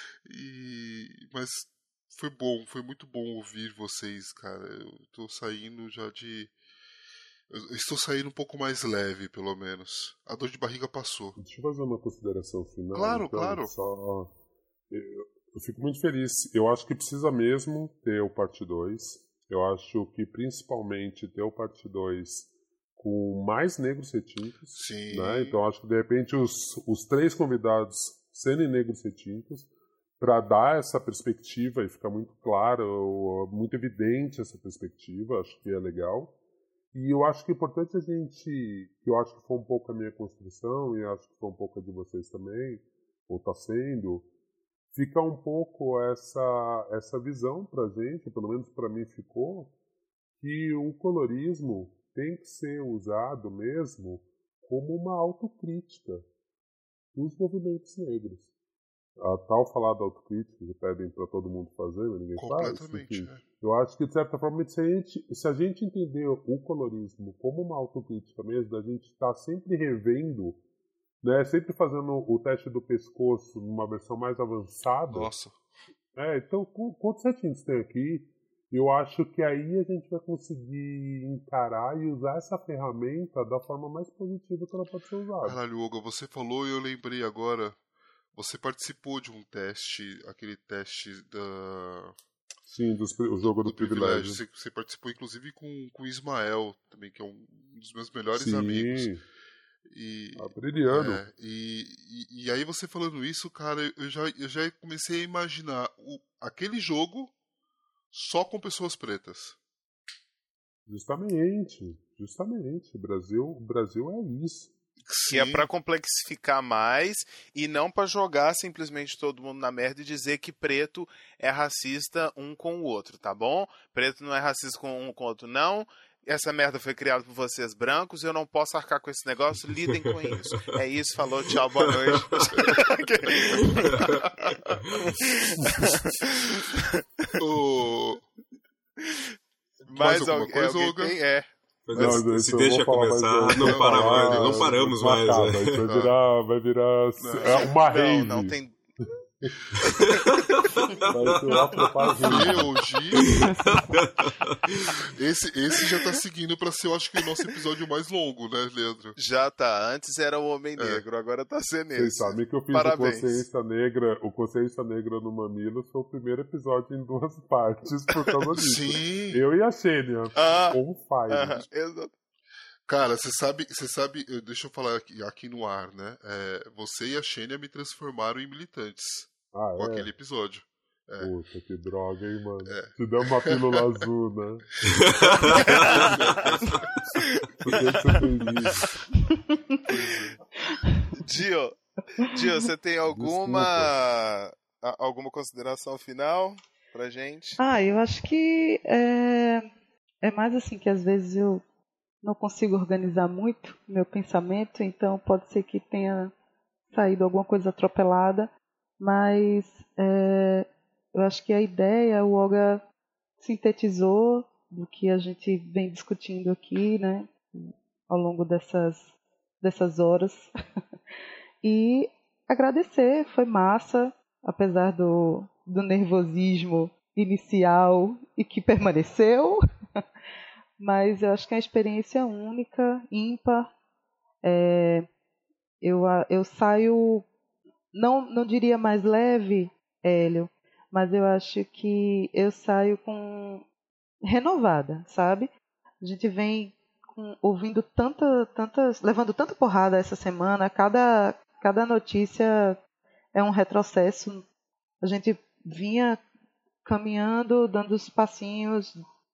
Mas foi muito bom ouvir vocês, cara. Eu tô saindo já de... Eu estou saindo um pouco mais leve, pelo menos. A dor de barriga passou. Deixa eu fazer uma consideração final. Claro, então, claro. Eu fico muito feliz. Eu acho que precisa mesmo ter o parte 2. Eu acho que principalmente ter o parte 2 com mais negros retintos. Sim. Né? Então acho que de repente os 3 convidados serem negros retintos, para dar essa perspectiva e ficar muito claro, muito evidente essa perspectiva, acho que é legal. E eu acho que é importante a gente, que eu acho que foi um pouco a minha construção, e acho que foi um pouco a de vocês também, ou está sendo, fica um pouco essa visão para a gente, pelo menos para mim ficou, que o colorismo tem que ser usado mesmo como uma autocrítica dos movimentos negros. A tal falar da autocrítica que pedem para todo mundo fazer, mas ninguém faz. Enfim, eu acho que, de certa forma, se a gente entender o colorismo como uma autocrítica mesmo, da gente estar sempre revendo, né, sempre fazendo o teste do pescoço numa versão mais avançada. Nossa. Então, quantos retintos tem aqui? Eu acho que aí a gente vai conseguir encarar e usar essa ferramenta da forma mais positiva que ela pode ser usada. Caralho, Olga, você falou e eu lembrei agora. Você participou de um teste, aquele teste da... Sim, o jogo do privilégio. Você participou, inclusive, com o Ismael, também, que é um dos meus melhores Sim. amigos. Brilhando. E aí você falando isso, cara, eu já comecei a imaginar aquele jogo só com pessoas pretas. Justamente. O Brasil é isso. Sim. E é pra complexificar mais e não pra jogar simplesmente todo mundo na merda e dizer que preto é racista um com o outro, tá bom? Preto não é racista com um com o outro, não. Essa merda foi criada por vocês brancos, eu não posso arcar com esse negócio, lidem com isso. É isso, falou, tchau, boa noite. Mais alguma coisa, Olga? Se deixa começar, não paramos mais. Vai virar uma rave. Não tem... Esse já tá seguindo pra ser, eu acho que o nosso episódio mais longo, né, Leandro? Já tá. Antes era o Homem Negro, agora tá sendo esse. Vocês sabem que eu fiz o Consciência Negra no Mamilos, foi o primeiro episódio em 2 partes por causa disso. Sim. Eu e a Xênia, on fire. Exato. Cara, você sabe, deixa eu falar aqui no ar, né? Você e a Xênia me transformaram em militantes com aquele episódio. Puta, que droga, hein, mano? Te dá uma pílula azul, né? Dio, você tem alguma consideração final pra gente? Eu acho que é mais assim, que às vezes eu não consigo organizar muito meu pensamento, então pode ser que tenha saído alguma coisa atropelada, mas eu acho que a ideia, o Olga sintetizou do que a gente vem discutindo aqui, né, ao longo dessas horas. E agradecer, foi massa, apesar do nervosismo inicial e que permaneceu, mas eu acho que é uma experiência única, ímpar. Eu saio, não diria mais leve, Hélio, mas eu acho que eu saio renovada, sabe? A gente vem ouvindo levando tanta porrada essa semana, cada notícia é um retrocesso. A gente vinha caminhando, dando os passinhos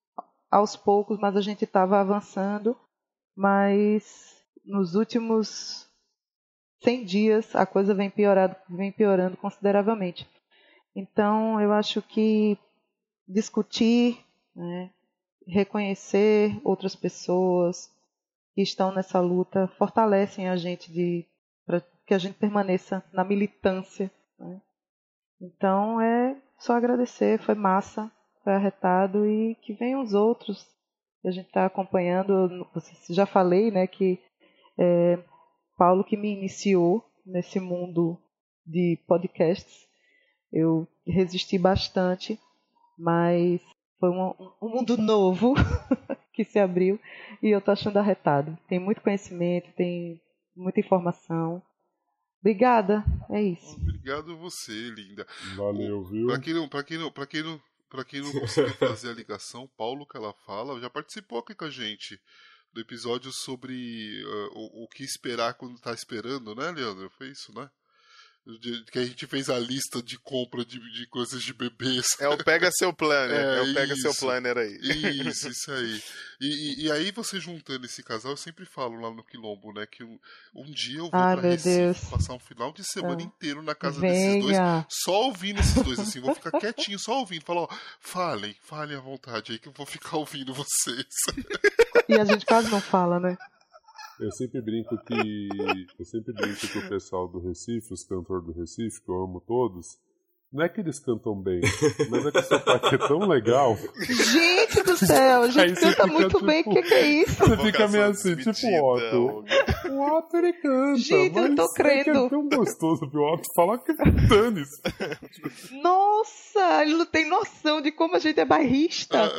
aos poucos, mas a gente estava avançando. Mas nos últimos 100 dias a coisa vem piorando consideravelmente. Então, eu acho que discutir, né, reconhecer outras pessoas que estão nessa luta fortalecem a gente para que a gente permaneça na militância, né? Então, é só agradecer, foi massa, foi arretado e que venham os outros que a gente está acompanhando. Já falei, né, que Paulo que me iniciou nesse mundo de podcasts. Eu resisti bastante, mas foi um mundo novo que se abriu e eu estou achando arretado. Tem muito conhecimento, tem muita informação. Obrigada, é isso. Obrigado você, linda. Valeu, viu? Pra quem não conseguiu fazer a ligação, Paulo que ela fala já participou aqui com a gente do episódio sobre o que esperar quando tá esperando, né, Leandro? Foi isso, né? Que a gente fez a lista de compra de coisas de bebês. É o Pega Seu Planner. Pega Seu Planner aí. Isso aí. E aí você juntando esse casal, eu sempre falo lá no Quilombo, né? Que um dia eu vou pra Recife passar um final de semana inteiro na casa desses dois, só ouvindo esses dois, assim, vou ficar quietinho, só ouvindo. Falar, ó, falem à vontade aí que eu vou ficar ouvindo vocês. E a gente quase não fala, né? Eu sempre brinco que o pessoal do Recife, os cantores do Recife, que eu amo todos, não é que eles cantam bem, mas é que o sotaque é tão legal. Gente do céu, a gente canta muito tipo, bem, o que é isso? Você fica meio assim, tipo o Otto ele canta, gente, mas eu tô crendo. É tão gostoso que o Otto fala que dane-se. Nossa, ele não tem noção de como a gente é bairrista.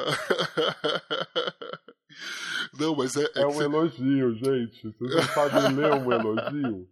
Não, mas é um elogio, gente. Vocês não sabem ler um elogio?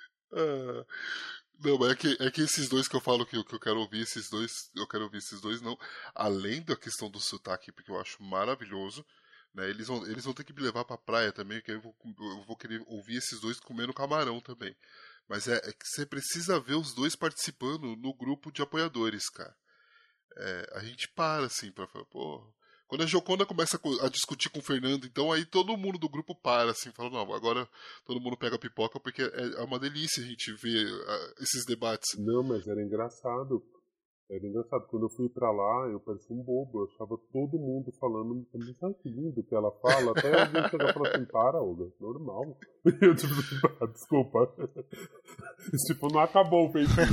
Não, mas é que esses dois que eu falo que eu quero ouvir, eu quero ouvir esses dois, não. Além da questão do sotaque, porque eu acho maravilhoso, né? Eles vão ter que me levar pra praia também, que eu vou querer ouvir esses dois comendo camarão também. Mas é que você precisa ver os dois participando no grupo de apoiadores, cara. A gente para, assim, pra falar, pô... Quando a Joconda começa a discutir com o Fernando, então aí todo mundo do grupo para, assim, fala, não, agora todo mundo pega a pipoca, porque é uma delícia a gente ver esses debates. Não, mas era engraçado. Quando eu fui pra lá, eu parecia um bobo, eu achava todo mundo falando, sabe que lindo que ela fala, até alguém chegar e falar assim, para, Olga, normal. Eu tipo, desculpa. Tipo, não acabou o feitiço.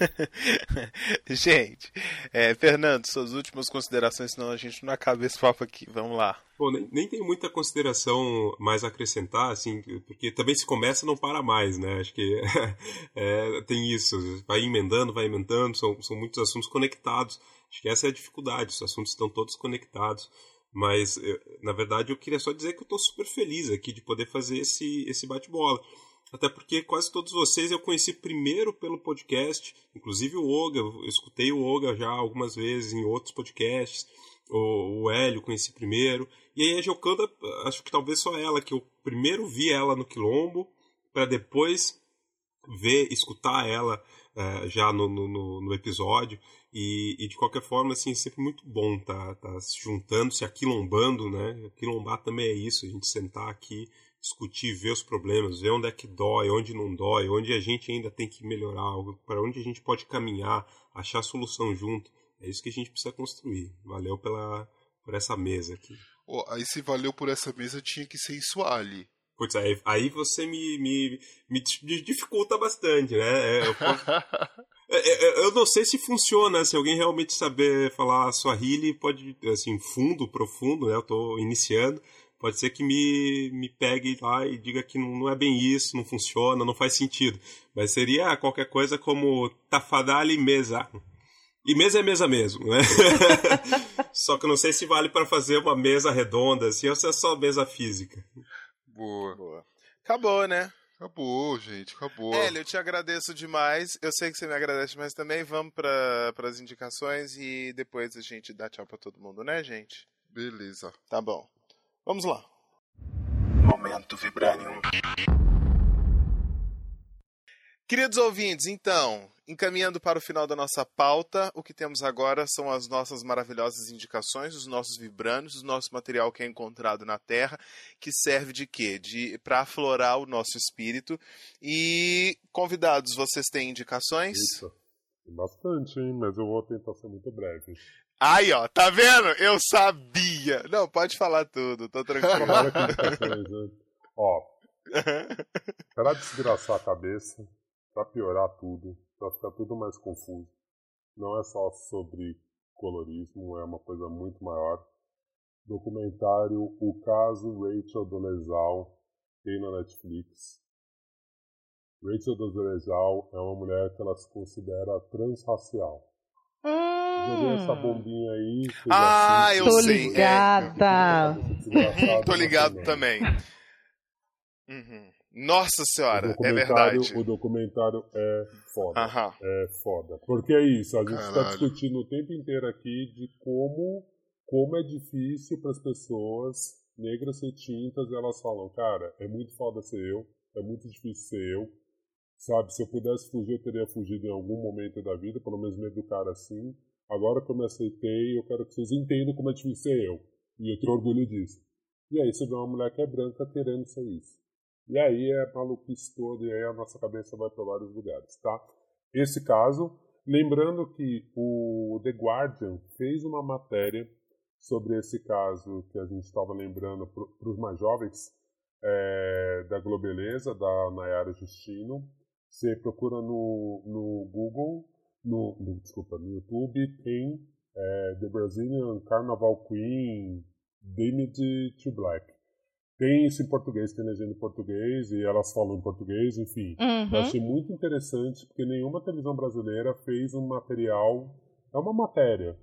Gente, Fernando, suas últimas considerações, senão a gente não acaba esse papo aqui, vamos lá. Bom, nem tenho muita consideração mais a acrescentar, assim, porque também se começa não para mais, né? Acho que tem isso, vai emendando, são muitos assuntos conectados. Acho que essa é a dificuldade, os assuntos estão todos conectados. Mas, na verdade, eu queria só dizer que eu estou super feliz aqui de poder fazer esse bate-bola. Até porque quase todos vocês eu conheci primeiro pelo podcast, inclusive o Olga, eu escutei o Olga já algumas vezes em outros podcasts, o Hélio conheci primeiro, e aí a Jocanda, acho que talvez só ela, que eu primeiro vi ela no Quilombo, para depois escutar ela já no episódio, e de qualquer forma, assim, é sempre muito bom tá se juntando, se aquilombando, né? Aquilombar também é isso, a gente sentar aqui, discutir, ver os problemas, ver onde é que dói, onde não dói, onde a gente ainda tem que melhorar, para onde a gente pode caminhar, achar solução junto. É isso que a gente precisa construir. Valeu por essa mesa aqui. Aí se valeu por essa mesa, tinha que ser isso ali. Putz, aí você me dificulta bastante, né? Eu não sei se funciona, se alguém realmente saber falar Swahili, pode, assim, profundo, né? Eu tô iniciando. Pode ser que me pegue lá e diga que não é bem isso, não funciona, não faz sentido. Mas seria qualquer coisa como tafadali mesa. E mesa é mesa mesmo, né? Só que eu não sei se vale para fazer uma mesa redonda, assim, ou se é só mesa física. Boa. Acabou, né? Acabou, gente, acabou. Hélio, eu te agradeço demais. Eu sei que você me agradece demais também. Vamos para as indicações e depois a gente dá tchau para todo mundo, né, gente? Beleza. Tá bom. Vamos lá. Momento Vibranium. Queridos ouvintes, então, encaminhando para o final da nossa pauta, o que temos agora são as nossas maravilhosas indicações, os nossos vibrânios, o nosso material que é encontrado na Terra, que serve de quê? Para aflorar o nosso espírito. E, convidados, vocês têm indicações? Isso. Tem bastante, hein? Mas eu vou tentar ser muito breve. Aí, ó, tá vendo? Eu sabia! Não, pode falar tudo, tô tranquilo. Olha que indicações, né? Ó, para desgraçar a cabeça, para piorar tudo, para ficar tudo mais confuso. Não é só sobre colorismo, é uma coisa muito maior. Documentário O Caso Rachel Dolezal tem na Netflix. Rachel Dolezal é uma mulher que ela se considera transracial. Joguei essa bombinha aí. Eu Tô sei. ligada. Tô ligado também. Nossa senhora, é verdade. O documentário é foda. Aham. É foda. Porque é isso, a gente está Caralho. discutindo o tempo inteiro aqui de como é difícil para as pessoas negras retintas, elas falam, cara, é muito foda ser eu, é muito difícil ser eu. Sabe, se eu pudesse fugir, eu teria fugido em algum momento da vida, pelo menos me educar assim. Agora que eu me aceitei, eu quero que vocês entendam como é difícil ser eu. E eu tenho orgulho disso. E aí você vê uma mulher que é branca querendo ser isso. E aí é maluquice todo, e aí a nossa cabeça vai para vários lugares, tá? Esse caso, lembrando que o The Guardian fez uma matéria sobre esse caso que a gente estava lembrando para os mais jovens, da Globeleza, da Nayara Justino. Você procura no Google, no YouTube, tem The Brazilian Carnival Queen, Dimity to Black. Tem isso em português, tem legenda em português, e elas falam em português, enfim. Eu achei muito interessante, porque nenhuma televisão brasileira fez um material, é uma matéria,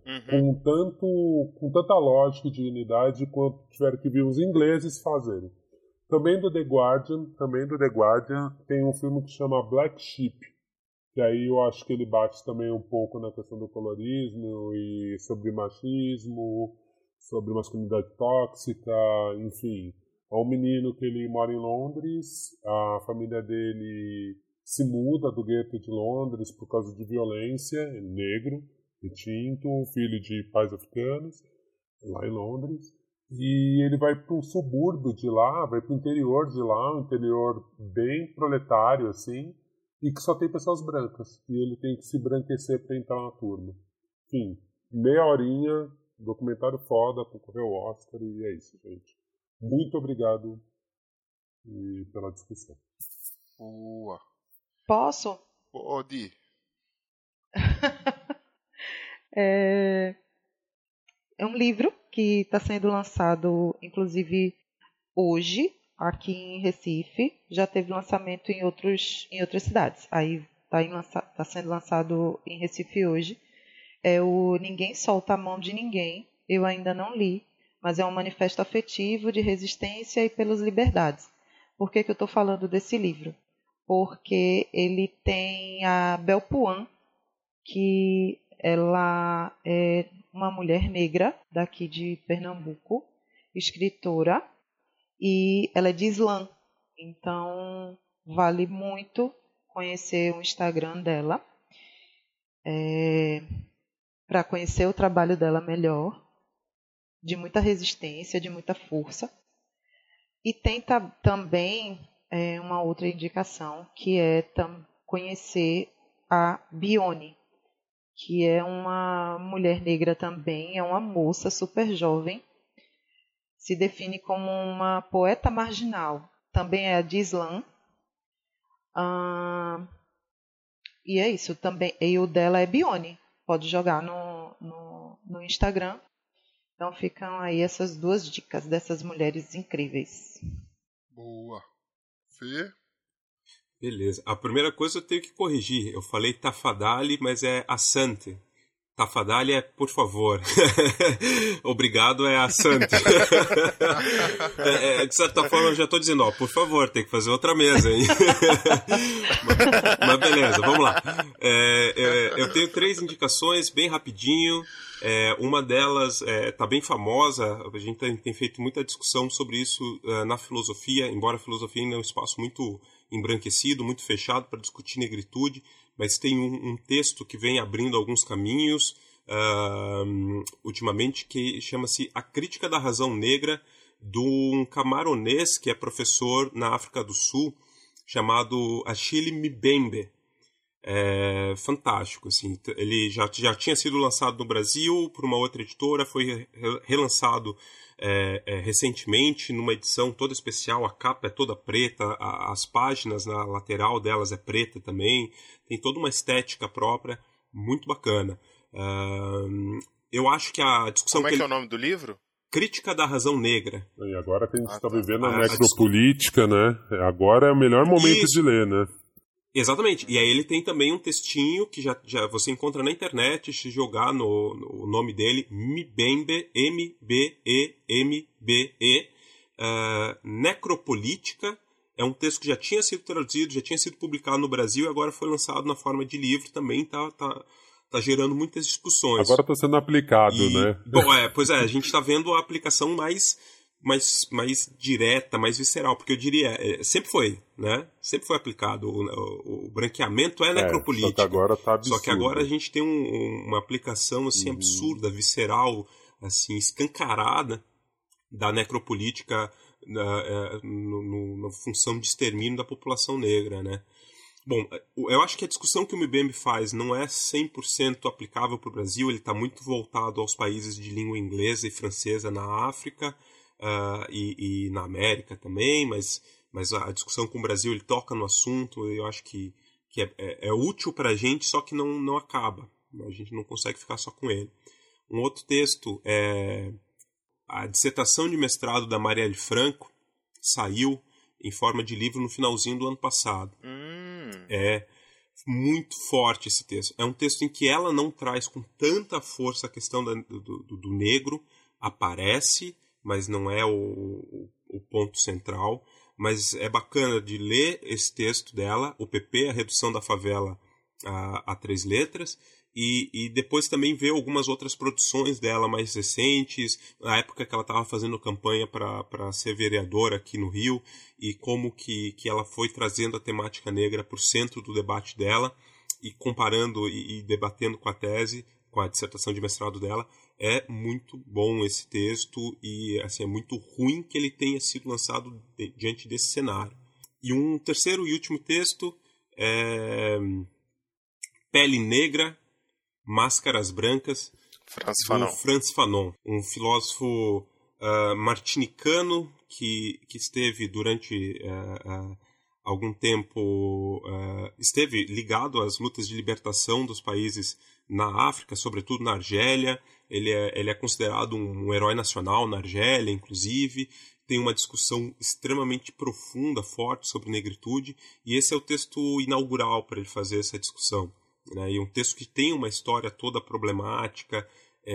com tanta lógica e dignidade quanto tiveram que vir os ingleses fazerem. Também do The Guardian, tem um filme que chama Black Sheep, que aí eu acho que ele bate também um pouco na questão do colorismo e sobre machismo, sobre masculinidade tóxica, enfim. É um menino que ele mora em Londres, a família dele se muda do gueto de Londres por causa de violência, é negro, retinto, filho de pais africanos, lá em Londres. E ele vai para um subúrbio de lá, vai para o interior de lá, um interior bem proletário, assim, e que só tem pessoas brancas. E ele tem que se branquecer para entrar na turma. Enfim, meia horinha, documentário foda, concorreu ao Oscar, e é isso, gente. Muito obrigado pela discussão. Boa. Posso? Pode. É um livro que está sendo lançado, inclusive, hoje, aqui em Recife. Já teve lançamento em outras cidades. Aí está sendo lançado em Recife hoje. É o Ninguém Solta a Mão de Ninguém. Eu ainda não li, mas é um manifesto afetivo de resistência e pelas liberdades. Por que eu estou falando desse livro? Porque ele tem a Bel Puan, que ela é uma mulher negra daqui de Pernambuco, escritora, e ela é de Islã. Então, vale muito conhecer o Instagram dela, para conhecer o trabalho dela melhor, de muita resistência, de muita força. E tem também uma outra indicação, que é conhecer a Bione, que é uma mulher negra também, é uma moça super jovem, se define como uma poeta marginal, também é de Islã. E é isso, também. E o dela é Bione, pode jogar no Instagram. Então ficam aí essas duas dicas dessas mulheres incríveis. Boa. Fê? Beleza. A primeira coisa eu tenho que corrigir. Eu falei Tafadali, mas é Asante. Tafadali é por favor. Obrigado é Asante. De certa forma eu já estou dizendo, por favor, tem que fazer outra mesa, hein? mas beleza, vamos lá. Eu tenho 3 indicações bem rapidinho. Uma delas está bem famosa, a gente tem feito muita discussão sobre isso na filosofia, embora a filosofia ainda é um espaço muito embranquecido, muito fechado para discutir negritude, mas tem um texto que vem abrindo alguns caminhos ultimamente, que chama-se A Crítica da Razão Negra, de um camaronês que é professor na África do Sul, chamado Achille Mbembe. É fantástico, assim. Ele já tinha sido lançado no Brasil por uma outra editora, foi relançado recentemente numa edição toda especial. A capa é toda preta, as páginas na lateral delas é preta também, tem toda uma estética própria, muito bacana. Eu acho que a discussão... Como é que é o nome do livro? Crítica da Razão Negra. E agora que a gente está vivendo a necropolítica, né? Agora é o melhor momento de ler, né? Exatamente. E aí ele tem também um textinho que já você encontra na internet, se jogar no nome dele, Mbembe, M-B-E-M-B-E, Necropolítica. É um texto que já tinha sido traduzido, já tinha sido publicado no Brasil e agora foi lançado na forma de livro. Também tá gerando muitas discussões. Agora está sendo aplicado, né? Bom, pois é, a gente está vendo a aplicação mais direta, mais visceral, porque eu diria, sempre foi, né? Sempre foi aplicado. O branqueamento é necropolítica. Só que agora tá absurdo. Só que agora a gente tem uma aplicação assim, absurda, visceral, assim, escancarada da necropolítica na função de extermínio da população negra, né? Bom, eu acho que a discussão que o Mbembe faz não é 100% aplicável para o Brasil, ele está muito voltado aos países de língua inglesa e francesa na África e na América também, mas a discussão com o Brasil, ele toca no assunto, eu acho que é útil para a gente, só que não acaba, a gente não consegue ficar só com ele. Um outro texto é a dissertação de mestrado da Marielle Franco, saiu em forma de livro no finalzinho do ano passado. É muito forte esse texto. É um texto em que ela não traz com tanta força a questão do negro, aparece, mas não é o ponto central. Mas é bacana de ler esse texto dela, o PP, a redução da favela a 3 letras, e depois também ver algumas outras produções dela mais recentes, na época que ela estava fazendo campanha para ser vereadora aqui no Rio, e como que ela foi trazendo a temática negra para o centro do debate dela, e comparando e debatendo com a tese, com a dissertação de mestrado dela. É muito bom esse texto, e assim, é muito ruim que ele tenha sido lançado diante desse cenário. E um terceiro e último texto é Pele Negra, Máscaras Brancas, do Frantz Fanon, um filósofo martinicano que esteve durante algum tempo esteve ligado às lutas de libertação dos países na África, sobretudo na Argélia. Ele é considerado um herói nacional na Argélia, inclusive. Tem uma discussão extremamente profunda, forte sobre negritude, e esse é o texto inaugural para ele fazer essa discussão. Né? E um texto que tem uma história toda problemática,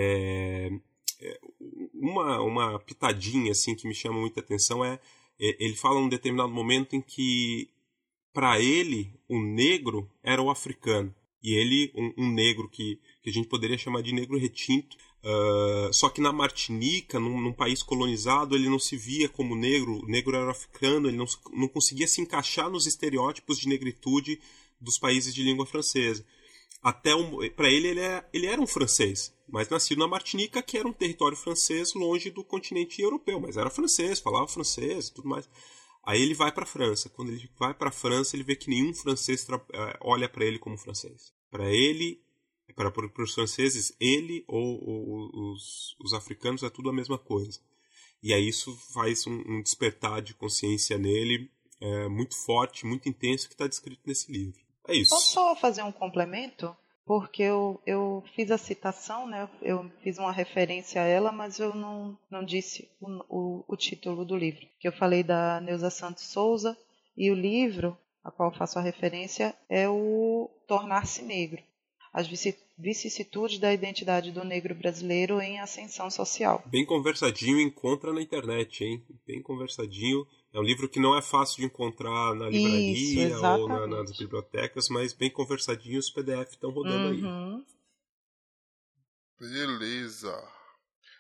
uma pitadinha assim, que me chama muita atenção ele fala num determinado momento em que, para ele, o negro era o africano. E ele, um negro que a gente poderia chamar de negro retinto, só que na Martinica, num país colonizado, ele não se via como negro, o negro era africano, ele não conseguia se encaixar nos estereótipos de negritude dos países de língua francesa. Para ele era um francês, mas nascido na Martinica, que era um território francês longe do continente europeu, mas era francês, falava francês e tudo mais. Aí ele vai para a França. Quando ele vai para a França, ele vê que nenhum francês olha para ele como francês. Para ele, para os franceses, ele ou os africanos é tudo a mesma coisa. E aí isso faz um despertar de consciência nele muito forte, muito intenso, que está descrito nesse livro. É isso. Posso só fazer um complemento? Porque eu fiz a citação, né? Eu fiz uma referência a ela, mas eu não disse o título do livro. Que eu falei da Neuza Santos Souza, e o livro a qual faço a referência é o Tornar-se Negro, as vicissitudes da identidade do negro brasileiro em ascensão social. Bem conversadinho, encontra na internet, hein? Bem conversadinho. É um livro que não é fácil de encontrar na livraria ou nas bibliotecas, mas bem conversadinho, os PDF estão rodando aí. Beleza.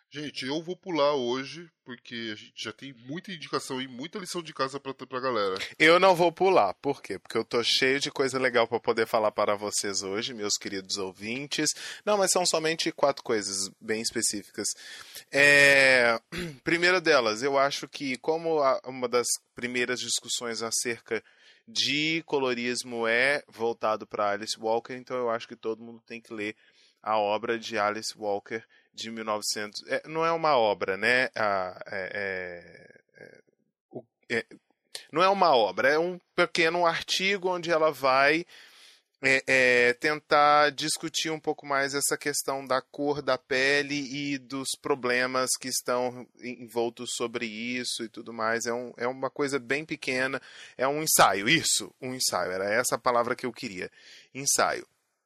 Gente, eu vou pular hoje, porque a gente já tem muita indicação e muita lição de casa pra galera. Eu não vou pular. Por quê? Porque eu tô cheio de coisa legal para poder falar para vocês hoje, meus queridos ouvintes. Não, mas são somente 4 coisas bem específicas. Primeira delas, eu acho que como uma das primeiras discussões acerca de colorismo é voltado para Alice Walker, então eu acho que todo mundo tem que ler a obra de Alice Walker de 1900. Não é uma obra, né? Não é uma obra, é um pequeno artigo onde ela vai tentar discutir um pouco mais essa questão da cor da pele e dos problemas que estão envoltos sobre isso e tudo mais. É uma coisa bem pequena, é um ensaio, um ensaio, era essa a palavra que eu queria, ensaio.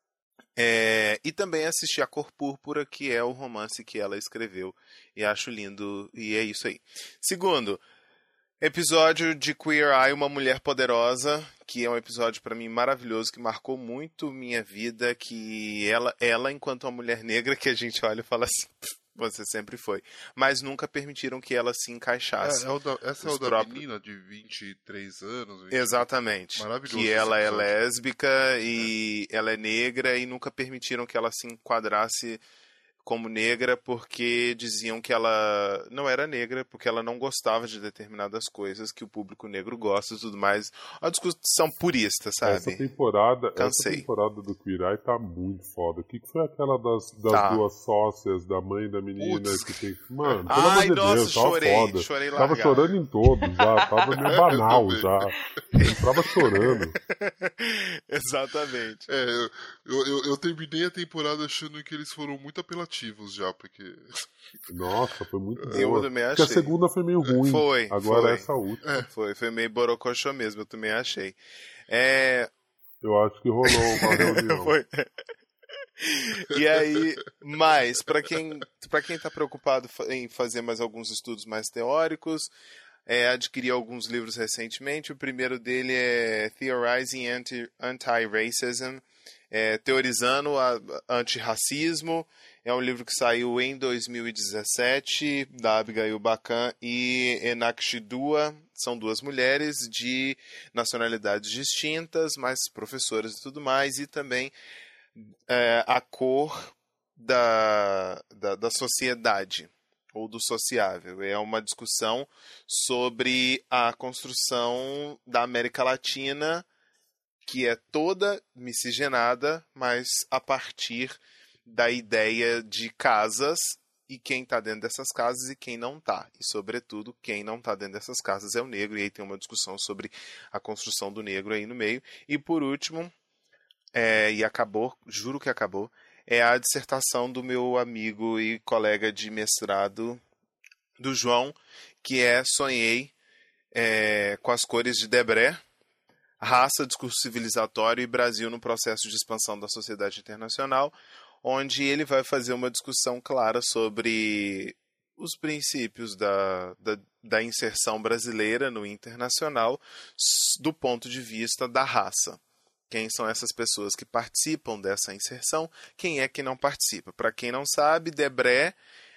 E também assisti A Cor Púrpura, que é o romance que ela escreveu, e acho lindo, e é isso aí. Segundo, episódio de Queer Eye, Uma Mulher Poderosa, que é um episódio para mim maravilhoso, que marcou muito minha vida, que ela enquanto uma mulher negra, que a gente olha e fala assim, você sempre foi, mas nunca permitiram que ela se encaixasse. Essa é o da menina de 23 anos. 20... Exatamente. Maravilhoso. Que ela é lésbica e ela é negra e nunca permitiram que ela se enquadrasse como negra porque diziam que ela não era negra, porque ela não gostava de determinadas coisas que o público negro gosta e tudo mais. Uma discussão purista, sabe? Essa temporada do Queer Eye tá muito foda. O que foi aquela das duas sócias, da mãe da menina que tem... Mano, pelo amor de Deus, chorei lá. Tava chorando em todos já, tava meio banal já. Eu tava chorando. Exatamente. Eu terminei a temporada achando que eles foram muito apelativos já, porque... Nossa, foi muito boa. Eu também achei. Porque a segunda foi meio ruim. Agora essa última. Foi meio borocochô mesmo, eu também achei. Eu acho que rolou uma reunião. Foi. E aí, mas, pra quem tá preocupado em fazer mais alguns estudos mais teóricos, adquiri alguns livros recentemente. O primeiro dele é Theorizing Anti-Racism, Teorizando Antirracismo. É um livro que saiu em 2017, da Abigail Bacan e Enakshi Dua. São 2 mulheres de nacionalidades distintas, mas professoras e tudo mais. E também a cor da sociedade, ou do sociável. É uma discussão sobre a construção da América Latina, que é toda miscigenada, mas a partir da ideia de casas e quem está dentro dessas casas e quem não está. E, sobretudo, quem não está dentro dessas casas é o negro. E aí tem uma discussão sobre a construção do negro aí no meio. E, por último, e acabou, juro que acabou, é a dissertação do meu amigo e colega de mestrado, do João, que Sonhei com as cores de Debré, Raça, Discurso Civilizatório e Brasil no Processo de Expansão da Sociedade Internacional, onde ele vai fazer uma discussão clara sobre os princípios da inserção brasileira no internacional do ponto de vista da raça. Quem são essas pessoas que participam dessa inserção? Quem é que não participa? Para quem não sabe, Debré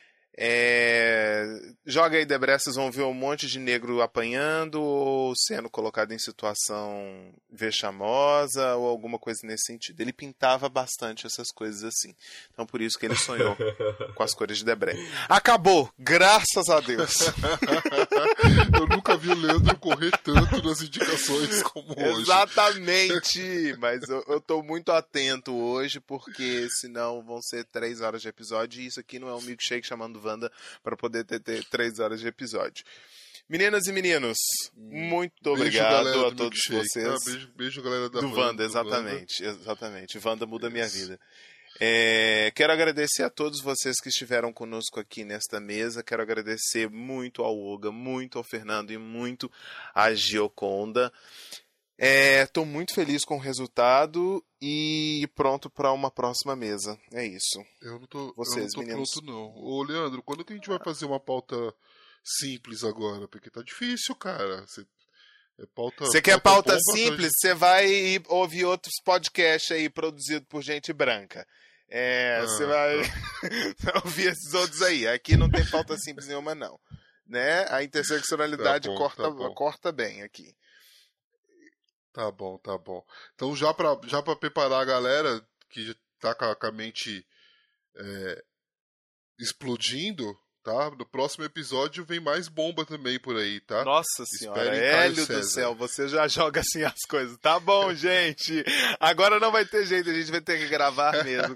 joga aí Debré, vocês vão ver um monte de negro apanhando ou sendo colocado em situação vexamosa ou alguma coisa nesse sentido. Ele pintava bastante essas coisas assim. Então por isso que ele sonhou com as cores de Debré. Acabou! Graças a Deus! Eu nunca vi o Leandro correr tanto nas indicações como hoje. Exatamente! Mas eu tô muito atento hoje, porque senão vão ser 3 horas de episódio e isso aqui não é um milkshake chamando Wanda para poder ter 3 horas de episódio. Meninas e meninos, muito obrigado a todos vocês. Beijo, galera da do Wanda, exatamente. Wanda muda a minha vida. Quero agradecer a todos vocês que estiveram conosco aqui nesta mesa. Quero agradecer muito ao Olga, muito ao Fernando e muito à Gioconda. Estou muito feliz com o resultado e pronto para uma próxima mesa. É isso. Eu não tô meninos. Pronto, não. Ô, Leandro, quando que a gente vai fazer uma pauta simples agora? Porque tá difícil, cara. Você quer pauta simples? Você vai ouvir outros podcasts aí produzidos por gente branca. Você vai ouvir esses outros aí. Aqui não tem pauta simples nenhuma, não. Né? A interseccionalidade corta bem aqui. Tá bom. Então, já pra preparar a galera que tá com a mente explodindo, tá? No próximo episódio vem mais bomba também por aí, tá? Nossa senhora, Hélio do céu, você já joga assim as coisas. Tá bom, gente. Agora não vai ter jeito, a gente vai ter que gravar mesmo.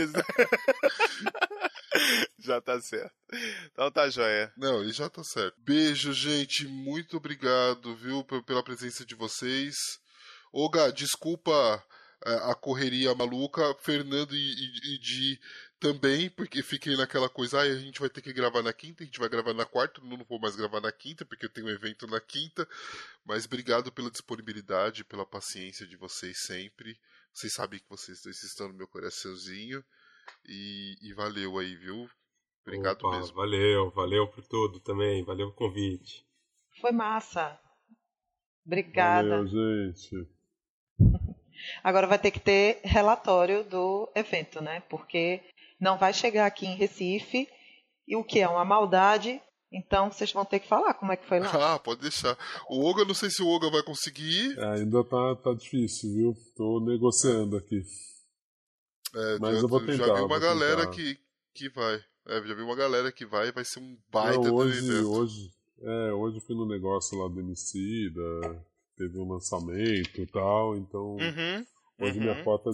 Já tá certo. Então tá joia. Não, e já tá certo. Beijo, gente. Muito obrigado, viu, pela presença de vocês. Olga, desculpa a correria maluca. Fernando e Di também, porque fiquei naquela coisa, a gente vai ter que gravar na quinta, a gente vai gravar na quarta, não vou mais gravar na quinta, porque eu tenho um evento na quinta, mas obrigado pela disponibilidade, pela paciência de vocês sempre, vocês sabem que vocês estão no meu coraçãozinho, e valeu aí, viu? Obrigado mesmo. Valeu por tudo também, valeu o convite. Foi massa. Obrigada. Valeu, gente. Agora vai ter que ter relatório do evento, né? Porque não vai chegar aqui em Recife, e o que é uma maldade, então vocês vão ter que falar como é que foi lá. Ah, pode deixar. O Olga, não sei se o Olga vai conseguir ir. Ainda tá difícil, viu? Tô negociando aqui. Mas eu vou tentar. Já vi uma galera que vai. Já vi uma galera que vai ser um baita do evento. Hoje fui no negócio lá do Emicida, teve um lançamento e tal, então hoje minha cota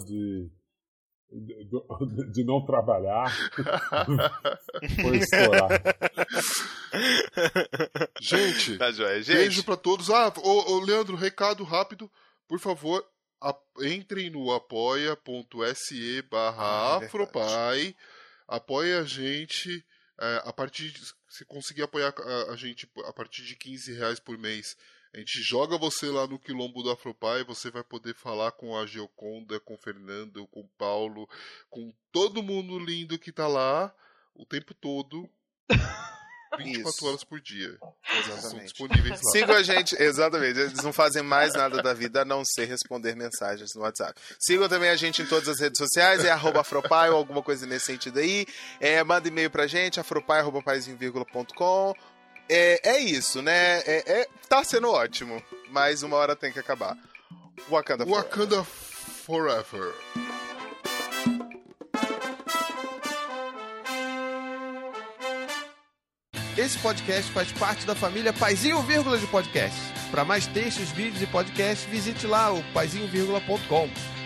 de não trabalhar foi estourar. Gente, tá joia, gente. Beijo pra todos. Ô Leandro, recado rápido, por favor, entrem no apoia.se/afropai, apoie a gente, se conseguir apoiar a gente a partir de R$15 por mês, a gente joga você lá no Quilombo do Afropai, você vai poder falar com a Geoconda, com o Fernando, com o Paulo, com todo mundo lindo que tá lá o tempo todo, 24 horas por dia. Exatamente. São disponíveis lá. Sigam a gente, exatamente, eles não fazem mais nada da vida a não ser responder mensagens no WhatsApp. Sigam também a gente em todas as redes sociais, @afropai ou alguma coisa nesse sentido aí. Manda e-mail pra gente, afropai@paizinho.com. É isso, né? Tá sendo ótimo, mas uma hora tem que acabar. Wakanda Forever. Esse podcast faz parte da família Paizinho Vírgula de podcast. Para mais textos, vídeos e podcasts, visite lá o paizinho.com.